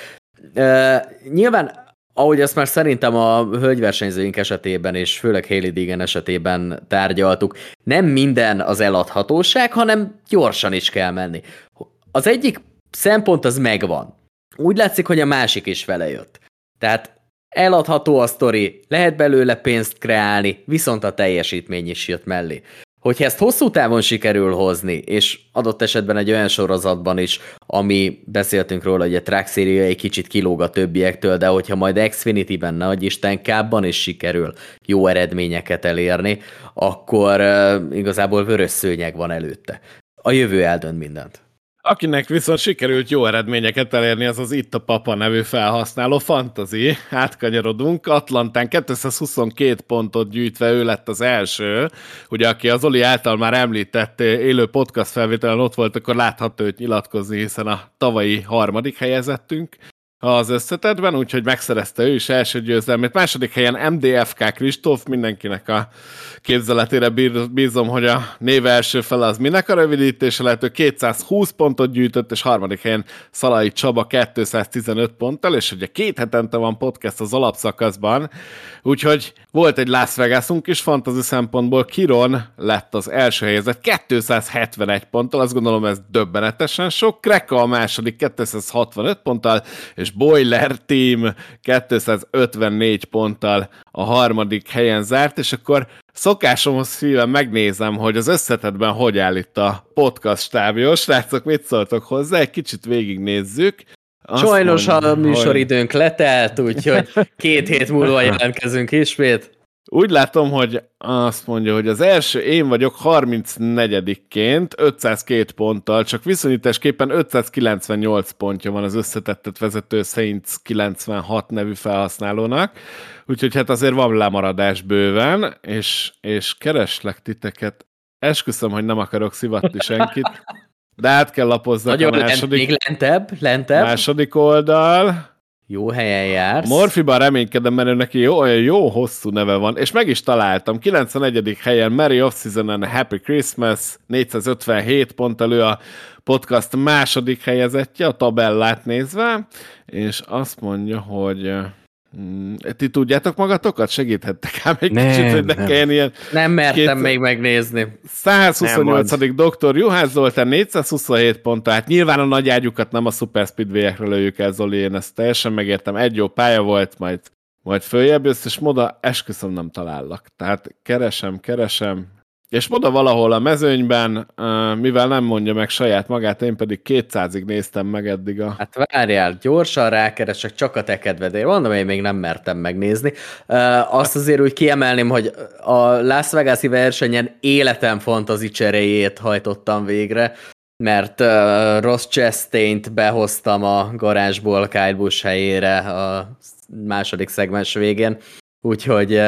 Uh, nyilván ahogy azt már szerintem a hölgyversenyzőink esetében, és főleg Hailey Deegan esetében tárgyaltuk, nem minden az eladhatóság, hanem gyorsan is kell menni. Az egyik szempont az megvan. Úgy látszik, hogy a másik is vele jött. Tehát eladható a sztori, lehet belőle pénzt kreálni, viszont a teljesítmény is jött mellé. Hogyha ezt hosszú távon sikerül hozni, és adott esetben egy olyan sorozatban is, ami beszéltünk róla, hogy a Track széria egy kicsit kilóg a többiektől, de hogyha majd Xfinity-ben, nagy Isten, Cup-ban is sikerül jó eredményeket elérni, akkor uh, igazából vörös szőnyeg van előtte. A jövő eldönt mindent. Akinek viszont sikerült jó eredményeket elérni, az az Itt a Papa nevű felhasználó Fantasy. Átkanyarodunk. Atlantán kétszázhuszonkettő pontot gyűjtve ő lett az első. Ugye, aki az Oli által már említett élő podcast felvételen ott volt, akkor látható őt nyilatkozni, hiszen a tavalyi harmadik helyezettünk az összetettben, úgyhogy megszerezte ő is első győzelmét. Második helyen em dé ef ká Kristóf, mindenkinek a képzeletére bízom, hogy a név első fele az minek a rövidítése lehet, ő kétszázhúsz pontot gyűjtött, és harmadik helyen Szalai Csaba kétszáztizenöt ponttal, és ugye két hetente van podcast az alapszakaszban, úgyhogy volt egy Las Vegasunk is fantasy szempontból, Kiron lett az első helyezett kétszázhetvenegy ponttal, azt gondolom ez döbbenetesen sok, Kreka a második kétszázhatvanöt ponttal, és Boiler Team kétszázötvennégy ponttal a harmadik helyen zárt, és akkor szokásomhoz szíven megnézem, hogy az összetettben hogy áll itt a podcast stábja. Srácok, mit szóltok hozzá? Egy kicsit végignézzük. Azt Sajnos mondom, a műsoridőnk hogy... letelt, úgyhogy két hét múlva jelentkezünk ismét. Úgy látom, hogy azt mondja, hogy az első én vagyok harmincnegyedikként ötszázkettő ponttal, csak viszonyításképpen ötszázkilencvennyolc pontja van az összetettet vezető Saints kilencvenhat nevű felhasználónak, úgyhogy hát azért van lemaradás bőven, és, és kereslek titeket. Esküszöm, hogy nem akarok szivatni senkit, de át kell lapozzak nagyon a második, lent, még lentebb, lentebb. második oldal. Jó helyen jársz. Morfiban reménykedem, mert ő neki jó, olyan jó hosszú neve van, és meg is találtam. kilencvenegyedik helyen Merry Off-Season and Happy Christmas, négyszázötvenhét pont elő a podcast második helyezettje, a tabellát nézve, és azt mondja, hogy mm, ti tudjátok magatokat? Segíthettek ám egy nem, kicsit, hogy ne nem. kelljen ilyen... Nem mertem két... még megnézni. százhuszonnyolcadik doktor Juhász Zoltán négyszázhuszonhét pont, tehát nyilván a nagy ágyukat nem a Super Speedway-ekre lőjük el, Zoli, én ezt teljesen megértem. Egy jó pálya volt, majd, majd följebb jössz, és moda esküszöm nem talállak. Tehát keresem, keresem, és moda valahol a mezőnyben, mivel nem mondja meg saját magát, én pedig kétszázig néztem meg eddig a... Hát várjál, gyorsan rákeresek, csak a te kedvedért. Mondom, én még nem mertem megnézni. Azt azért úgy kiemelném, hogy a Las Vegas-i versenyen életem fantasy cseréjét hajtottam végre, mert Ross Chastaint behoztam a garázsból Kyle Busch helyére a második szegmens végén. Úgyhogy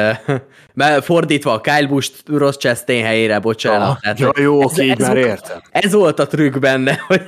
uh, fordítva a Kyle Busch Ross Chastain helyére, bocsánat. Ah, jó, jó, oké, így már értem. Ez volt a trükk benne, hogy...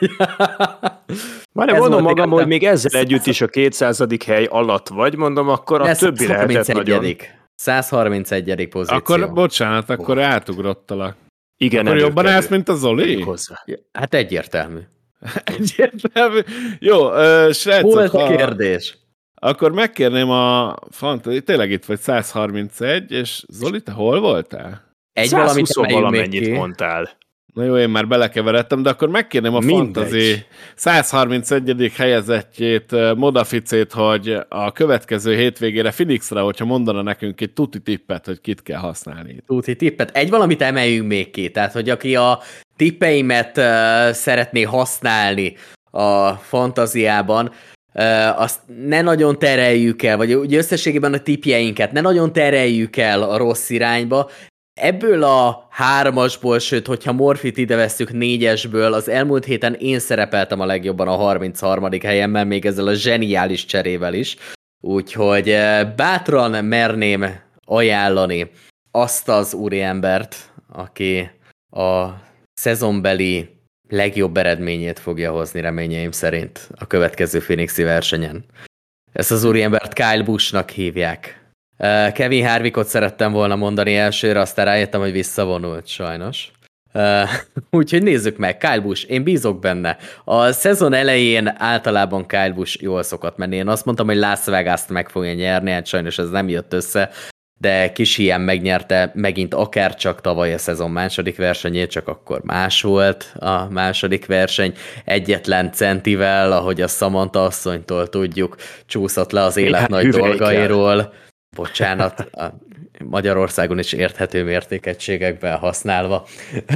Már nem mondom magam, hogy még ezzel együtt is a kétszázadik hely alatt vagy, mondom, akkor a többi lehetett nagyon. százharmincegyedik pozíció. Akkor, bocsánat, akkor oh. átugrottalak. Igen, akkor jobban állsz, mint a Zoli? Hát egyértelmű. egyértelmű. Jó, uh, srácok. Hol volt a kérdés? Akkor megkérném a fantasy, tényleg itt vagy százharmincegy, és Zoli, te hol voltál? Egy százhúsz valamennyit mondtál. Na jó, én már belekeveredtem, de akkor megkérném a Mindegy. Fantasy száz harmincegyedik helyezettjét, Modaficét, hogy a következő hétvégére Phoenixre, hogyha mondana nekünk egy tuti tippet, hogy kit kell használni. Tuti tippet. Egy valamit emeljünk még ki, tehát hogy aki a tippeimet uh, szeretné használni a fantáziában, uh, azt ne nagyon tereljük el, vagy ugye összességében a tippjeinket ne nagyon tereljük el a rossz irányba. Ebből a hármasból, sőt, hogyha Morfit ide vesszük négyesből, az elmúlt héten én szerepeltem a legjobban a harmincharmadik helyen, még ezzel a zseniális cserével is. Úgyhogy bátran merném ajánlani azt az úriembert, aki a szezonbeli legjobb eredményét fogja hozni reményeim szerint a következő Phoenixi versenyen. Ezt az úriembert Kyle Buschnak hívják. Kevin Harvickot szerettem volna mondani elsőre, aztán rájöttem, hogy visszavonult sajnos. Uh, úgyhogy nézzük meg, Kyle Busch, én bízok benne. A szezon elején általában Kyle Busch jól szokott menni. Én azt mondtam, hogy Las Vegas-t meg fogja nyerni, hát sajnos ez nem jött össze, de kis hiány megnyerte megint akár csak tavaly a szezon második versenyét, csak akkor más volt a második verseny. Egyetlen centivel, ahogy a Samantha asszonytól tudjuk, csúszott le az élet hát, nagy dolgairól. Bocsánat, a Magyarországon is érthető mértékegységekben használva.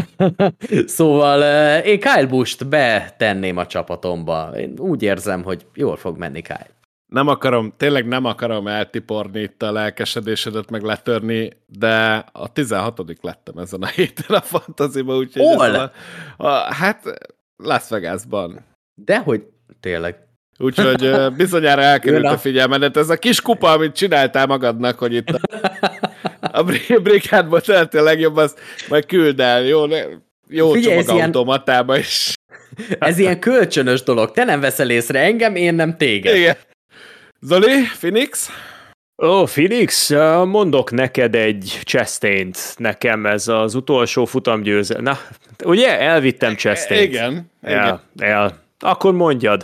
Szóval én Kyle Busch-t betenném a csapatomba. Én úgy érzem, hogy jól fog menni Kyle. Nem akarom, tényleg nem akarom eltiporni itt a lelkesedésedet, meg letörni, de a tizenhatodik lettem ezen a héten a fantaziba, úgyhogy... Hol? A, a, hát Las Vegasban. Dehogy tényleg. Úgyhogy bizonyára elkerült a figyelmedet. Ez a kis kupa, amit csináltál magadnak, hogy itt a, a brikádból teltél legjobb, azt majd küld el, jó, jó csomagautomatába ilyen... is. Ez ilyen kölcsönös dolog. Te nem veszel észre engem, én nem téged. Igen. Zoli, Phoenix? Ó, oh, Phoenix, mondok neked egy Chastain-t. Nekem ez az utolsó futamgyőzelem. Na, ugye? Elvittem Chastain-t. Igen. El, el. Akkor mondjad.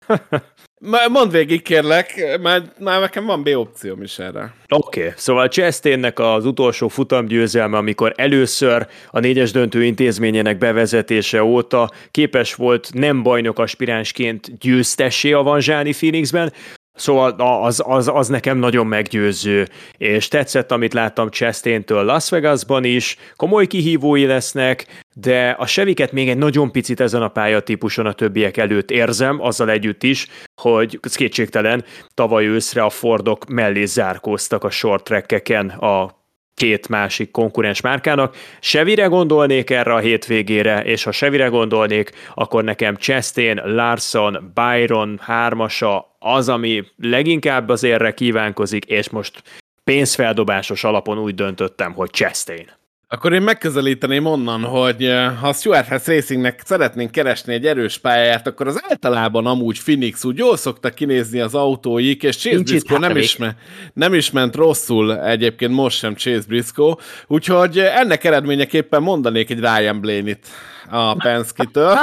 Mondd végig, kérlek, már, már nekem van B opcióm is erre. Oké, okay. Szóval Chastainnek az utolsó futamgyőzelme, amikor először a négyes döntő intézményének bevezetése óta képes volt nem bajnok aspiránsként győztessé avanzsálni Phoenixben, szóval az, az, az nekem nagyon meggyőző, és tetszett, amit láttam Chastaintől Las Vegasban is, komoly kihívói lesznek, de a Chevyket még egy nagyon picit ezen a pályatípuson a többiek előtt érzem, azzal együtt is, hogy ez kétségtelen, tavaly őszre a Fordok mellé zárkóztak a short trackeken a két másik konkurens márkának. Chevyre gondolnék erre a hétvégére, és ha Chevyre gondolnék, akkor nekem Chastain, Larson, Byron hármasa az, ami leginkább az érre kívánkozik, és most pénzfeldobásos alapon úgy döntöttem, hogy Chastain. Akkor én megközelíteném onnan, hogy ha a Stuart House Racingnek szeretnénk keresni egy erős pályáját, akkor az általában amúgy Phoenix úgy jól szokta kinézni az autóik, és Chase Nincs Briscoe nem is, me- nem is ment rosszul egyébként most sem Chase Briscoe, úgyhogy ennek eredményeképpen mondanék egy Ryan Blaney-t a Penske-től.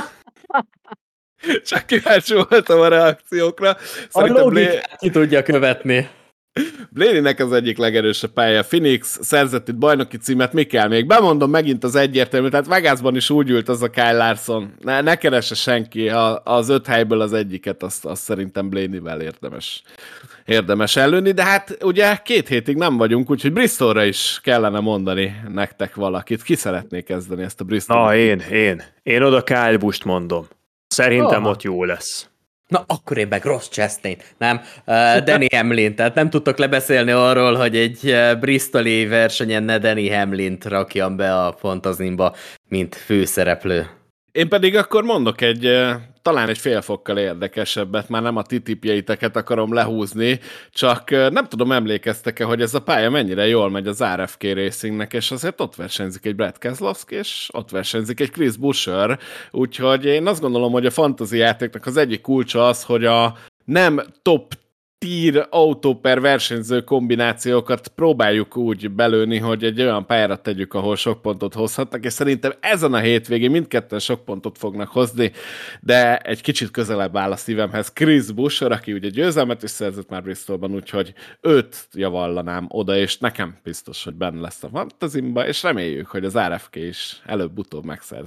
Csak kíváncsi voltam a reakciókra. Szerintem a logikát Bla- ki tudja követni. Blaney-nek az egyik legerősebb pálya. Phoenix szerzett itt bajnoki címet, mi kell még? Bemondom megint az egyértelmű, tehát Vegasban is úgy ült az a Kyle Larson. Ne, ne keresse senki, a, az öt helyből az egyiket, azt, azt szerintem Blaney-vel érdemes, érdemes előni, de hát ugye két hétig nem vagyunk, úgyhogy Bristolra is kellene mondani nektek valakit. Ki szeretné kezdeni ezt a Bristol? Na, én, én. Én oda Kyle Busch-t mondom. Szerintem oh. ott jó lesz. Na, akkor én meg Ross Chastain, nem? Uh, Danny Hamlin, tehát nem tudtok lebeszélni arról, hogy egy uh, bristoli versenyen ne Danny Hamlint rakjam be a fantazimba, mint főszereplő. Én pedig akkor mondok egy, uh, talán egy fél fokkal érdekesebbet, már nem a ti tippjeiteket akarom lehúzni, csak uh, nem tudom, emlékeztek-e, hogy ez a pálya mennyire jól megy az er ef ká Racingnek, és azért ott versenyzik egy Brad Keselowski, és ott versenyzik egy Chris Buescher, úgyhogy én azt gondolom, hogy a fantasy játéknak az egyik kulcsa az, hogy a nem top tier autó per versenyző kombinációkat próbáljuk úgy belőni, hogy egy olyan pályára tegyük, ahol sok pontot hozhatnak, és szerintem ezen a hétvégén mindketten sok pontot fognak hozni, de egy kicsit közelebb áll a szívemhez Chris Buescher, aki ugye győzelmet is szerzett már Bristolban, úgyhogy őt javallanám oda, és nekem biztos, hogy benne lesz a fantazimba, és reméljük, hogy az er ef ká is előbb-utóbb megszerzi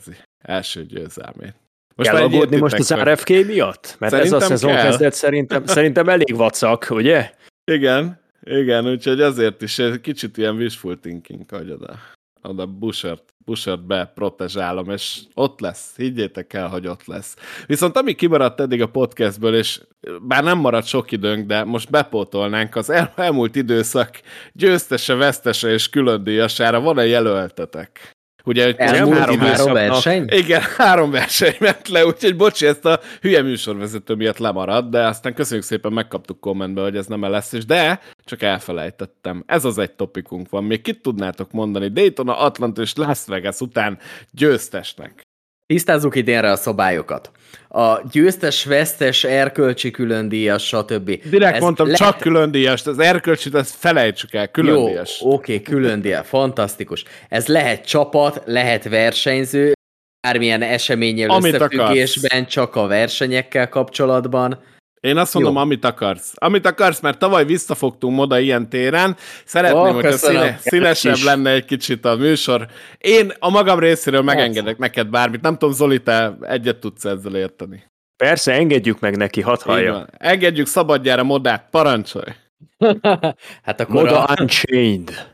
első győzelmét. Most kell aggódni most az er ef ká miatt? Mert szerintem ez a szezon kezdet szerintem, szerintem elég vacak, ugye? Igen, igen, úgyhogy azért is kicsit ilyen wishful thinking, hogy oda, oda Bouchard, Bouchard be protezsálom, és ott lesz, higgyétek el, hogy ott lesz. Viszont ami kimaradt eddig a podcastből, és bár nem maradt sok időnk, de most bepótolnánk, az el, elmúlt időszak győztese, vesztese és külön díjasára van-e jelöltetek? Ugye, elmúlt három, három verseny? Igen, három verseny ment le, úgyhogy bocsi, ezt a hülye műsorvezető miatt lemaradt, de aztán köszönjük szépen, megkaptuk kommentbe, hogy ez nem lesz, és de csak elfelejtettem. Ez az egy topikunk van. Még kit tudnátok mondani Daytona, Atlanta és Las Vegas után győztesnek? Tisztázzuk idénre a szabályokat. A győztes, vesztes, erkölcsi különdíjas, stb. Direkt ez mondtam, le... csak különdíjas, az erkölcsit, ezt felejtsük el, különdíjas. Jó, oké, okay, különdíjas, fantasztikus. Ez lehet csapat, lehet versenyző, bármilyen eseménnyel amit összefüggésben, akarsz. Csak a versenyekkel kapcsolatban. Én azt mondom, jó. Amit akarsz. Amit akarsz, mert tavaly visszafogtunk oda ilyen téren. Szeretném, oh, hogy a színe, színesebb lenne egy kicsit a műsor. Én a magam részéről megengedek neked bármit. Nem tudom, Zoli, te egyet tudsz ezzel érteni. Persze, engedjük meg neki, hadd hallja. Engedjük szabadjára Modát, parancsolj! Hát akkor Moda a... Unchained.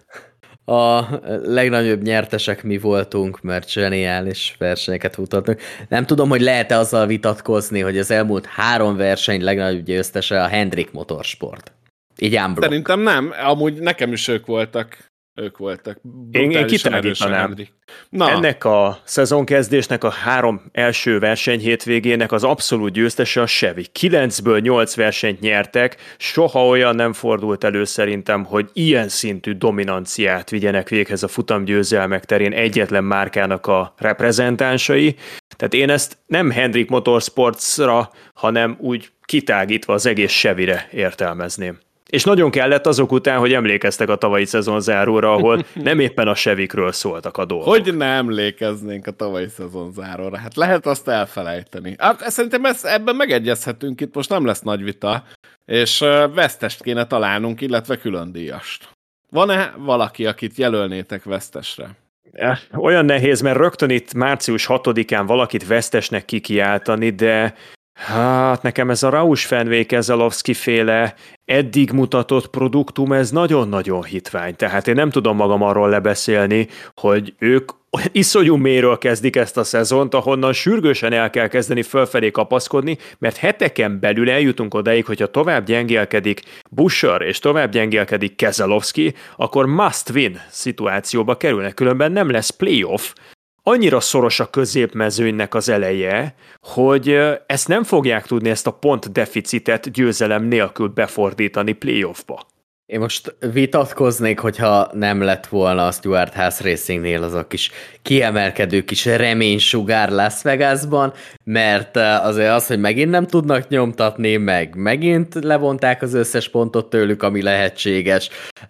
A legnagyobb nyertesek mi voltunk, mert zseniális versenyeket futattunk. Nem tudom, hogy lehet-e azzal vitatkozni, hogy az elmúlt három verseny legnagyobb győztese a Hendrick Motorsport. Így ámblok. Szerintem nem, amúgy nekem is ők voltak. Ők voltak. Én, én kitágítanám. Ennek a szezonkezdésnek a három első verseny hétvégének az abszolút győztese a Chevy. kilencből nyolc versenyt nyertek, soha olyan nem fordult elő szerintem, hogy ilyen szintű dominanciát vigyenek véghez a futamgyőzelmek terén egyetlen márkának a reprezentánsai. Tehát én ezt nem Hendrick Motorsportsra, hanem úgy kitágítva az egész Chevyre értelmezném. És nagyon kellett azok után, hogy emlékeztek a tavalyi szezonzáróra, ahol nem éppen a Chevykről szóltak a dolgok. Hogy ne emlékeznénk a tavalyi szezonzáróra? Hát lehet azt elfelejteni. Szerintem ezt, ebben megegyezhetünk, itt most nem lesz nagy vita, és vesztest kéne találnunk, illetve különdíjast. Van-e valaki, akit jelölnétek vesztesre? Olyan nehéz, mert rögtön itt március hatodikán valakit vesztesnek kikiáltani, de hát nekem ez a Roush Fenway Keselowski féle eddig mutatott produktum, ez nagyon-nagyon hitvány. Tehát én nem tudom magam arról lebeszélni, hogy ők iszonyú mélyről kezdik ezt a szezont, ahonnan sürgősen el kell kezdeni fölfelé kapaszkodni, mert heteken belül eljutunk odáig, hogyha tovább gyengélkedik Buescher és tovább gyengélkedik Keselowski, akkor must win szituációba kerülnek, különben nem lesz playoff. Annyira szoros a középmezőnynek az eleje, hogy ezt nem fogják tudni, ezt a pontdeficitet győzelem nélkül befordítani playoffba. Én most vitatkoznék, hogyha nem lett volna a Stewart Haas Racingnél az a kis kiemelkedő kis reménysugár Las Vegasban, mert azért az, hogy megint nem tudnak nyomtatni, meg megint levonták az összes pontot tőlük, ami lehetséges,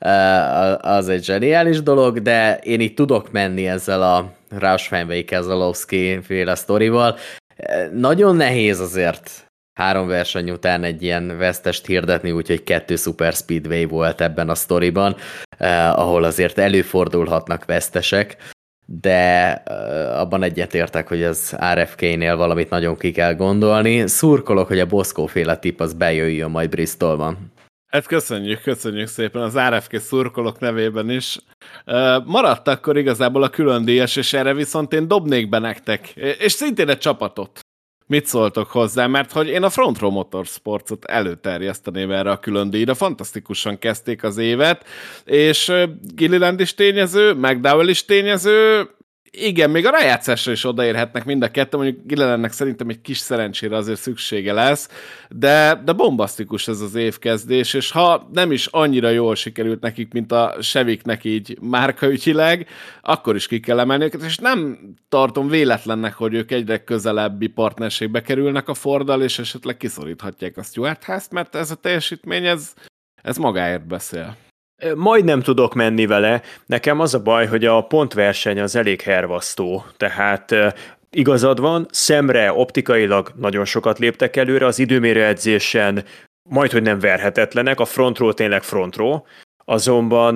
az egy zseniális dolog, de én így tudok menni ezzel a Roush Fenway Keselowski féle sztorival. Nagyon nehéz azért három verseny után egy ilyen vesztest hirdetni, úgyhogy kettő Super Speedway volt ebben a sztoriban, eh, ahol azért előfordulhatnak vesztesek, de eh, abban egyetértek, hogy az er ef ká-nél valamit nagyon ki kell gondolni. Szurkolok, hogy a Boszkó-féle tipp az bejöjjön majd Bristolban. Hát köszönjük, köszönjük szépen az er ef ká szurkolók nevében is. Uh, maradt akkor igazából a különdíjas, és erre viszont én dobnék be nektek, és szintén egy csapatot. Mit szóltok hozzá? Mert hogy én a Front Row Motorsportot előterjeszteném erre a különdíjra, fantasztikusan kezdték az évet, és uh, Gilliland is tényező, McDowell is tényező, igen, még a rájátszásra is odaérhetnek mind a kettő, mondjuk Gillilandnek szerintem egy kis szerencsére azért szüksége lesz, de, de bombasztikus ez az évkezdés, és ha nem is annyira jól sikerült nekik, mint a Chevyknek így márkaügyileg, akkor is ki kell emelni őket, és nem tartom véletlennek, hogy ők egyre közelebbi partnerségbe kerülnek a Forddal, és esetleg kiszoríthatják a Stewart Haast, mert ez a teljesítmény, ez, ez magáért beszél. Majdnem tudok menni vele. Nekem az a baj, hogy a pontverseny az elég hervasztó. Tehát igazad van, szemre optikailag nagyon sokat léptek előre, az időmérő edzésen majdhogy nem verhetetlenek, a front row tényleg front row, azonban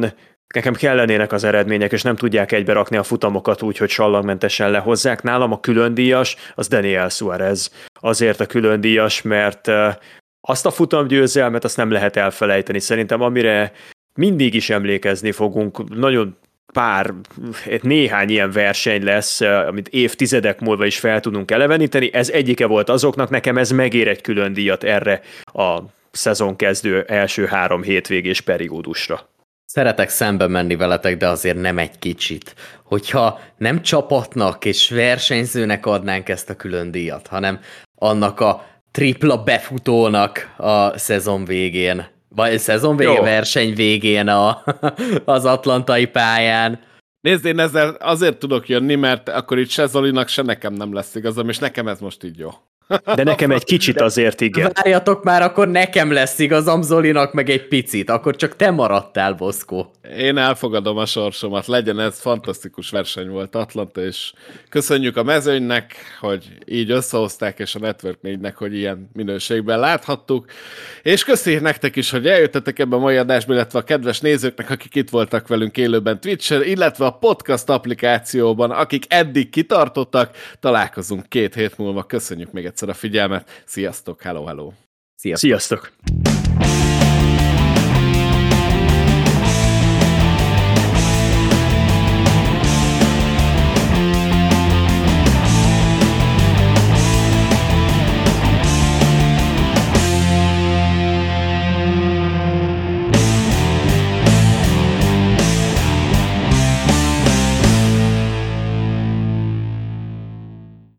Nekem kellenének az eredmények, és nem tudják egybe rakni a futamokat úgy, hogy sallagmentesen lehozzák. Nálam a különdíjas, az Daniel Suarez. Azért a különdíjas, mert azt a futamgyőzelmet azt nem lehet elfelejteni. Szerintem amire mindig is emlékezni fogunk, nagyon pár, néhány ilyen verseny lesz, amit évtizedek múlva is fel tudunk eleveníteni. Ez egyike volt azoknak, nekem ez megér egy külön díjat erre a szezonkezdő első három hétvégés periódusra. Szeretek szembe menni veletek, de azért nem egy kicsit. Hogyha nem csapatnak és versenyzőnek adnánk ezt a külön díjat, hanem annak a tripla befutónak a szezon végén, vagy szezon végén, verseny végén a, az atlantai pályán. Nézd, én ezzel azért tudok jönni, mert akkor itt se Zolinak, se nekem nem lesz igazam, és nekem ez most így jó. De nekem egy kicsit azért igen. Várjatok már, akkor nekem lesz igazam, Zolinak meg egy picit, akkor csak te maradtál, Boszkó. Én elfogadom a sorsomat, legyen ez, fantasztikus verseny volt Atlanta, és köszönjük a mezőnynek, hogy így összehozták, és a Network négynek, hogy ilyen minőségben láthattuk, és köszönjük nektek is, hogy eljöttetek ebbe a mai adásba, illetve a kedves nézőknek, akik itt voltak velünk élőben Twitch-en, illetve a podcast applikációban, akik eddig kitartottak, találkozunk két hét múlva, köszönjük még egyszer a figyelmet, sziasztok, hello, hello! Sziasztok! Sziasztok.